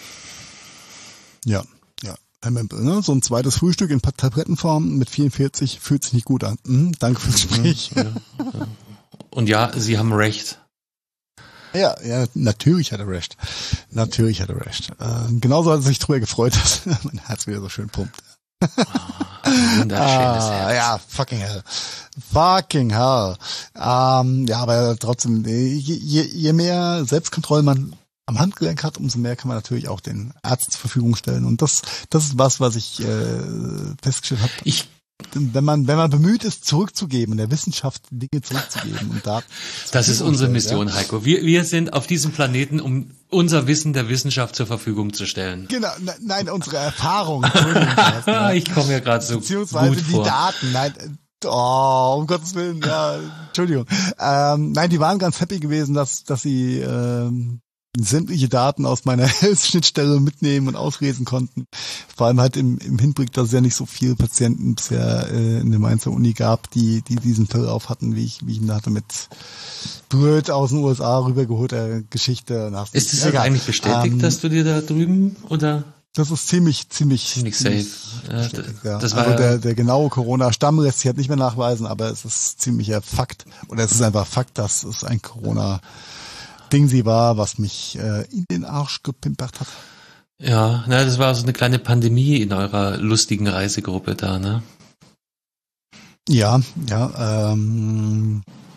Ja, ja. So ein zweites Frühstück in Tablettenform mit vierundvierzig fühlt sich nicht gut an. Mhm, danke fürs Gespräch. Ja, ja. Und ja, sie haben recht. Ja, ja, natürlich hat er recht. Natürlich hat er recht. Äh, genauso hat er sich drüber gefreut, dass mein Herz wieder so schön pumpt. Oh, ein wunderschönes ah, Herz. Ja, fucking hell. Fucking hell. Ähm, ja, aber trotzdem, je, je mehr Selbstkontrolle man am Handgelenk hat, umso mehr kann man natürlich auch den Arzt zur Verfügung stellen. Und das, das ist was, was ich äh, festgestellt habe. Ich Wenn man, wenn man bemüht ist, zurückzugeben, der Wissenschaft Dinge zurückzugeben und da. Das ist unsere Mission, ja. Heiko. Wir, wir sind auf diesem Planeten, um unser Wissen der Wissenschaft zur Verfügung zu stellen. Genau, ne, nein, unsere Erfahrung. Entschuldigung, ich komme ja gerade so Beziehungsweise gut die vor. Daten, nein, oh, um Gottes Willen, ja, Entschuldigung. Ähm, nein, die waren ganz happy gewesen, dass, dass sie, ähm, sämtliche Daten aus meiner Health-Schnittstelle mitnehmen und auslesen konnten. Vor allem halt im, im Hinblick, dass es ja nicht so viele Patienten bisher äh, in der Mainzer Uni gab, die die diesen Verlauf hatten, wie ich wie ich ihn hatte mit Burt aus den U S A rübergeholt, der Geschichte. Nach ist es ja eigentlich bestätigt, ähm, dass du dir da drüben oder? Das ist ziemlich, ziemlich, ziemlich safe. Ja, ja. Das war also der, der genaue Corona-Stamm lässt sich halt nicht mehr nachweisen, aber es ist ziemlicher Fakt, oder es ist einfach Fakt, dass es ein Corona Ding sie war, was mich äh, in den Arsch gepimpert hat. Ja, na, das war so eine kleine Pandemie in eurer lustigen Reisegruppe da, ne? Ja, ja. Ähm,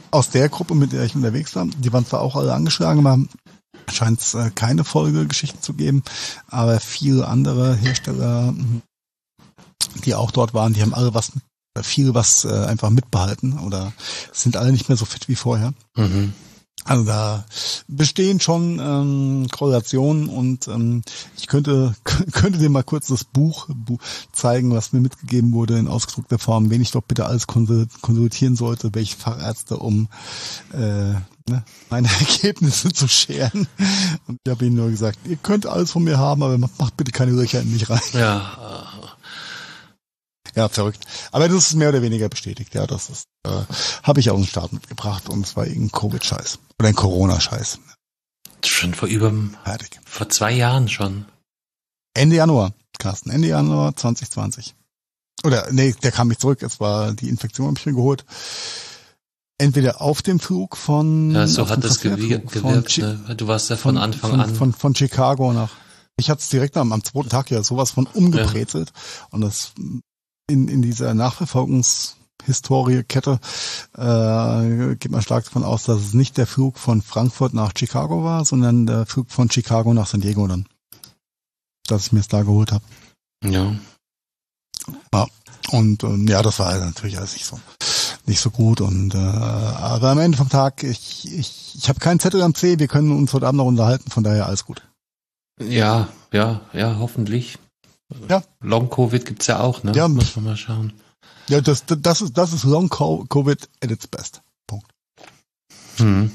aus der Gruppe, mit der ich unterwegs war, die waren zwar auch alle angeschlagen, aber scheint es äh, keine Folgegeschichten zu geben, aber viele andere Hersteller, die auch dort waren, die haben alle was, viel was äh, einfach mitbehalten oder sind alle nicht mehr so fit wie vorher. Mhm. Also da bestehen schon ähm, Korrelationen und ähm, ich könnte könnte dir mal kurz das Buch, Buch zeigen, was mir mitgegeben wurde in ausgedruckter Form, wen ich doch bitte alles konsultieren sollte, welche Fachärzte, um äh, ne, meine Ergebnisse zu scheren. Und ich habe ihnen nur gesagt, ihr könnt alles von mir haben, aber macht bitte keine Löcher in mich rein. Ja. Ja, verrückt. Aber das ist mehr oder weniger bestätigt. Ja, das ist, äh, habe ich aus dem Start mitgebracht und es war irgendein Covid-Scheiß. Oder ein Corona-Scheiß. Schon vor über, Fertig. vor zwei Jahren schon. Ende Januar, Carsten. Ende Januar zwanzig zwanzig. Oder, nee, der kam nicht zurück. Es war, die Infektion habe ich mir geholt. Entweder auf dem Flug von, Ja, so hat das Transferflug gewir- von gewirkt, Chi- ne? Du warst ja von, von Anfang von, an. Von, von Chicago nach. Ich hatte es direkt am, am zweiten Tag ja sowas von umgebrezelt. Ja. Und das in, in dieser Nachverfolgungshistorie, Kette, äh, geht man stark davon aus, dass es nicht der Flug von Frankfurt nach Chicago war, sondern der Flug von Chicago nach San Diego dann. Dass ich mir es da geholt habe. Ja. Ja. Und ähm, ja, das war also natürlich alles nicht so nicht so gut. Und äh, aber am Ende vom Tag, ich ich ich habe keinen Zettel am C, wir können uns heute Abend noch unterhalten, von daher alles gut. Ja, ja, ja, hoffentlich. Ja. Long-Covid gibt's ja auch, ne? Ja. Muss man mal schauen. Ja, das das ist das ist Long Covid at its best. Punkt. Hm.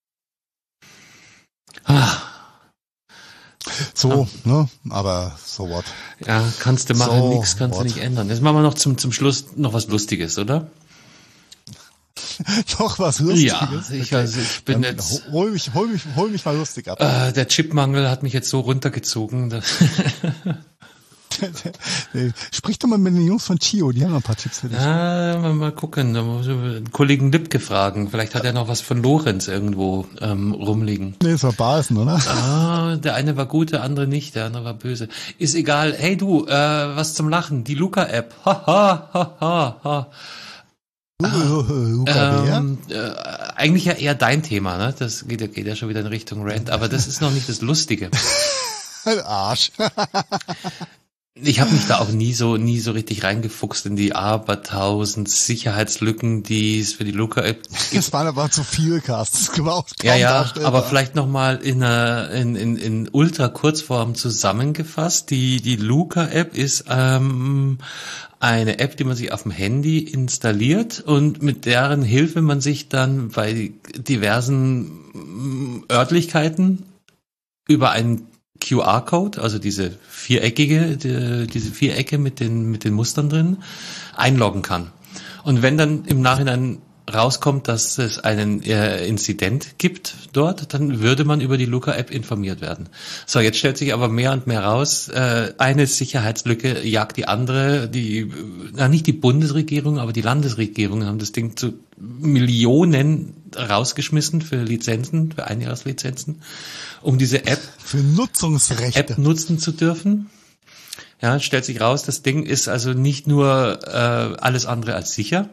Ah. So, ah. ne? Aber so what? Ja, kannst du machen, So nichts kannst what? du nicht ändern. Jetzt machen wir noch zum zum Schluss noch was Lustiges, oder? Doch was Lustiges. Ja, ich, also ich bin Dann jetzt. hol mich, hol mich, hol mich mal lustig ab. Äh, der Chipmangel hat mich jetzt so runtergezogen. Dass Sprich doch mal mit den Jungs von Chio, die haben noch ein paar Tipps für dich. ah, mal, mal gucken. Da muss ich den Kollegen Lipke fragen. Vielleicht hat er noch was von Lorenz irgendwo ähm, rumliegen. Nee, das war Basen, oder? Ah, der eine war gut, der andere nicht, der andere war böse. Ist egal. Hey du, äh, was zum Lachen? Die Luca-App. Ha, ha, ha, ha, ha. Luca Bär? Ähm, äh, eigentlich ja eher dein Thema, ne? Das geht ja, geht ja schon wieder in Richtung Rant, aber das ist noch nicht das Lustige. Arsch. Ich habe mich da auch nie so nie so richtig reingefuchst in die abertausend Sicherheitslücken, die es für die Luca-App gibt. Das waren aber zu viel, Carsten. Das war auch kaum Ja, ja, darstellbar. aber vielleicht nochmal in, einer- in, in, in Ultra-Kurzform zusammengefasst. Die, die Luca-App ist ähm, eine App, die man sich auf dem Handy installiert und mit deren Hilfe man sich dann bei diversen mm, Örtlichkeiten über einen Q R-Code, also diese viereckige, die, diese Vierecke mit den, mit den Mustern drin, einloggen kann. Und wenn dann im Nachhinein rauskommt, dass es einen äh, Inzident gibt dort, dann würde man über die Luca-App informiert werden. So, jetzt stellt sich aber mehr und mehr raus, äh, eine Sicherheitslücke jagt die andere, die, na nicht die Bundesregierung, aber die Landesregierungen haben das Ding zu Millionen rausgeschmissen für Lizenzen, für Einjahreslizenzen, um diese App Für Nutzungsrechte. App nutzen zu dürfen. Ja, stellt sich raus, das Ding ist also nicht nur äh, alles andere als sicher,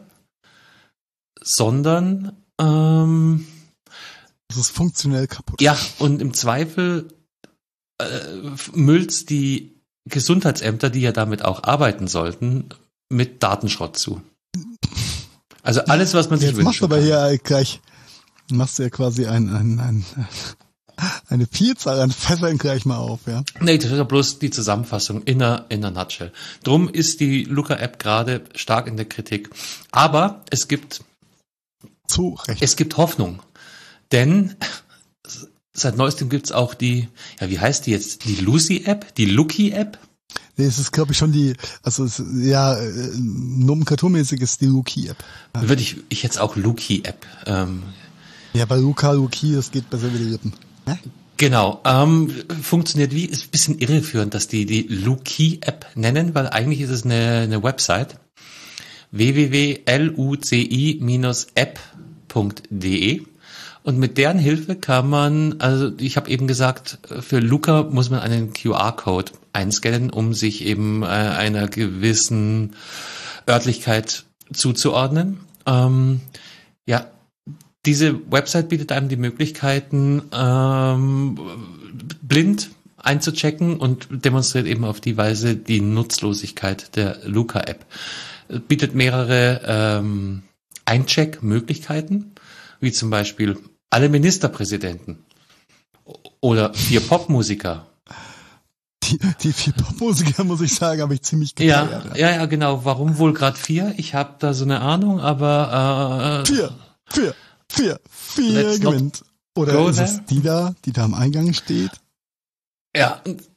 sondern ähm, Das ist funktionell kaputt. ja, und im Zweifel äh, müllt's die Gesundheitsämter, die ja damit auch arbeiten sollten, mit Datenschrott zu. Also alles, was man sich Jetzt machst du wünschen aber kann. hier gleich, machst du ja quasi ein, ein, ein, eine Vielzahl an Fässern gleich mal auf, ja. Nee, das ist ja bloß die Zusammenfassung in einer, in einer Nutshell. Drum ist die Luca-App gerade stark in der Kritik. Aber es gibt Zu Recht. Es gibt Hoffnung, denn seit neuestem gibt's auch die, ja, wie heißt die jetzt? Die Lucy-App? Die Lucky-App? Nee, es ist, glaube ich, schon die, also es, ja, äh, nomenklaturmäßig ist die Luki-App. Würde ich, ich jetzt auch Lucky-App. Ähm, Ja, bei Luca, Luki, das geht besser wie die Lippen. Ne? genau, ähm, funktioniert wie, ist ein bisschen irreführend, dass die die Lucky-App nennen, weil eigentlich ist es eine, eine Website. w w w punkt luci dash app punkt de und mit deren Hilfe kann man, also ich habe eben gesagt, für Luca muss man einen Q R-Code einscannen, um sich eben äh, einer gewissen Örtlichkeit zuzuordnen. Ähm, ja, diese Website bietet einem die Möglichkeiten, ähm, blind einzuchecken und demonstriert eben auf die Weise die Nutzlosigkeit der Luca-App. Bietet mehrere ähm, Eincheck-Möglichkeiten, wie zum Beispiel alle Ministerpräsidenten oder vier Popmusiker. Die, die vier Popmusiker, muss ich sagen, habe ich ziemlich gefeiert. Ja, ja, ja, genau. Warum wohl gerade vier? Ich habe da so eine Ahnung, aber... Äh, vier, vier, vier, vier Let's gewinnt. Oder ist es die da, die da am Eingang steht? Ja,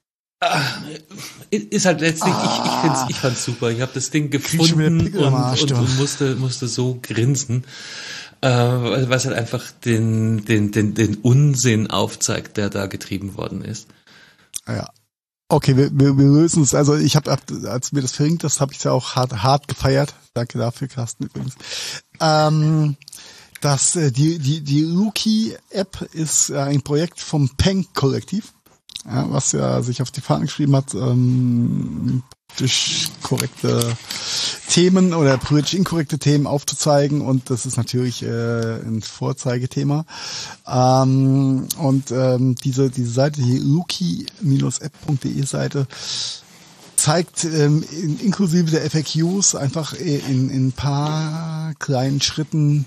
äh, ist halt letztlich, ah. ich, ich, find's, ich fand's super. Ich habe das Ding gefunden und, und, und musste, musste so grinsen, äh, weil es halt einfach den, den, den, den Unsinn aufzeigt, der da getrieben worden ist. Ja. Okay, wir, wir, wir lösen es. Also ich habe, als mir das verringt, das habe ich ja auch hart, hart gefeiert. Danke dafür, Carsten, übrigens. Ähm, das, die, die, die Luki-App ist ein Projekt vom Peng-Kollektiv, ja, was ja sich auf die Fahne geschrieben hat, ähm, politisch korrekte Themen oder politisch inkorrekte Themen aufzuzeigen, und das ist natürlich äh, ein Vorzeigethema. Ähm, und ähm, diese diese Seite, die luki Bindestrich app Punkt de Seite, zeigt ähm, in, inklusive der F A Qs einfach in, in ein paar kleinen Schritten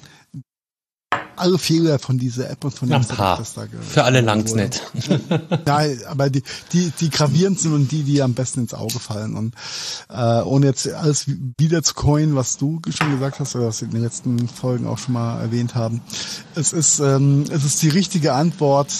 alle Fehler von dieser App und von dem Setup, das da für alle langt's nicht. Ja, aber die, die, die gravierend sind und die, die am besten ins Auge fallen. Und äh, ohne jetzt alles wieder zu coinen, was du schon gesagt hast, oder was wir in den letzten Folgen auch schon mal erwähnt haben. Es ist, ähm, es ist die richtige Antwort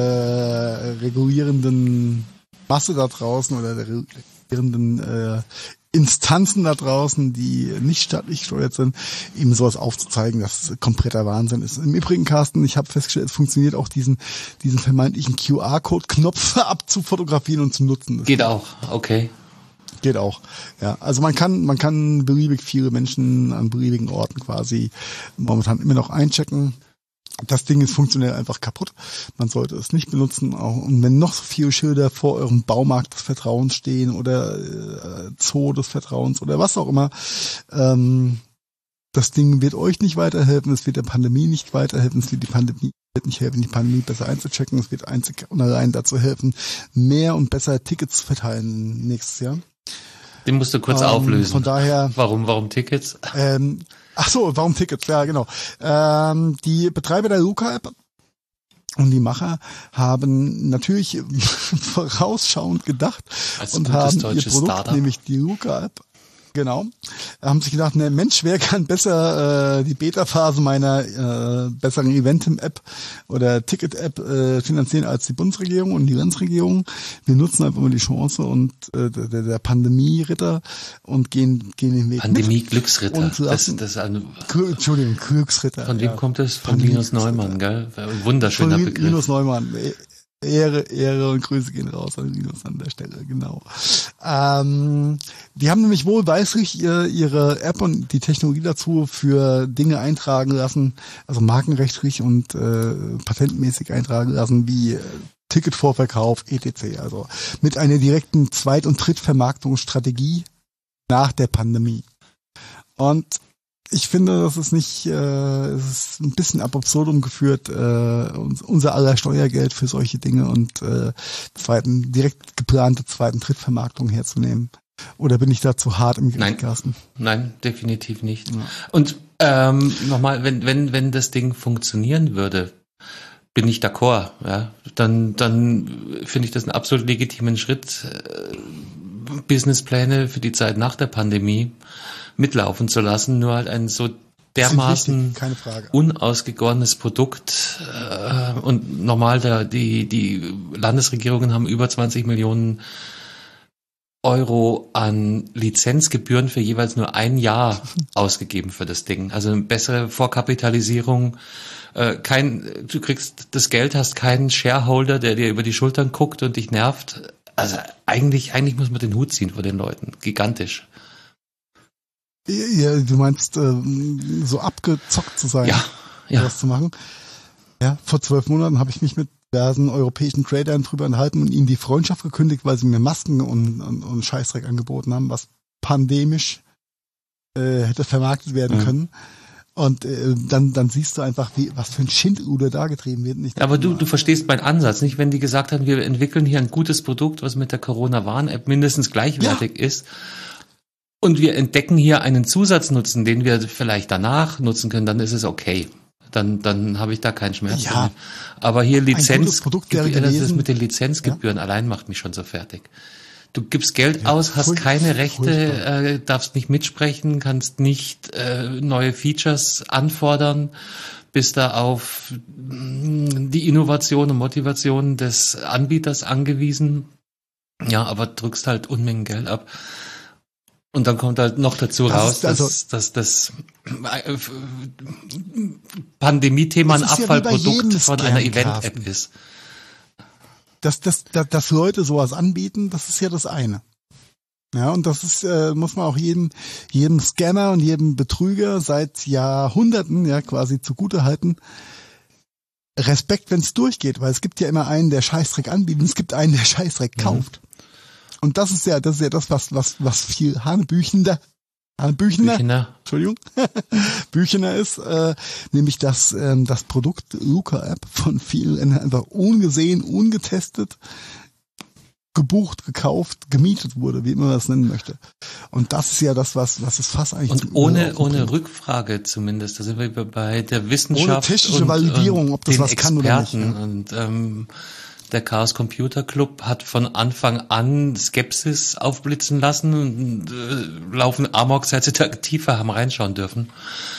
der regulierenden Masse da draußen oder der regulierenden äh, Instanzen da draußen, die nicht staatlich gesteuert sind, eben sowas aufzuzeigen, dass kompletter Wahnsinn ist. Im Übrigen, Carsten, ich habe festgestellt, es funktioniert auch, diesen diesen vermeintlichen Q R-Code-Knopf abzufotografieren und zu nutzen. Das geht auch, okay. Geht auch, ja. Also man kann man kann beliebig viele Menschen an beliebigen Orten quasi momentan immer noch einchecken. Das Ding ist funktionell einfach kaputt. Man sollte es nicht benutzen. Auch, und wenn noch so viele Schilder vor eurem Baumarkt des Vertrauens stehen oder äh, Zoo des Vertrauens oder was auch immer, ähm, das Ding wird euch nicht weiterhelfen. Es wird der Pandemie nicht weiterhelfen. Es wird die Pandemie wird nicht helfen, die Pandemie besser einzuchecken. Es wird einzig und allein dazu helfen, mehr und besser Tickets zu verteilen nächstes Jahr. Den musst du kurz ähm, auflösen. Von daher. Warum, warum Tickets? Ähm, Ach so, warum Tickets? Ja, genau. Ähm, die Betreiber der Luca-App und die Macher haben natürlich vorausschauend gedacht als und haben ihr Produkt, Startup. nämlich die Luca-App, genau, haben sich gedacht, ne Mensch, wer kann besser äh, die Beta-Phase meiner äh, besseren Eventim-App oder Ticket-App äh, finanzieren als die Bundesregierung und die Landesregierung. Wir nutzen einfach mal die Chance und äh, der, der Pandemie-Ritter und gehen gehen den Weg Pandemie-Glücksritter. Das, das ist ein, Glück, Entschuldigung, Glücksritter. Von wem ja. kommt es? Von Linus Neumann, gell? Ein wunderschöner Von Begriff. Linus Neumann. Ehre, Ehre und Grüße gehen raus an Linus an der Stelle, genau. Ähm, die haben nämlich wohlweislich ihr, ihre App und die Technologie dazu für Dinge eintragen lassen, also markenrechtlich und äh, patentmäßig eintragen lassen, wie äh, Ticketvorverkauf, et cetera. Also mit einer direkten Zweit- und Drittvermarktungsstrategie nach der Pandemie. Und ich finde, das ist nicht, äh, es ist ein bisschen ab absurdum geführt, äh, unser aller Steuergeld für solche Dinge und äh, zweiten, direkt geplante zweiten Drittvermarktung herzunehmen. Oder bin ich da zu hart im Gericht, Carsten? Nein, definitiv nicht. Ja. Und ähm, nochmal, wenn wenn wenn das Ding funktionieren würde, bin ich d'accord, ja, dann dann finde ich das einen absolut legitimen Schritt, äh, Businesspläne für die Zeit nach der Pandemie mitlaufen zu lassen, nur halt ein so dermaßen unausgegorenes Produkt äh, und normal da die die Landesregierungen haben über zwanzig Millionen Euro an Lizenzgebühren für jeweils nur ein Jahr ausgegeben für das Ding. Also eine bessere Vorkapitalisierung. Äh, kein, du kriegst das Geld, hast keinen Shareholder, der dir über die Schultern guckt und dich nervt. Also eigentlich, eigentlich muss man den Hut ziehen vor den Leuten. Gigantisch. Ja, du meinst, äh, so abgezockt zu sein, ja, ja. das zu machen. Ja, vor zwölf Monaten habe ich mich mit diversen europäischen Tradern drüber enthalten und ihnen die Freundschaft gekündigt, weil sie mir Masken und, und, und Scheißdreck angeboten haben, was pandemisch äh, hätte vermarktet werden mhm. können. Und äh, dann dann siehst du einfach, wie was für ein Schindluder da getrieben wird. Nicht Aber du du verstehst meinen Ansatz, nicht? Wenn die gesagt haben, wir entwickeln hier ein gutes Produkt, was mit der Corona-Warn-App mindestens gleichwertig ja. ist, und wir entdecken hier einen Zusatznutzen, den wir vielleicht danach nutzen können, dann ist es okay. Dann dann habe ich da keinen Schmerz ja. mehr. Aber hier Lizenz, Produkt wäre das gewesen. ist mit den Lizenzgebühren ja. allein macht mich schon so fertig. Du gibst Geld ja, aus, hast furcht, keine Rechte, äh, furchtbar. darfst nicht mitsprechen, kannst nicht äh, neue Features anfordern, bist da auf die Innovation und Motivation des Anbieters angewiesen. Ja, aber drückst halt Unmengen Geld ab. Und dann kommt halt noch dazu das raus, also, dass, dass das Pandemie-Thema ein Abfallprodukt ja von einer Event-App ist. Dass, dass, dass, dass Leute sowas anbieten, das ist ja das eine. Ja, und das ist, äh, muss man auch jedem, jedem Scammer und jedem Betrüger seit Jahrhunderten ja quasi zugutehalten. Respekt, wenn es durchgeht, weil es gibt ja immer einen, der Scheißdreck anbietet, und es gibt einen, der Scheißdreck kauft. Mhm. Und das ist ja, das ist ja das, was, was, was viel Hanebüchender, Hanebüchender, Büchener. Entschuldigung, Büchener ist, äh, nämlich das, ähm, das Produkt Luca-App von vielen einfach ungesehen, ungetestet, gebucht, gekauft, gemietet wurde, wie immer man das nennen möchte. Und das ist ja das, was, was es fast eigentlich und ohne ohne Rückfrage zumindest. Da sind wir bei der Wissenschaft ohne technische und, Validierung, und ob das was Experten. kann oder nicht. Ja. Und ähm, der Chaos Computer Club hat von Anfang an Skepsis aufblitzen lassen und äh, laufen Amok, seit sie da tiefer haben reinschauen dürfen.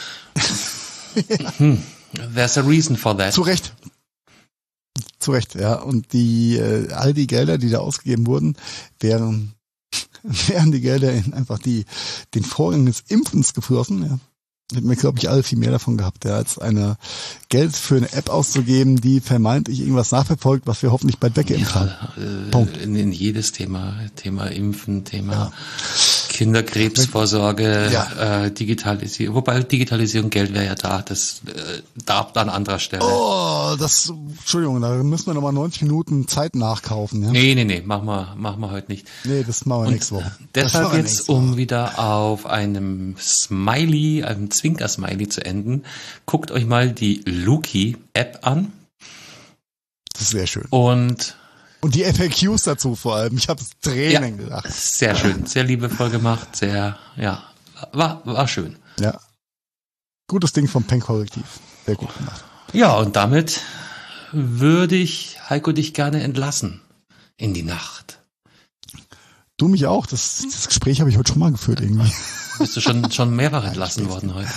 hm. There's a reason for that. Zu Recht. Zu Recht, ja. Und die äh, all die Gelder, die da ausgegeben wurden, wären, wären die Gelder in einfach die den Vorgang des Impfens geflossen, ja. Hätten wir, glaube ich, alle viel mehr davon gehabt, ja, als eine Geld für eine App auszugeben, die vermeintlich irgendwas nachverfolgt, was wir hoffentlich bald weggeimpft haben. Ja, äh, in, in jedes Thema, Thema Impfen, Thema ja. Kinderkrebsvorsorge, ja. äh, Digitalisierung, wobei Digitalisierung, Geld wäre ja da, das äh, darf an anderer Stelle. Oh, das, Entschuldigung, da müssen wir nochmal neunzig Minuten Zeit nachkaufen. Ja? Nee, nee, nee, machen wir, machen wir heute nicht. Nee, das machen wir Und nächste Woche. Deshalb jetzt, um wieder auf einem Smiley, einem Zwinker-Smiley zu enden, guckt euch mal die Luki-App an. Das ist sehr schön. Und Und die F A Qs dazu vor allem. Ich habe Tränen ja, gedacht. Sehr schön, sehr liebevoll gemacht, sehr, ja, war, war schön. Ja. Gutes Ding vom Penn-Kollektiv. Sehr gut gemacht. Ja, und damit würde ich, Heiko, dich gerne entlassen in die Nacht. Du mich auch. Das, das Gespräch habe ich heute schon mal geführt irgendwie. Bist du schon, schon mehrfach entlassen worden heute?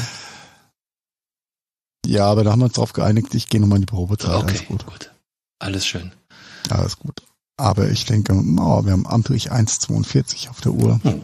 Ja, aber da haben wir uns drauf geeinigt, ich gehe nochmal in die Probezeit. Okay, alles gut. gut. Alles schön. Alles gut. Aber ich denke, oh, wir haben amtlich eins Komma zweiundvierzig auf der Uhr. Hm.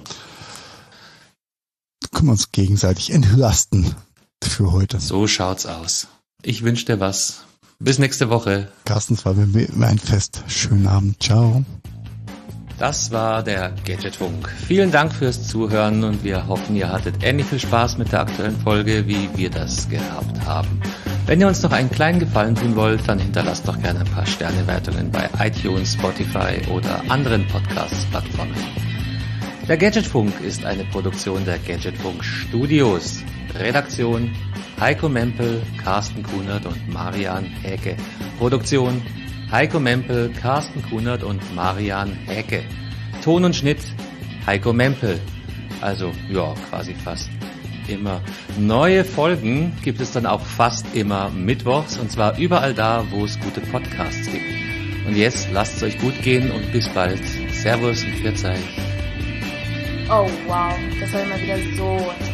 Da können wir uns gegenseitig entlasten für heute. So schaut's aus. Ich wünsche dir was. Bis nächste Woche. Carsten, es war mir ein Fest. Schönen Abend. Ciao. Das war der Gadgetfunk. Vielen Dank fürs Zuhören und wir hoffen, ihr hattet ähnlich viel Spaß mit der aktuellen Folge, wie wir das gehabt haben. Wenn ihr uns noch einen kleinen Gefallen tun wollt, dann hinterlasst doch gerne ein paar Sternewertungen bei iTunes, Spotify oder anderen Podcast-Plattformen. Der Gadgetfunk ist eine Produktion der Gadgetfunk Studios. Redaktion Heiko Mempel, Carsten Kunert und Marian Häke. Produktion Heiko Mempel, Carsten Kunert und Marian Häke. Ton und Schnitt Heiko Mempel. Also, ja, quasi fast immer. Neue Folgen gibt es dann auch fast immer mittwochs und zwar überall da, wo es gute Podcasts gibt. Und jetzt lasst es euch gut gehen und bis bald. Servus und Pfiat euch. Oh wow, das war immer wieder so